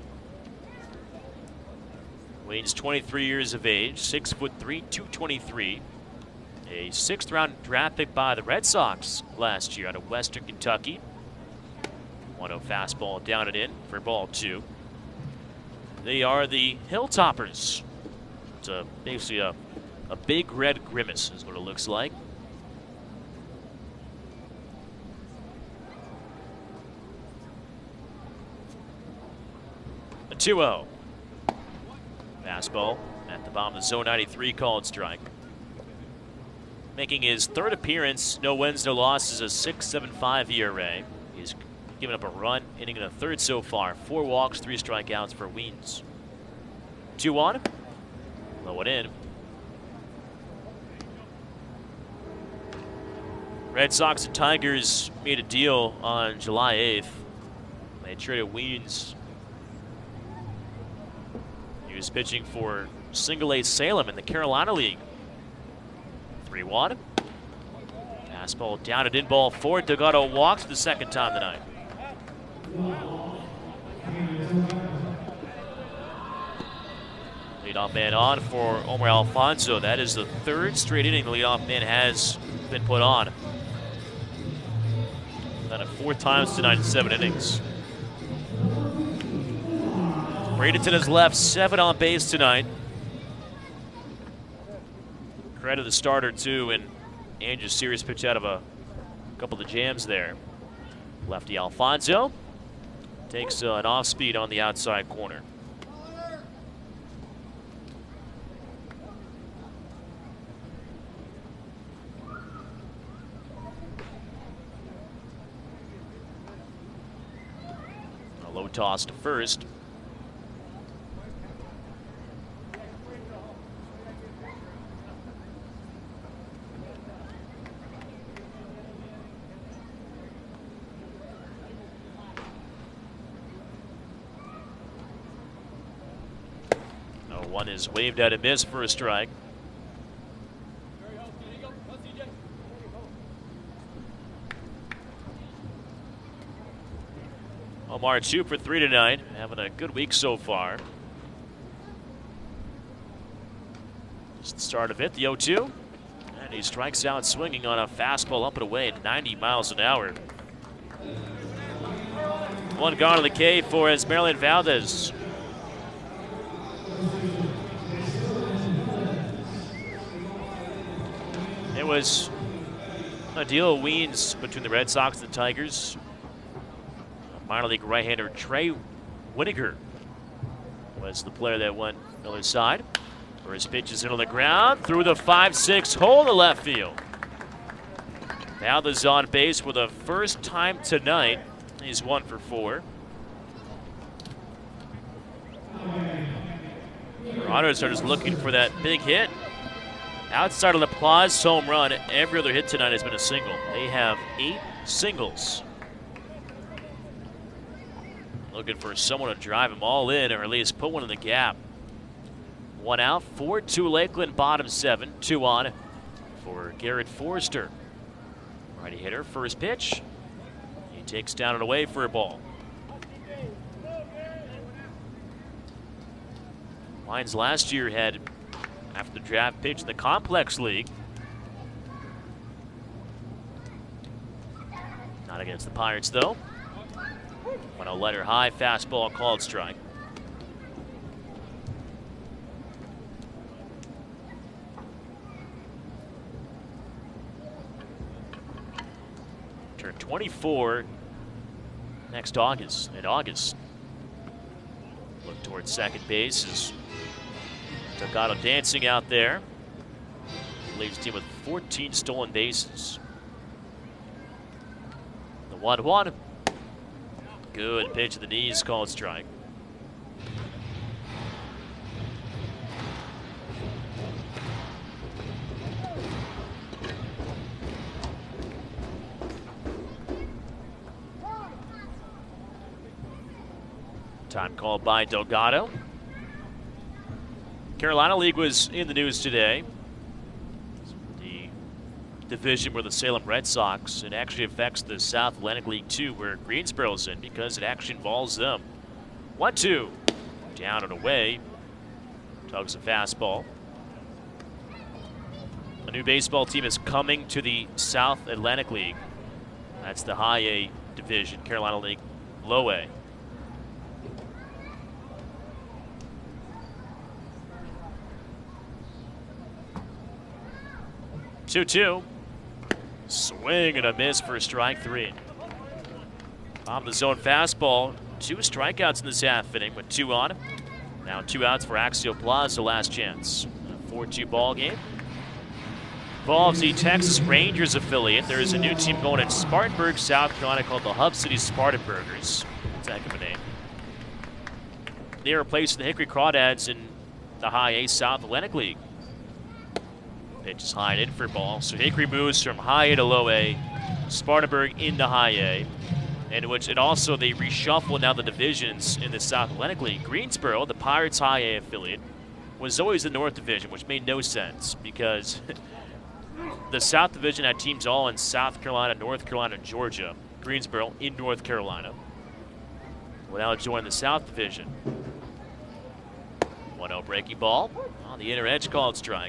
Weens, twenty-three years of age, six foot three, two twenty-three. A sixth round draft pick by the Red Sox last year out of Western Kentucky. one oh fastball down and in for ball two. They are the Hilltoppers. It's a, basically a, a big red grimace is what it looks like. A two oh. Fastball at the bottom of the zone, ninety-three called strike. Making his third appearance, no wins, no losses, a six point seven five E R A. He's given up a run, inning and a third so far. Four walks, three strikeouts for Weens. two one. Low and in. Red Sox and Tigers made a deal on July eighth. They traded Weens. He was pitching for Single A Salem in the Carolina League. three one. Fastball down and in, ball four. Delgado walks the second time tonight. Leadoff man on for Omar Alfonso. That is the third straight inning the leadoff man has been put on. Done it four times tonight in seven innings. Bradenton has left seven on base tonight. Credit the starter too, and Andrew Serious pitch out of a couple of the jams there. Lefty Alfonso takes uh, an off speed on the outside corner. A low toss to first. One is waved at a miss for a strike. Omar two for three tonight, having a good week so far. Just the start of it, the oh two. And he strikes out swinging on a fastball up and away at ninety miles an hour. One gone to the K for Esmeralda Valdez. It was a deal of Weens between the Red Sox and the Tigers. Minor league right-hander Trey Whitaker was the player that went the other side. First pitch is in on the ground, through the five six hole to left field. Valdez on base for the first time tonight. He's one for four. Marauders are just looking for that big hit. Outside of the Plaza home run, every other hit tonight has been a single. They have eight singles. Looking for someone to drive them all in, or at least put one in the gap. One out, four two Lakeland, bottom seven. Two on for Garrett Forrester. Righty hitter, first pitch. He takes down and away for a ball. Lions last year had, after the draft, pitched in the Complex League. Not against the Pirates, though. On a letter high fastball called strike. Turn twenty-four next August. In August. Look towards second base as Delgado dancing out there. Leads the team with fourteen stolen bases. The one one. Good pitch to the knees, called strike. Time called by Delgado. Carolina League was in the news today. The division where the Salem Red Sox, it actually affects the South Atlantic League too, where Greensboro's in, because it actually involves them. one two. Down and away. Tugs a fastball. A new baseball team is coming to the South Atlantic League. That's the High A division, Carolina League Low A. two two. Swing and a miss for strike three. On the zone fastball. Two strikeouts in this half inning with two on. Now two outs for Axiel Plaza, last chance. A four two ball game. Involves the Texas Rangers affiliate. There is a new team going in Spartanburg, South Carolina called the Hub City Spartanburgers. That's a heck of a name. They are placed in the Hickory Crawdads in the High A South Atlantic League. Pitch is high and in for ball. So Hickory moves from High A to Low A, Spartanburg into High A, in which it also they reshuffle now the divisions in the South Atlantic League. Greensboro, the Pirates High A affiliate, was always the North Division, which made no sense because the South Division had teams all in South Carolina, North Carolina, and Georgia. Greensboro in North Carolina will now join the South Division. one oh breaking ball on the inner edge, called strike.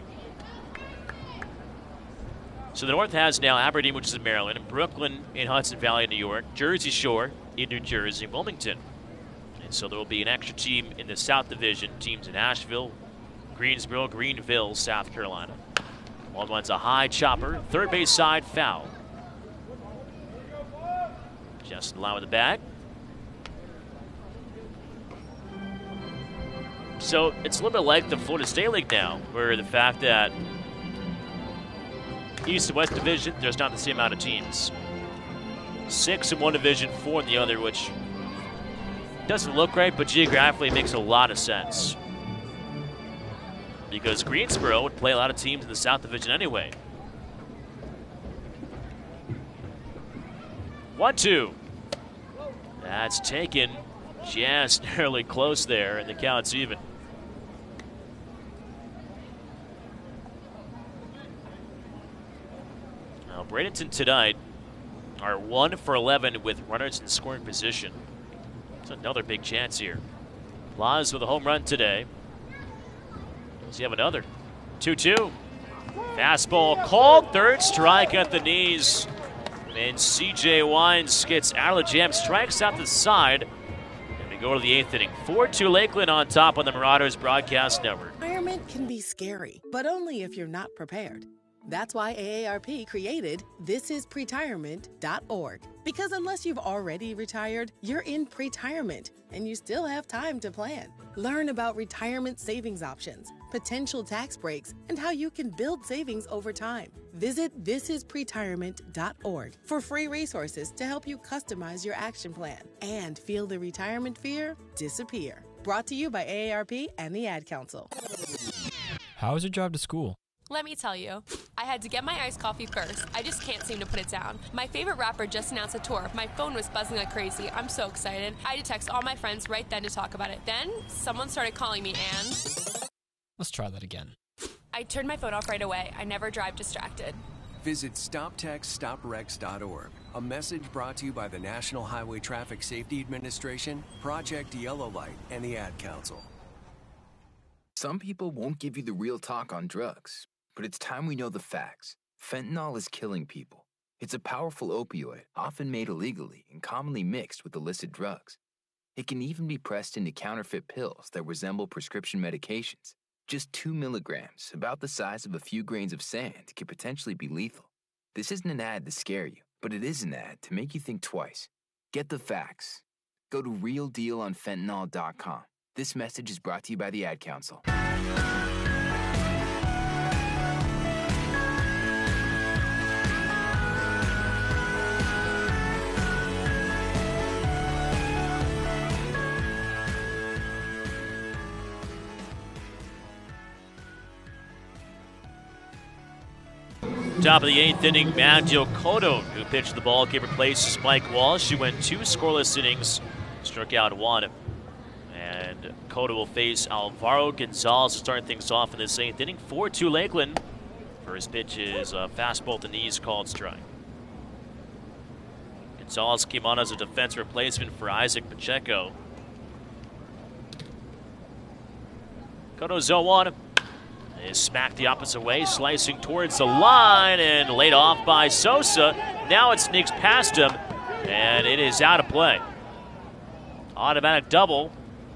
So the North has now Aberdeen, which is in Maryland, and Brooklyn in Hudson Valley, New York, Jersey Shore in New Jersey, Wilmington. And so there will be an extra team in the South Division, teams in Asheville, Greensboro, Greenville, South Carolina. One one's a high chopper, third base side, foul. Just in line with the bag. So it's a little bit like the Florida State League now, where the fact that East and West Division, there's not the same amount of teams. Six in one division, four in the other, which doesn't look right, but geographically it makes a lot of sense. Because Greensboro would play a lot of teams in the South Division anyway. one two. That's taken just narrowly close there, and the count's even. Bradenton tonight are one for eleven with runners in scoring position. It's another big chance here. Plaz with a home run today. Does he have another? two two. Fastball called, third strike at the knees. And C J Wines gets out of the jam, strikes out the side. And we go to the eighth inning. four two Lakeland on top on the Marauders Broadcast Network. Retirement can be scary, but only if you're not prepared. That's why A A R P created this is pretirement dot org. Because unless you've already retired, you're in pretirement, and you still have time to plan. Learn about retirement savings options, potential tax breaks, and how you can build savings over time. Visit this is pretirement dot org for free resources to help you customize your action plan and feel the retirement fear disappear. Brought to you by A A R P and the Ad Council. How is your drive to school? Let me tell you, I had to get my iced coffee first. I just can't seem to put it down. My favorite rapper just announced a tour. My phone was buzzing like crazy. I'm so excited. I had to text all my friends right then to talk about it. Then, someone started calling me and... Let's try that again. I turned my phone off right away. I never drive distracted. Visit stop text stop wrecks dot org. A message brought to you by the National Highway Traffic Safety Administration, Project Yellow Light, and the Ad Council. Some people won't give you the real talk on drugs, but it's time we know the facts. Fentanyl is killing people. It's a powerful opioid, often made illegally and commonly mixed with illicit drugs. It can even be pressed into counterfeit pills that resemble prescription medications. Just two milligrams, about the size of a few grains of sand, can potentially be lethal. This isn't an ad to scare you, but it is an ad to make you think twice. Get the facts. Go to real deal on fentanyl dot com. This message is brought to you by the Ad Council. Top of the eighth inning, Magdio Cotto, who pitched the ball, gave replaces Mike Walsh. She went two scoreless innings, struck out one. And Cotto will face Alvaro Gonzalez to start things off in this eighth inning. four two Lakeland. First pitch is a fastball to knees, called strike. Gonzalez came on as a defense replacement for Isaac Pacheco. Cotto's oh one. Is smacked the opposite way, slicing towards the line and laid off by Sosa. Now it sneaks past him, and it is out of play. Automatic double.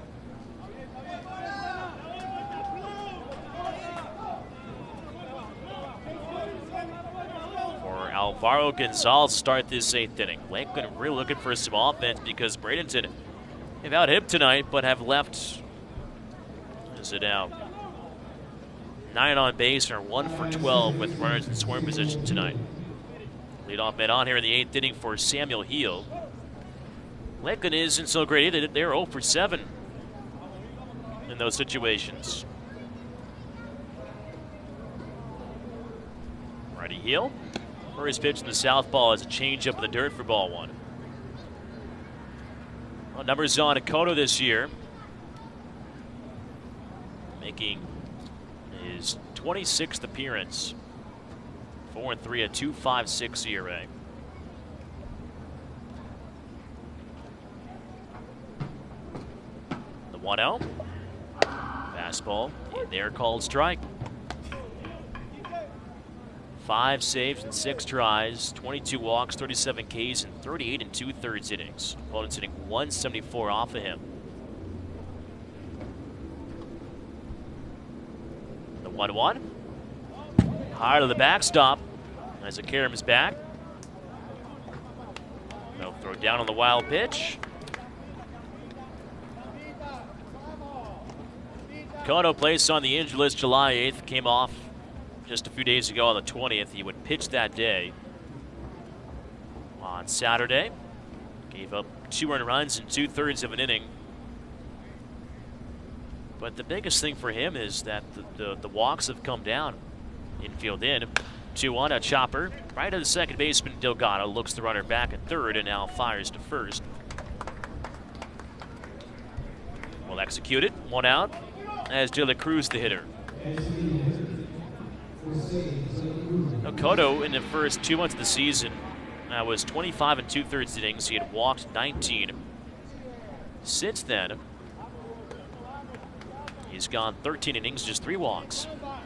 For Alvaro Gonzalez start this eighth inning. Lakeland really looking for some offense because Bradenton have out hit tonight, but have left. Is it out? Nine on base are one for twelve with runners in scoring position tonight. Leadoff man on here in the eighth inning for Samuel Heel. Lakeland isn't so great either. They're oh for seven in those situations. Righty Heel. First pitch in the southpaw is a changeup in the dirt for ball one. Well, numbers on Cotto this year, making his twenty-sixth appearance. four and three, a two point five six E R A. The one oh. Fastball in there, called strike. Five saves and six tries, twenty-two walks, thirty-seven Ks, and thirty-eight and two-thirds innings. Opponent's hitting one seventy-four off of him. one one. High to the backstop as Akaram's back. They'll throw down on the wild pitch. Cotto placed on the injured list July eighth. Came off just a few days ago on the twentieth. He would pitch that day. On Saturday, gave up two earned runs in two-thirds of an inning. But the biggest thing for him is that the, the, the walks have come down. Infield in. two one, a chopper. Right to the second baseman, Delgado looks the runner back at third and now fires to first. Well executed. One out as De La Cruz the hitter. Now Cotto, in the first two months of the season, uh, was twenty-five and two-thirds innings. He had walked nineteen. Since then, he's gone thirteen innings, just three walks.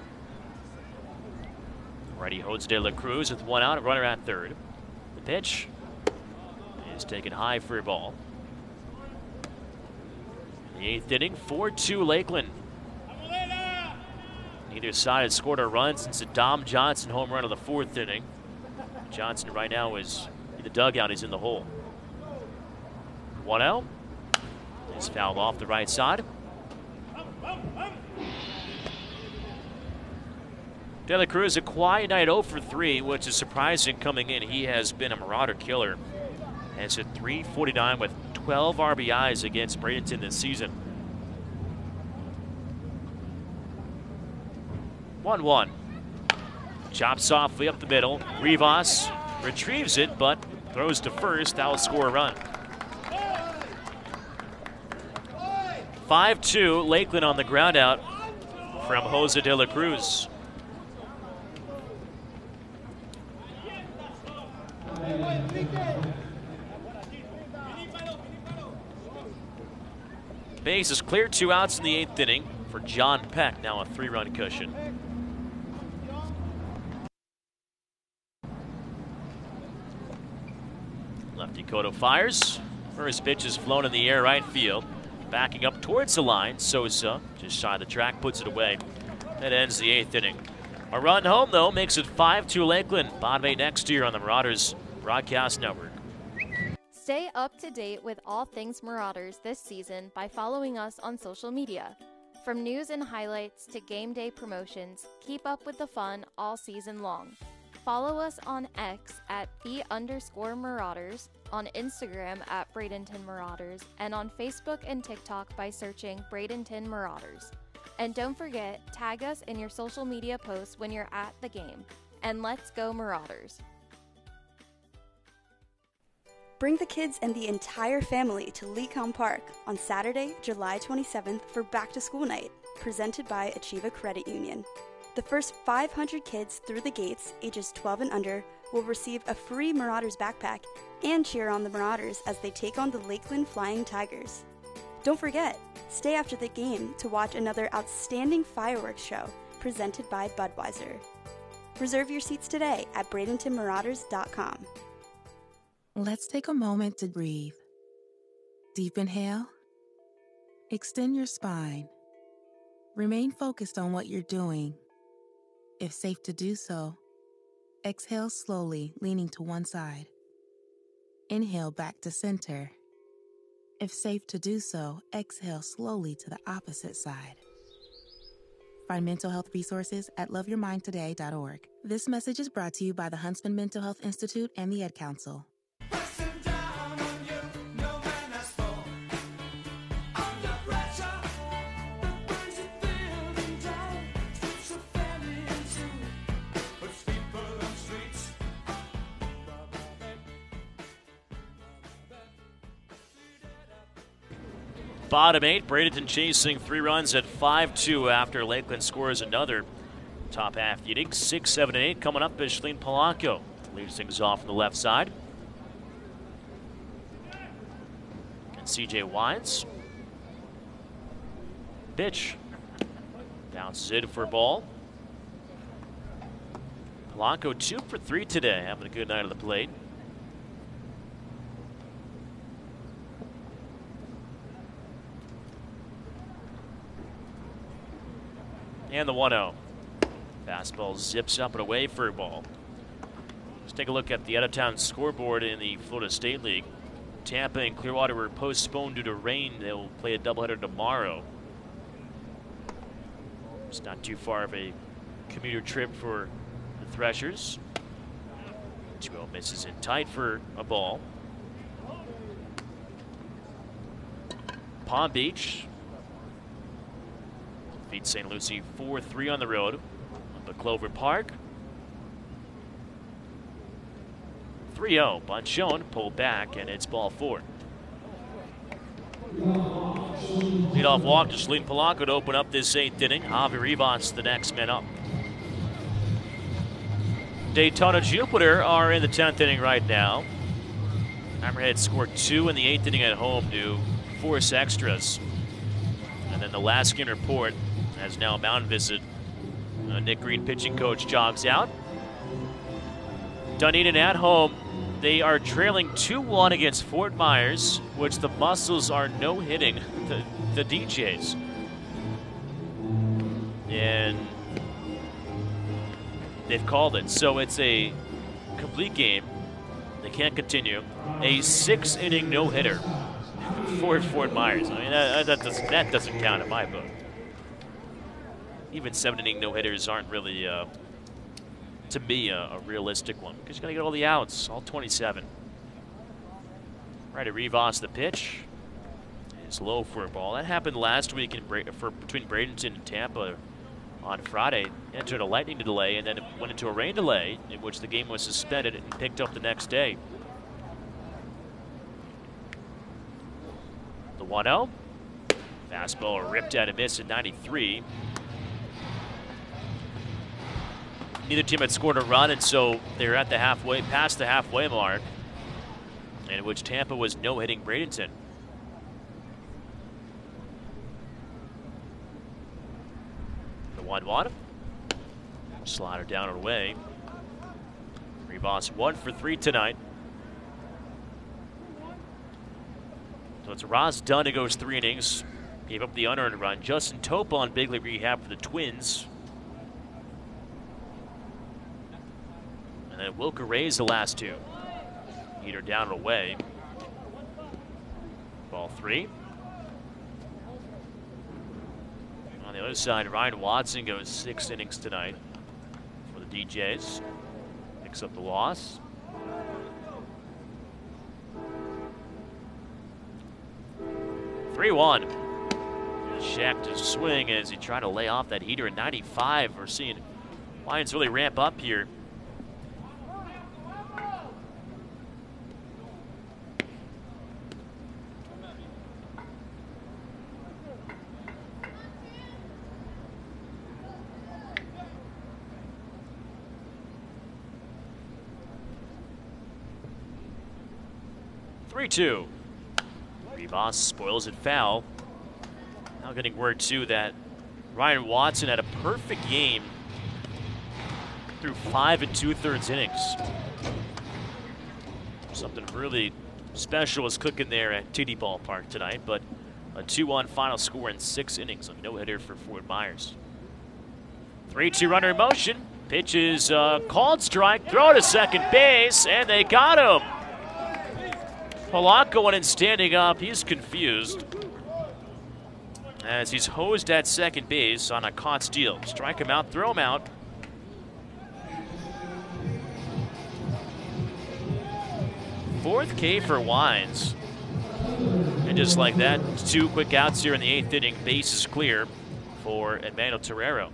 Righty Jose De La Cruz with one out, a runner at third. The pitch is taken high for a ball. In the eighth inning, four two Lakeland. Neither side has scored a run since the Dom Johnson home run of the fourth inning. Johnson right now is in the dugout, he's in the hole. one out. He's fouled off the right side. De La Cruz, a quiet night, oh for three, which is surprising coming in. He has been a Marauder killer. And it's at three forty-nine with twelve R B Is against Bradenton this season. one one. Chops softly up the middle. Rivas retrieves it, but throws to first. That will score a run. five two, Lakeland on the ground out from Jose De La Cruz. Base is clear, two outs in the eighth inning for John Peck, now a three-run cushion. Lefty Cotto fires. First pitch is flown in the air right field. Backing up towards the line, Sosa, just shy of the track, puts it away. That ends the eighth inning. A run home, though, makes it five two Lakeland. Bottom eight next year on the Marauders Broadcast Network. Stay up to date with all things Marauders this season by following us on social media. From news and highlights to game day promotions, keep up with the fun all season long. Follow us on X at the underscore Marauders, on Instagram at Bradenton Marauders, and on Facebook and TikTok by searching Bradenton Marauders. And don't forget, tag us in your social media posts when you're at the game. And let's go Marauders. Bring the kids and the entire family to Lecom Park on Saturday, July twenty-seventh for Back to School Night, presented by Achieva Credit Union. The first five hundred kids through the gates, ages twelve and under, will receive a free Marauders backpack and cheer on the Marauders as they take on the Lakeland Flying Tigers. Don't forget, stay after the game to watch another outstanding fireworks show presented by Budweiser. Reserve your seats today at Bradenton Marauders dot com. Let's take a moment to breathe. Deep inhale. Extend your spine. Remain focused on what you're doing. If safe to do so, exhale slowly, leaning to one side. Inhale back to center. If safe to do so, exhale slowly to the opposite side. Find mental health resources at love your mind today dot org. This message is brought to you by the Huntsman Mental Health Institute and the Ed Council. Bottom eight, Bradenton chasing three runs at five two after Lakeland scores another. Top half of the inning, six, seven, and eight coming up as Shalene Polanco leads things off from the left side. And C J Wines. Pitch. Bounces in for a ball. Polanco two for three today, having a good night on the plate. And the one oh. Fastball zips up and away for a ball. Let's take a look at the out-of-town scoreboard in the Florida State League. Tampa and Clearwater were postponed due to rain. They'll play a doubleheader tomorrow. It's not too far of a commuter trip for the Threshers. two oh misses in tight for a ball. Palm Beach beat Saint Lucie four three on the road up at Clover Park. three oh, bunt shown, pulled back, and it's ball four. Leadoff walk to Shalene Polanco to open up this eighth inning. Javi Rivas, the next man up. Daytona Jupiter are in the tenth inning right now. Hammerhead scored two in the eighth inning at home to force extras. And then the last game report has now a mound visit. Uh, Nick Green, pitching coach, jogs out. Dunedin at home. They are trailing two one against Fort Myers, which the Muscles are no-hitting the, the D Js. And they've called it. So it's a complete game. They can't continue. A six-inning no-hitter for Fort Myers. I mean, that, that, doesn't, that doesn't count in my book. Even seven-inning no-hitters aren't really, uh, to me, a, a realistic one, because you're going to get all the outs, all twenty-seven. Right, Rivas, the pitch is low for a ball. That happened last week in Bra for between Bradenton and Tampa on Friday. Entered a lightning delay and then it went into a rain delay, in which the game was suspended and picked up the next day. The one oh. Fastball ripped out and missed at ninety-three. Neither team had scored a run, and so they're at the halfway, past the halfway mark, in which Tampa was no-hitting Bradenton. The one one. Slider down and away. Rivas one for three tonight. So it's Roz Dunn who goes three innings. Gave up the unearned run. Justin Topa on big league rehab for the Twins. And then Wilker Rays the last two. Heater down and away. Ball three. On the other side, Ryan Watson goes six innings tonight for the D Js. Picks up the loss. three one. Shack to swing as he tried to lay off that heater at ninety-five. We're seeing Lions really ramp up here. three two. Rivas spoils it foul. Now getting word, too, that Ryan Watson had a perfect game through five and two-thirds innings. Something really special was cooking there at T D Ballpark tonight, but a two one final score in six innings. A no-hitter for Fort Myers. three two runner in motion. Pitch is uh, called strike. Throw to second base, and they got him. Polanco went in standing up. He's confused as he's hosed at second base on a caught steal. Strike him out, throw him out. Fourth K for Wines. And just like that, two quick outs here in the eighth inning. Base is clear for Emmanuel Torrero.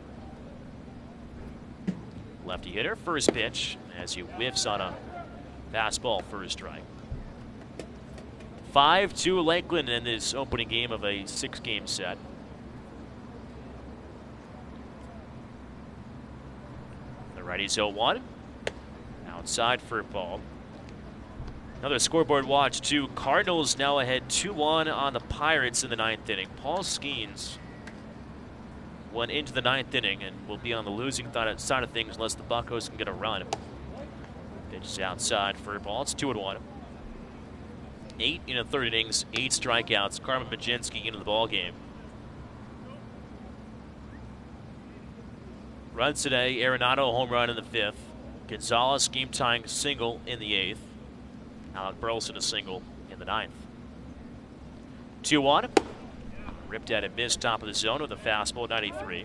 Lefty hitter, first pitch, as he whiffs on a fastball for a strike. five two Lakeland in this opening game of a six-game set. The righty's oh one. Outside for a ball. Another scoreboard watch, too. Cardinals now ahead two one on the Pirates in the ninth inning. Paul Skeens went into the ninth inning and will be on the losing side of things unless the Buccos can get a run. Pitches outside for a ball. It's two and one. Eight in the third innings, eight strikeouts. Carmen Majinski into the ball game. Runs today, Arenado home run in the fifth. Gonzalez game tying single in the eighth. Alec Burleson a single in the ninth. two one. Ripped at and missed top of the zone with a fastball, ninety-three.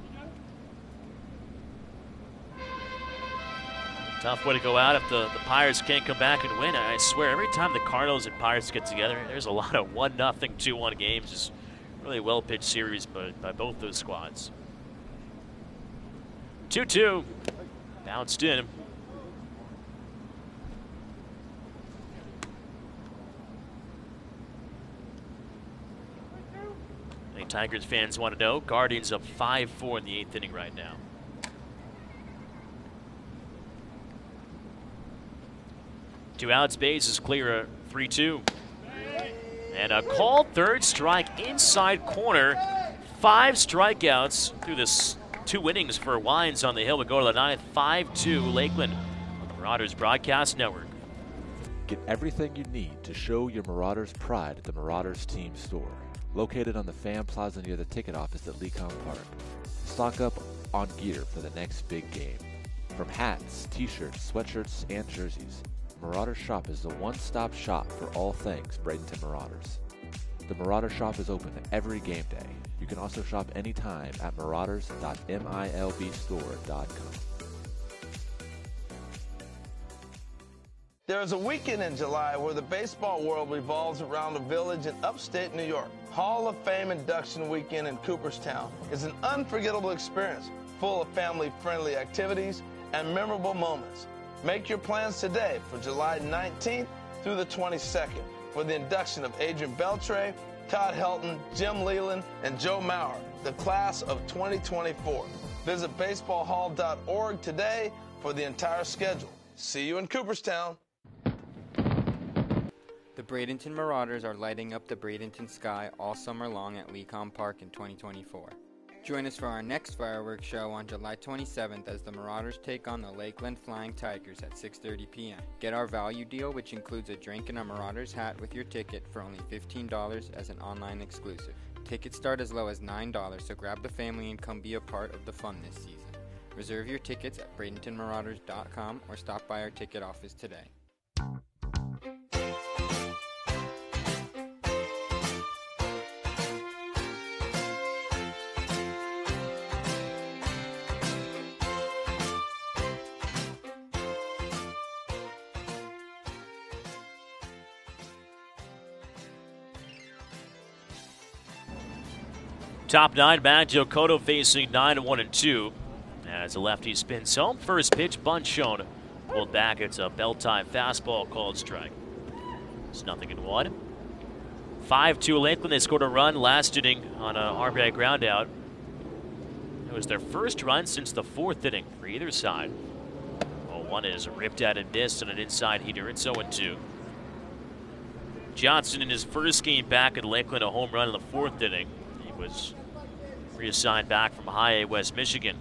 Tough way to go out if the, the Pirates can't come back and win. I swear, every time the Cardinals and Pirates get together, there's a lot of one nothing, two one games. It's really a well-pitched series by, by both those squads. two two. Bounced in. I think Tigers fans want to know, Guardians up five four in the eighth inning right now. Two outs, base is clear, three two. And a called third strike inside corner. Five strikeouts through this two innings for Wines on the hill. We go to the ninth, five two Lakeland on the Marauders Broadcast Network. Get everything you need to show your Marauders pride at the Marauders Team Store, located on the Fan Plaza near the ticket office at Lecom Park. Stock up on gear for the next big game. From hats, t-shirts, sweatshirts, and jerseys, Marauders Shop is the one-stop shop for all things Bradenton Marauders. The Marauders Shop is open every game day. You can also shop anytime at marauders dot milb store dot com. There is a weekend in July where the baseball world revolves around a village in upstate New York. Hall of Fame induction weekend in Cooperstown is an unforgettable experience, full of family-friendly activities and memorable moments. Make your plans today for July nineteenth through the twenty-second for the induction of Adrian Beltre, Todd Helton, Jim Leland, and Joe Mauer, the class of twenty twenty-four. Visit baseball hall dot org today for the entire schedule. See you in Cooperstown. The Bradenton Marauders are lighting up the Bradenton sky all summer long at Lecom Park in twenty twenty-four. Join us for our next fireworks show on July twenty-seventh as the Marauders take on the Lakeland Flying Tigers at six thirty p m Get our value deal, which includes a drink and a Marauders hat with your ticket for only fifteen dollars as an online exclusive. Tickets start as low as nine dollars, so grab the family and come be a part of the fun this season. Reserve your tickets at bradenton marauders dot com or stop by our ticket office today. Top nine, back to Okoto facing nine one and two. As the lefty spins home, first pitch, bunt shown. Pulled back, it's a bell-time fastball called strike. It's nothing in one. five two Lakeland, they scored a run last inning on a R B I ground out. It was their first run since the fourth inning for either side. oh one is ripped out and missed on an inside heater. It's oh two. Johnson in his first game back at Lakeland, a home run in the fourth inning. He was reassigned back from High A West Michigan.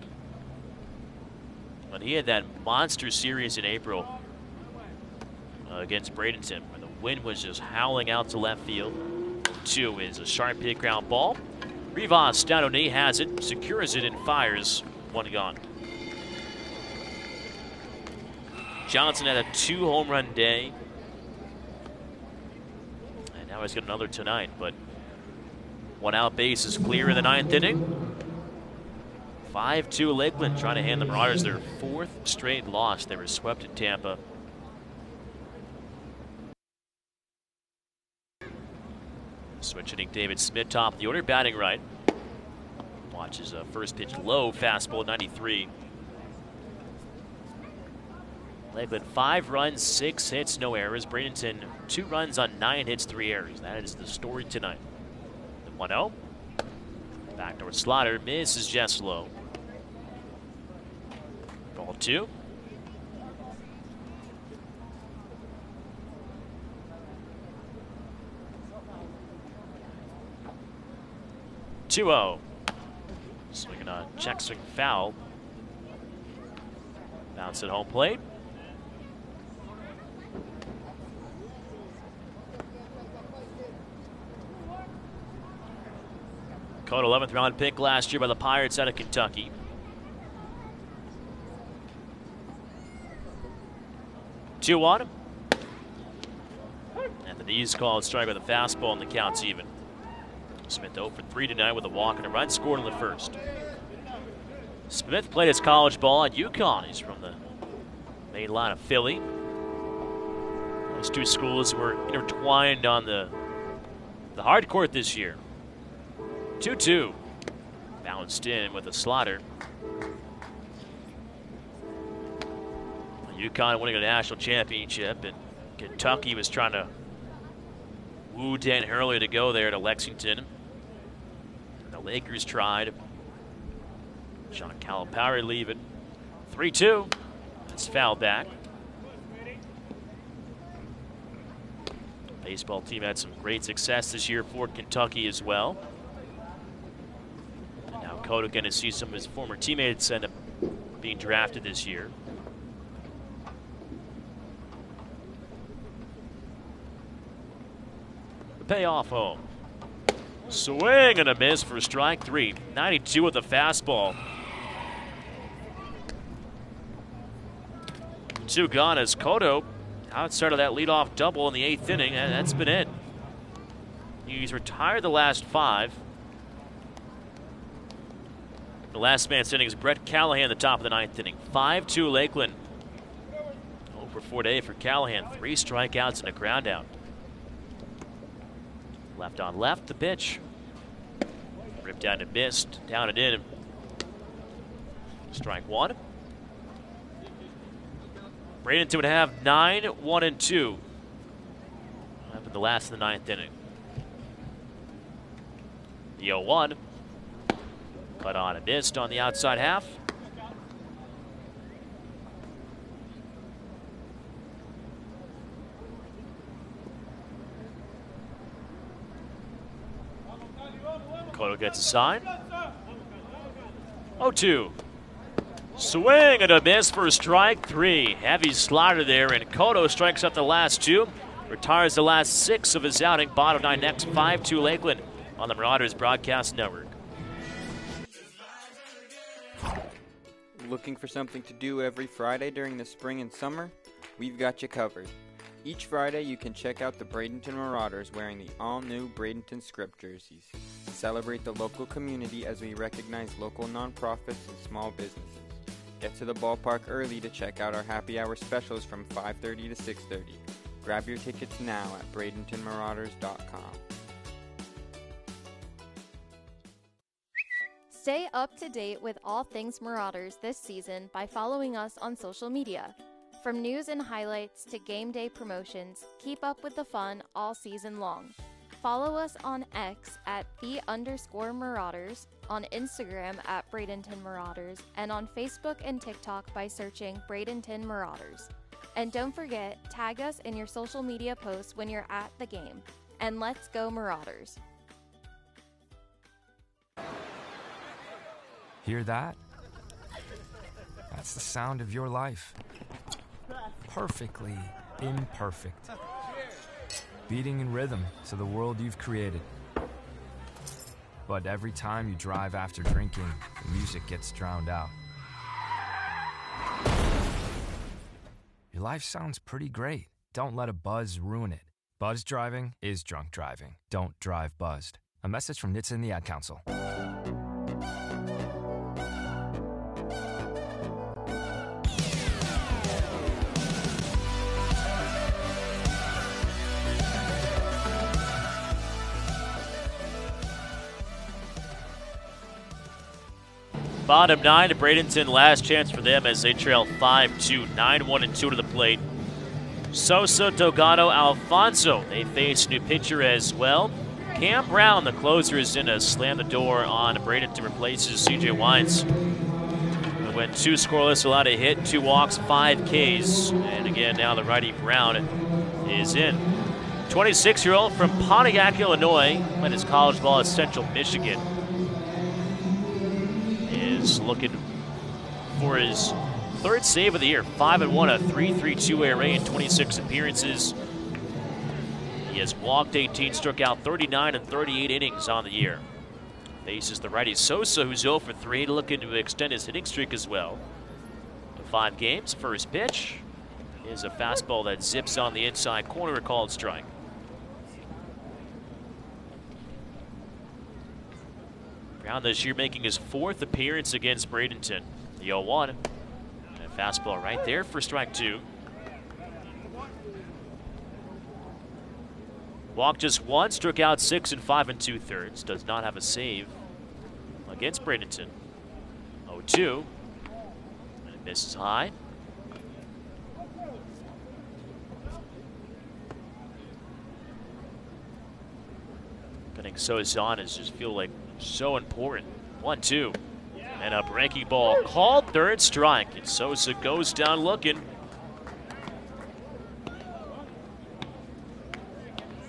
But he had that monster series in April uh, against Bradenton, where the wind was just howling out to left field. Two is a sharp hit ground ball. Rivas down on knee has it, secures it, and fires. One gone. Johnson had a two home run day. And now he's got another tonight, but one out, base is clear in the ninth inning. five two Lakeland trying to hand the Marauders their fourth straight loss. They were swept in Tampa. Switch hitting David Smith top of the order, batting right. Watches a first pitch low, fastball ninety-three. Lakeland five runs, six hits, no errors. Bradenton two runs on nine hits, three errors. That is the story tonight. The one oh. Backdoor slider misses just low. Ball two. two oh. Swinging a check swing foul. Bounce at home plate. Caught eleventh round pick last year by the Pirates out of Kentucky. two one. And the knees called strike with a fastball, and the count's even. Smith oh for three tonight with a walk and a run scored in the first. Smith played his college ball at UConn. He's from the main line of Philly. Those two schools were intertwined on the, the hard court this year. two two. Bounced in with a slider. UConn winning a national championship, and Kentucky was trying to woo Dan Hurley to go there to Lexington. The Lakers tried. John Calipari leaving. three two. It's fouled back. Baseball team had some great success this year for Kentucky as well. And now Cotto going to see some of his former teammates end up being drafted this year. The payoff home. Swing and a miss for strike three. ninety-two with the fastball. Two gone as Cotto outside of that leadoff double in the eighth inning, and that's been it. He's retired the last five. The last man standing is Brett Callahan, the top of the ninth inning. five two Lakeland. oh for four today for Callahan. Three strikeouts and a ground out. Left on left, the pitch. Ripped down and missed. Down and in. Strike one. Bradenton would have nine, one, and two. Up in the last of the ninth inning. The oh one. Cut on and missed on the outside half. Cotto gets a sign. oh two. Swing and a miss for strike three. Heavy slider there, and Cotto strikes out the last two. Retires the last six of his outing. Bottom nine next, five two Lakeland on the Marauders Broadcast Network. Looking for something to do every Friday during the spring and summer? We've got you covered. Each Friday you can check out the Bradenton Marauders wearing the all-new Bradenton script jerseys. Celebrate the local community as we recognize local nonprofits and small businesses. Get to the ballpark early to check out our happy hour specials from five thirty to six thirty. Grab your tickets now at bradenton marauders dot com. Stay up to date with all things Marauders this season by following us on social media. From news and highlights to game day promotions, keep up with the fun all season long. Follow us on X at the underscore Marauders, on Instagram at Bradenton Marauders, and on Facebook and TikTok by searching Bradenton Marauders. And don't forget, tag us in your social media posts when you're at the game. And let's go Marauders. Hear that? That's the sound of your life. Perfectly imperfect. Beating in rhythm to the world you've created. But every time you drive after drinking, the music gets drowned out. Your life sounds pretty great. Don't let a buzz ruin it. Buzz driving is drunk driving. Don't drive buzzed. A message from N H T S A and the Ad Council. Bottom nine to Bradenton, last chance for them as they trail five two, nine one and two to the plate. Sosa, Delgado, Alfonso, they face new pitcher as well. Cam Brown, the closer, is in to slam the door on Bradenton, replaces C J Wines. It went two scoreless, allowed a hit, two walks, five Ks. And again, now the righty Brown is in. twenty-six-year-old from Pontiac, Illinois, played his college ball at Central Michigan. Is looking for his third save of the year. five and one, a three point three two E R A in twenty-six appearances. He has walked eighteen, struck out thirty-nine and thirty-eight innings on the year. Faces the righty Sosa, who's oh for three, looking to extend his hitting streak as well. In five games, first pitch is a fastball that zips on the inside corner, a called strike. Brown this year making his fourth appearance against Bradenton. The oh one. And a fastball right there for strike two. Walked just one, struck out six and five and two thirds. Does not have a save against Bradenton. oh two. And it misses high. Getting Sosa on is just feel like so important. one two. And a breaking ball called third strike. And Sosa goes down looking.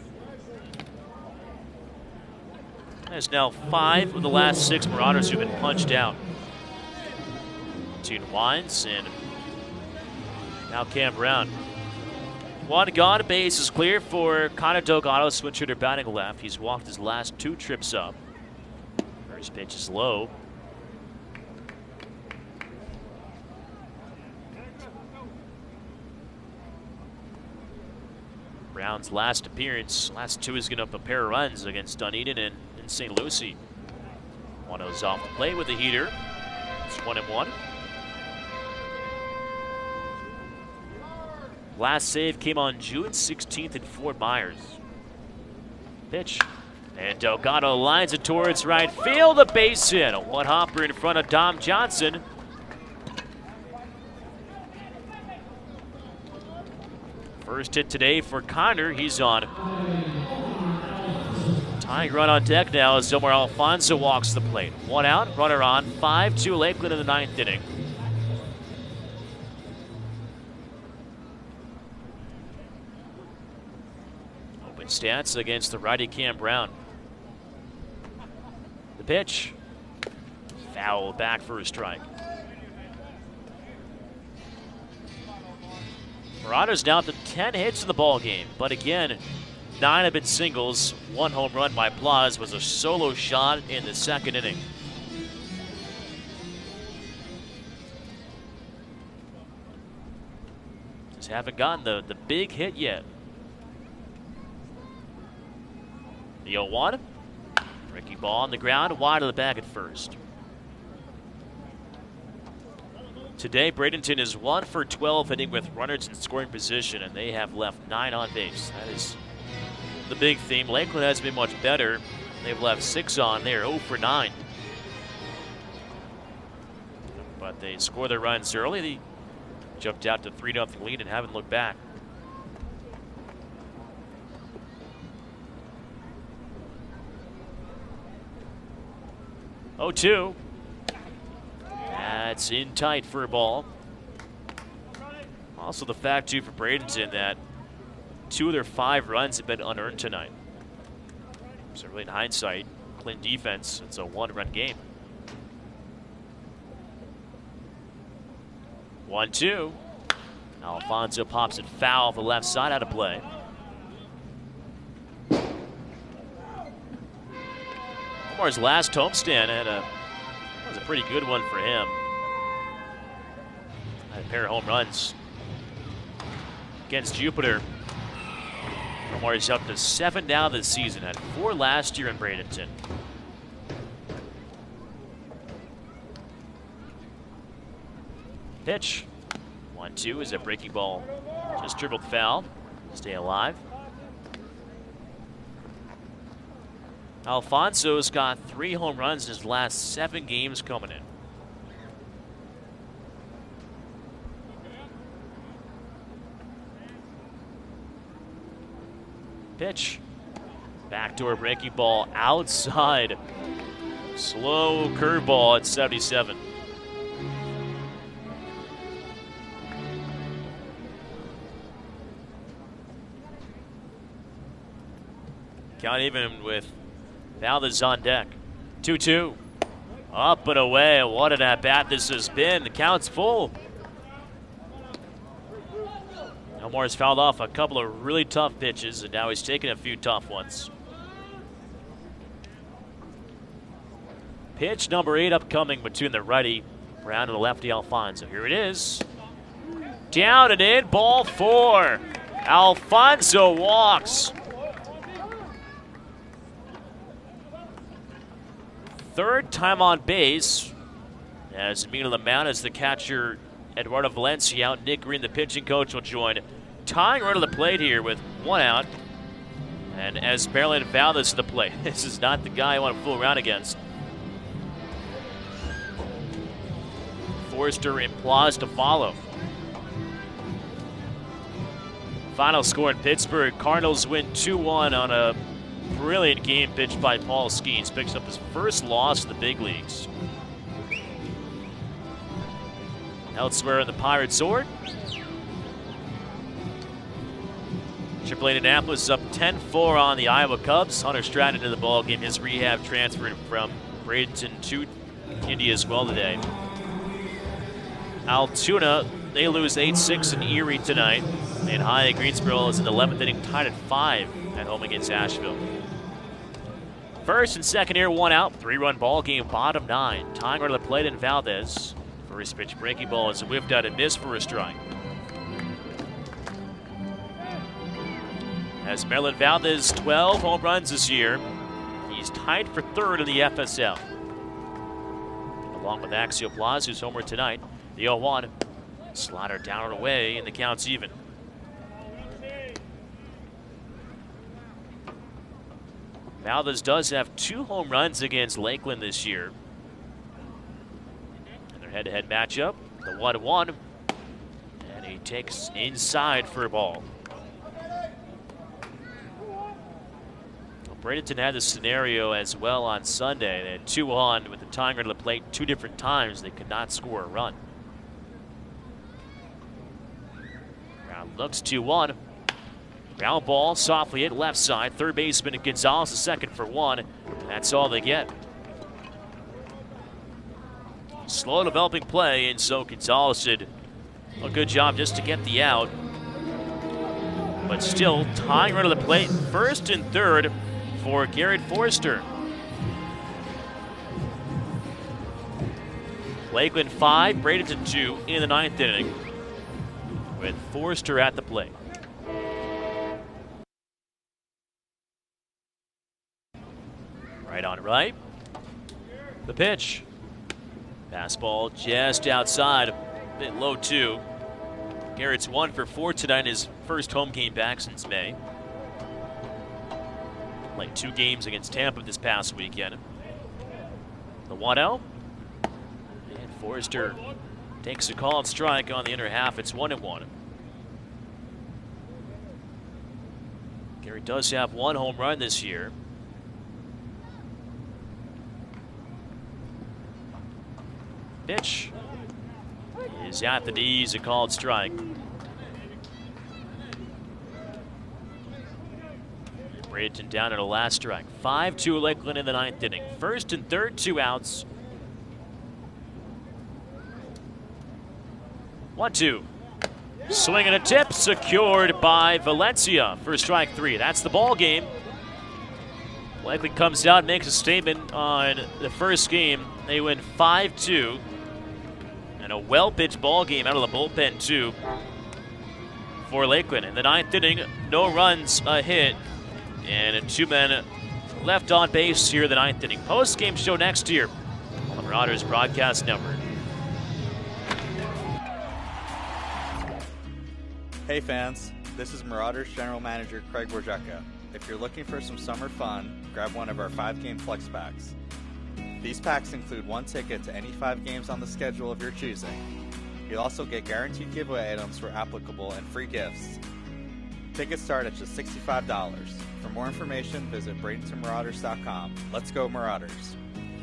There's now five of the last six Marauders who've been punched out. Tune winds and now Cam Brown. One gone, base is clear for Connor Delgado, switch hitter batting left. He's walked his last two trips up. First pitch is low. Brown's last appearance, last two is gonna up a pair of runs against Dunedin and, and Saint Lucie. One is off the plate with the heater. It's one and one. Last save came on June sixteenth in Fort Myers. Pitch. And Delgado lines it towards right field. A base hit. A one hopper in front of Dom Johnson. First hit today for Connor. He's on. Tying run on deck now as Omar Alfonso walks the plate. One out, runner on. five two Lakeland in the ninth inning. Open stance against the righty Cam Brown. The pitch. Foul back for a strike. Marauders now up to ten hits in the ball game, but again, nine have been singles. One home run by Plaz was a solo shot in the second inning. Just haven't gotten the, the big hit yet. The oh one. Breaking ball on the ground, wide of the bag at first. Today, Bradenton is one for twelve hitting with runners in scoring position, and they have left nine on base. That is the big theme. Lakeland has been much better. They've left six on. They are oh for nine. But they score their runs early. They jumped out to three nothing lead and haven't looked back. oh two. That's in tight for a ball. Also the fact, too, for Bradenton that two of their five runs have been unearned tonight. So really in hindsight, clean defense, it's a one-run game. one two. Alfonso pops it foul off the left side, out of play. Omar's last homestand had a was a pretty good one for him. Had a pair of home runs against Jupiter. Omar's up to seven now this season. Had four last year in Bradenton. Pitch. one two is a breaking ball. Just dribbled foul. Stay alive. Alfonso's got three home runs in his last seven games coming in. Pitch. Backdoor breaking ball outside. Slow curveball at seventy-seven. Count even with Valdez on deck. two two. Up and away. What an at-bat this has been. The count's full. Omar's fouled off a couple of really tough pitches, and now he's taking a few tough ones. Pitch number eight upcoming between the righty Brown and the lefty Alfonso. Here it is. Down and in. Ball four. Alfonso walks. Third time on base as Mino Lamount as the catcher Eduardo Valencia out. Nick Green, the pitching coach, will join. Tying right to the plate here with one out. And as Maryland Valdez to the plate. This is not the guy I want to fool around against. Forster and Plaz to follow. Final score in Pittsburgh. Cardinals win two one on a brilliant game pitched by Paul Skeens. Picks up his first loss in the big leagues. Elsewhere in the Pirates' sword, Triple A Indianapolis up ten four on the Iowa Cubs. Hunter Stratton into the ball game. His rehab transferred from Bradenton to Indy as well today. Altoona, they lose eight six in Erie tonight. And High Greensboro is in the eleventh inning, tied at five at home against Asheville. First and second here, one out. Three-run ball game, bottom nine. Tying right to the plate in Valdez. First pitch breaking ball is whipped out and missed for a strike. As Maryland Valdez, twelve home runs this year. He's tied for third in the F S L. Along with Axio Plaza, who's homer tonight. The oh one. Slider down and away, and the count's even. Valdez does have two home runs against Lakeland this year. In their head-to-head matchup, the one one. And he takes inside for a ball. Well, Bradenton had this scenario as well on Sunday. They had two on with the tying run to the plate two different times. They could not score a run. Round looks two one. Ground ball, softly hit left side. Third baseman Gonzalez the second for one. And that's all they get. Slow developing play, and so Gonzalez did a good job just to get the out. But still, tying run to the plate, first and third for Garrett Forster. Lakeland five, Bradenton two in the ninth inning, with Forster at the plate. Right on right. The pitch. Fastball just outside, a bit low too. Garrett's one for four tonight in his first home game back since May. Played two games against Tampa this past weekend. The one oh. And Forrester takes a called strike on the inner half. It's one and one. Garrett does have one home run this year. Pitch is at the knees, a called strike. Bradenton down at a last strike. five two Lakeland in the ninth inning. First and third, two outs. one two. Swing and a tip, secured by Valencia for strike three. That's the ball game. Lakeland comes out, makes a statement on the first game. They win five two. And a well-pitched ball game out of the bullpen, too, for Lakeland. In the ninth inning, no runs, a hit, and two men left on base here in the ninth inning. Post-game show next year on the Marauders Broadcast Network. Hey fans, this is Marauders General Manager Craig Borjeka. If you're looking for some summer fun, grab one of our five-game flex packs. These packs include one ticket to any five games on the schedule of your choosing. You'll also get guaranteed giveaway items where applicable and free gifts. Tickets start at just sixty-five dollars. For more information, visit Bradenton Marauders dot com. Let's go Marauders.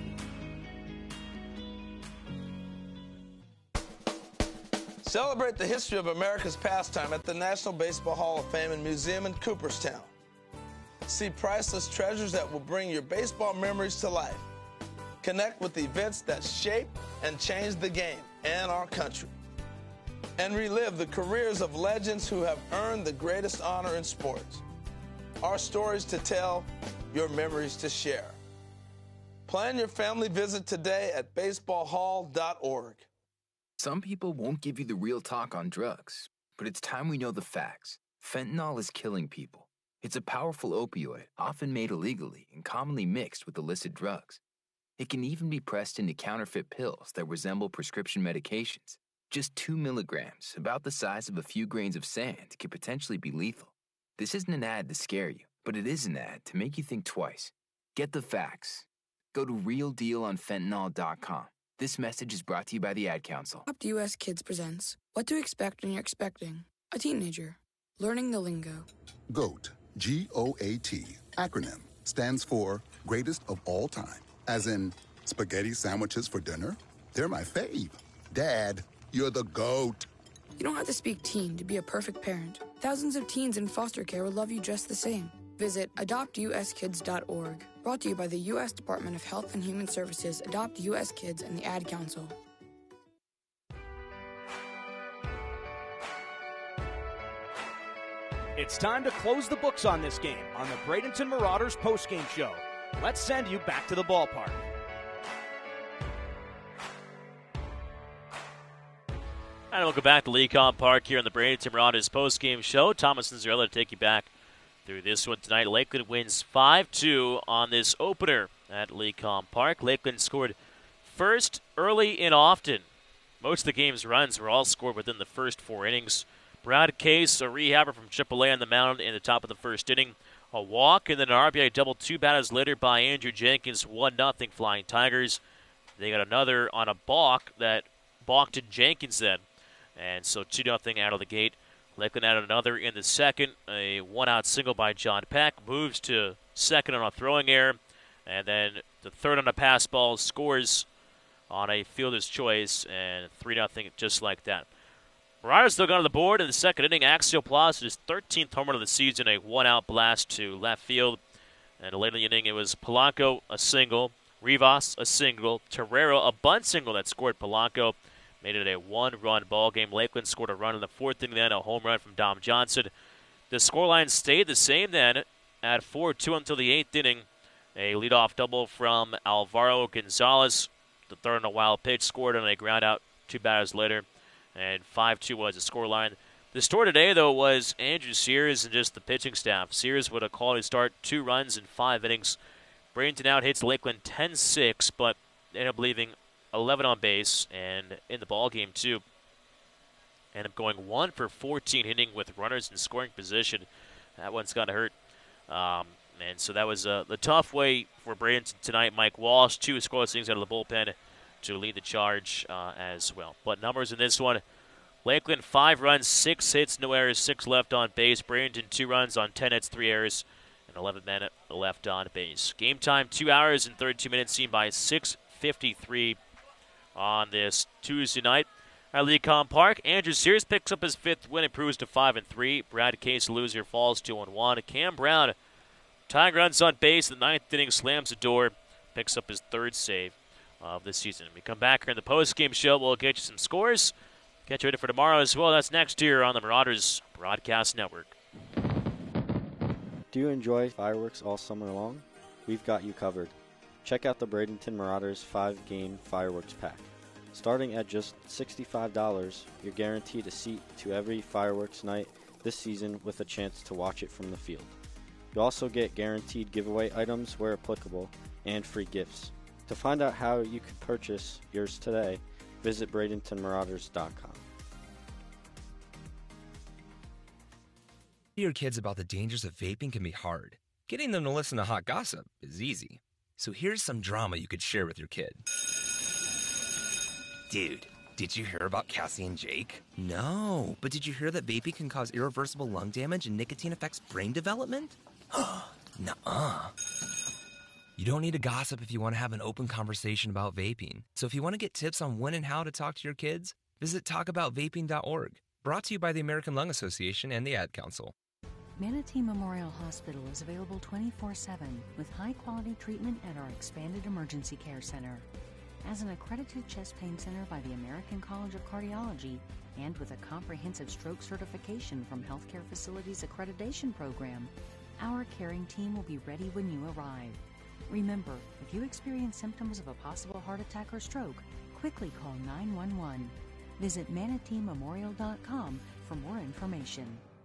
Celebrate the history of America's pastime at the National Baseball Hall of Fame and Museum in Cooperstown. See priceless treasures that will bring your baseball memories to life. Connect with events that shaped and changed the game and our country. And relive the careers of legends who have earned the greatest honor in sports. Our stories to tell, your memories to share. Plan your family visit today at baseball hall dot org. Some people won't give you the real talk on drugs, but it's time we know the facts. Fentanyl is killing people. It's a powerful opioid, often made illegally and commonly mixed with illicit drugs. It can even be pressed into counterfeit pills that resemble prescription medications. Just two milligrams, about the size of a few grains of sand, can potentially be lethal. This isn't an ad to scare you, but it is an ad to make you think twice. Get the facts. Go to real deal on fentanyl dot com. This message is brought to you by the Ad Council. Up to U S Kids presents What to Expect When You're Expecting a Teenager. Learning the lingo. GOAT, G O A T, acronym, stands for Greatest of All Time. As in, spaghetti sandwiches for dinner? They're my fave. Dad, you're the GOAT. You don't have to speak teen to be a perfect parent. Thousands of teens in foster care would love you just the same. Visit adopt u s kids dot org. Brought to you by the U S Department of Health and Human Services, Adopt U S Kids, and the Ad Council. It's time to close the books on this game on the Bradenton Marauders postgame show. Let's send you back to the ballpark. And welcome back to Lecom Park here on the Bradenton Marauders postgame show. Thomas and Zarella to take you back through this one tonight. Lakeland wins five two on this opener at Lecom Park. Lakeland scored first, early, and often. Most of the game's runs were all scored within the first four innings. Brad Case, a rehabber from triple A on the mound in the top of the first inning. A walk and then an R B I double two batters later by Andrew Jenkins, one nothing Flying Tigers. They got another on a balk that balked in Jenkins then. And so two nothing out of the gate. Lakeland added another in the second. A one-out single by John Peck. Moves to second on a throwing error. And then the third on a pass ball, scores on a fielder's choice. And three nothing just like that. Marauders still got on the board in the second inning. Axiel Plaza, his thirteenth home run of the season, a one-out blast to left field. And late in the inning, it was Polanco, a single. Rivas, a single. Terrero, a bunt single that scored Polanco. Made it a one-run ball game. Lakeland scored a run in the fourth inning, then a home run from Dom Johnson. The scoreline stayed the same then at four two until the eighth inning. A leadoff double from Alvaro Gonzalez. The third on a wild pitch, scored on a ground out two batters later. And five two was the scoreline. The story today, though, was Andrew Sears and just the pitching staff. Sears with a quality start, two runs in five innings. Bradenton out hits Lakeland ten six, but they ended up leaving eleven on base and in the ball game too. Ended up going one for fourteen hitting with runners in scoring position. That one's got to hurt. Um, and so that was uh, the tough way for Bradenton tonight. Mike Walsh, two scoreless innings out of the bullpen to lead the charge uh, as well. But numbers in this one, Lakeland five runs, six hits, no errors, six left on base. Bradenton two runs on ten hits, three errors, and eleven men left on base. Game time, two hours and thirty-two minutes, seen by six fifty-three on this Tuesday night at Lecom Park. Andrew Sears picks up his fifth win, improves to five and three. Brad Case, loser, falls two and one. Cam Brown, tying runs on base in the ninth inning, slams the door, picks up his third save of the season. We come back here in the post-game show. We'll get you some scores. Get you ready for tomorrow as well. That's next here on the Marauders Broadcast Network. Do you enjoy fireworks all summer long? We've got you covered. Check out the Bradenton Marauders five-game fireworks pack. Starting at just sixty-five dollars, you're guaranteed a seat to every fireworks night this season with a chance to watch it from the field. You also get guaranteed giveaway items where applicable and free gifts. To find out how you can purchase yours today, visit Bradenton Marauders dot com. Your kids about the dangers of vaping can be hard. Getting them to listen to hot gossip is easy. So here's some drama you could share with your kid. Dude, did you hear about Cassie and Jake? No, but did you hear that vaping can cause irreversible lung damage and nicotine affects brain development? Nuh-uh. You don't need to gossip if you want to have an open conversation about vaping. So if you want to get tips on when and how to talk to your kids, visit talk about vaping dot org. Brought to you by the American Lung Association and the Ad Council. Manatee Memorial Hospital is available twenty-four seven with high-quality treatment at our expanded emergency care center. As an accredited chest pain center by the American College of Cardiology and with a comprehensive stroke certification from Healthcare Facilities Accreditation Program, our caring team will be ready when you arrive. Remember, if you experience symptoms of a possible heart attack or stroke, quickly call nine one one. Visit manatee memorial dot com for more information.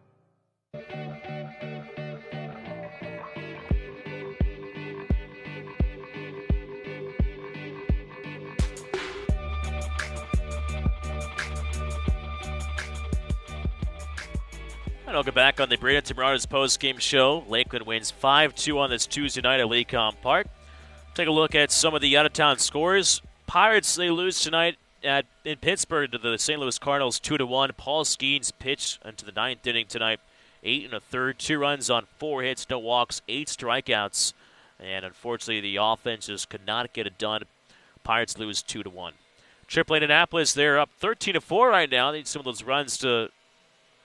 And I'll get back on the Bradenton Marauders post-game show. Lakeland wins five two on this Tuesday night at Lecom Park. Take a look at some of the out-of-town scores. Pirates, they lose tonight at in Pittsburgh to the Saint Louis Cardinals two to one. Paul Skeens pitched into the ninth inning tonight. Eight and a third, two runs on four hits, no walks, eight strikeouts. And unfortunately, the offense just could not get it done. Pirates lose two to one. Triple A Indianapolis, they're up thirteen to four right now. They need some of those runs to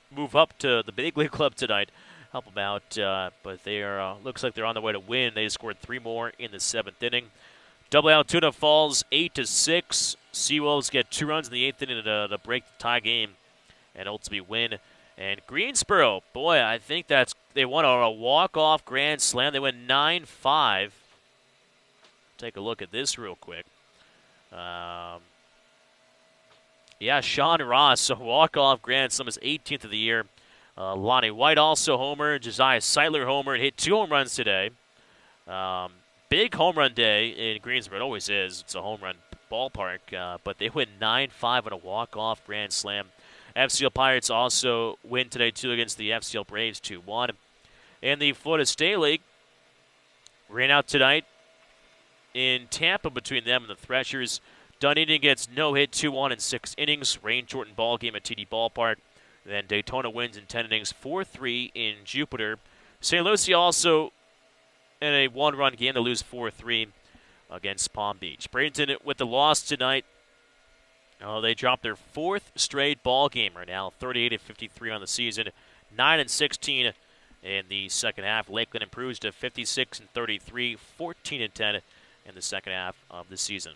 move up to the big league club tonight. Help them out, uh, but they are uh, looks like they're on their way to win. They scored three more in the seventh inning. Double Altoona falls eight to six. Seawolves get two runs in the eighth inning to, to break the tie game and ultimately win. And Greensboro, boy, I think that's they won a, a walk-off grand slam. They went nine five. Take a look at this real quick. Um, yeah, Sean Ross, a walk-off grand slam, his eighteenth of the year. Uh, Lonnie White also homered. Josiah Seidler homered. Hit two home runs today. Um, big home run day in Greensboro. It always is. It's a home run ballpark. Uh, but they win nine five on a walk-off grand slam. F C L Pirates also win today, too, against the F C L Braves two one. And the Florida State League ran out tonight in Tampa between them and the Threshers. Dunedin gets no hit, two one in six innings. Rain-shortened ball game at T D Ballpark. Then Daytona wins in ten innings, four three in Jupiter. Saint Lucie also in a one-run game. They lose four three against Palm Beach. Bradenton with the loss tonight. Oh, they dropped their fourth straight ball game right now, thirty-eight and fifty-three on the season, nine and sixteen in the second half. Lakeland improves to fifty-six and thirty-three, fourteen and ten in the second half of the season.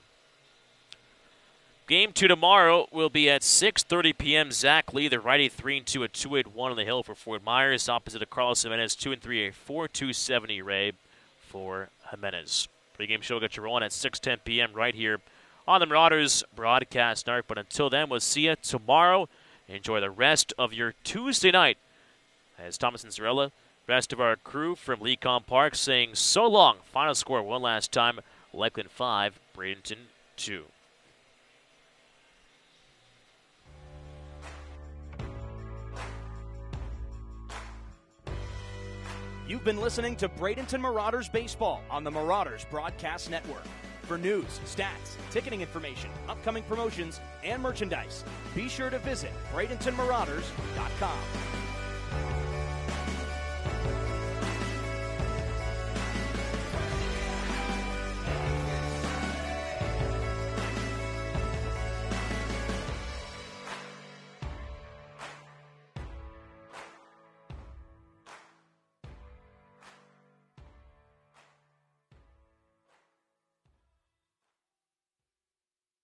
Game two tomorrow will be at six thirty p.m. Zach Lee, the righty, three and two, a two eight one on the hill for Fort Myers. Opposite of Carlos Jimenez, two and three, a four two seventy Ray for Jimenez. Pre-game show will get you rolling at six ten p.m. right here on the Marauders Broadcast Network. But until then, we'll see you tomorrow. Enjoy the rest of your Tuesday night. As Thomas and Zarella, rest of our crew from Lecom Park saying so long. Final score one last time, Lakeland five, Bradenton two. You've been listening to Bradenton Marauders Baseball on the Marauders Broadcast Network. For news, stats, ticketing information, upcoming promotions, and merchandise, be sure to visit Bradenton Marauders dot com.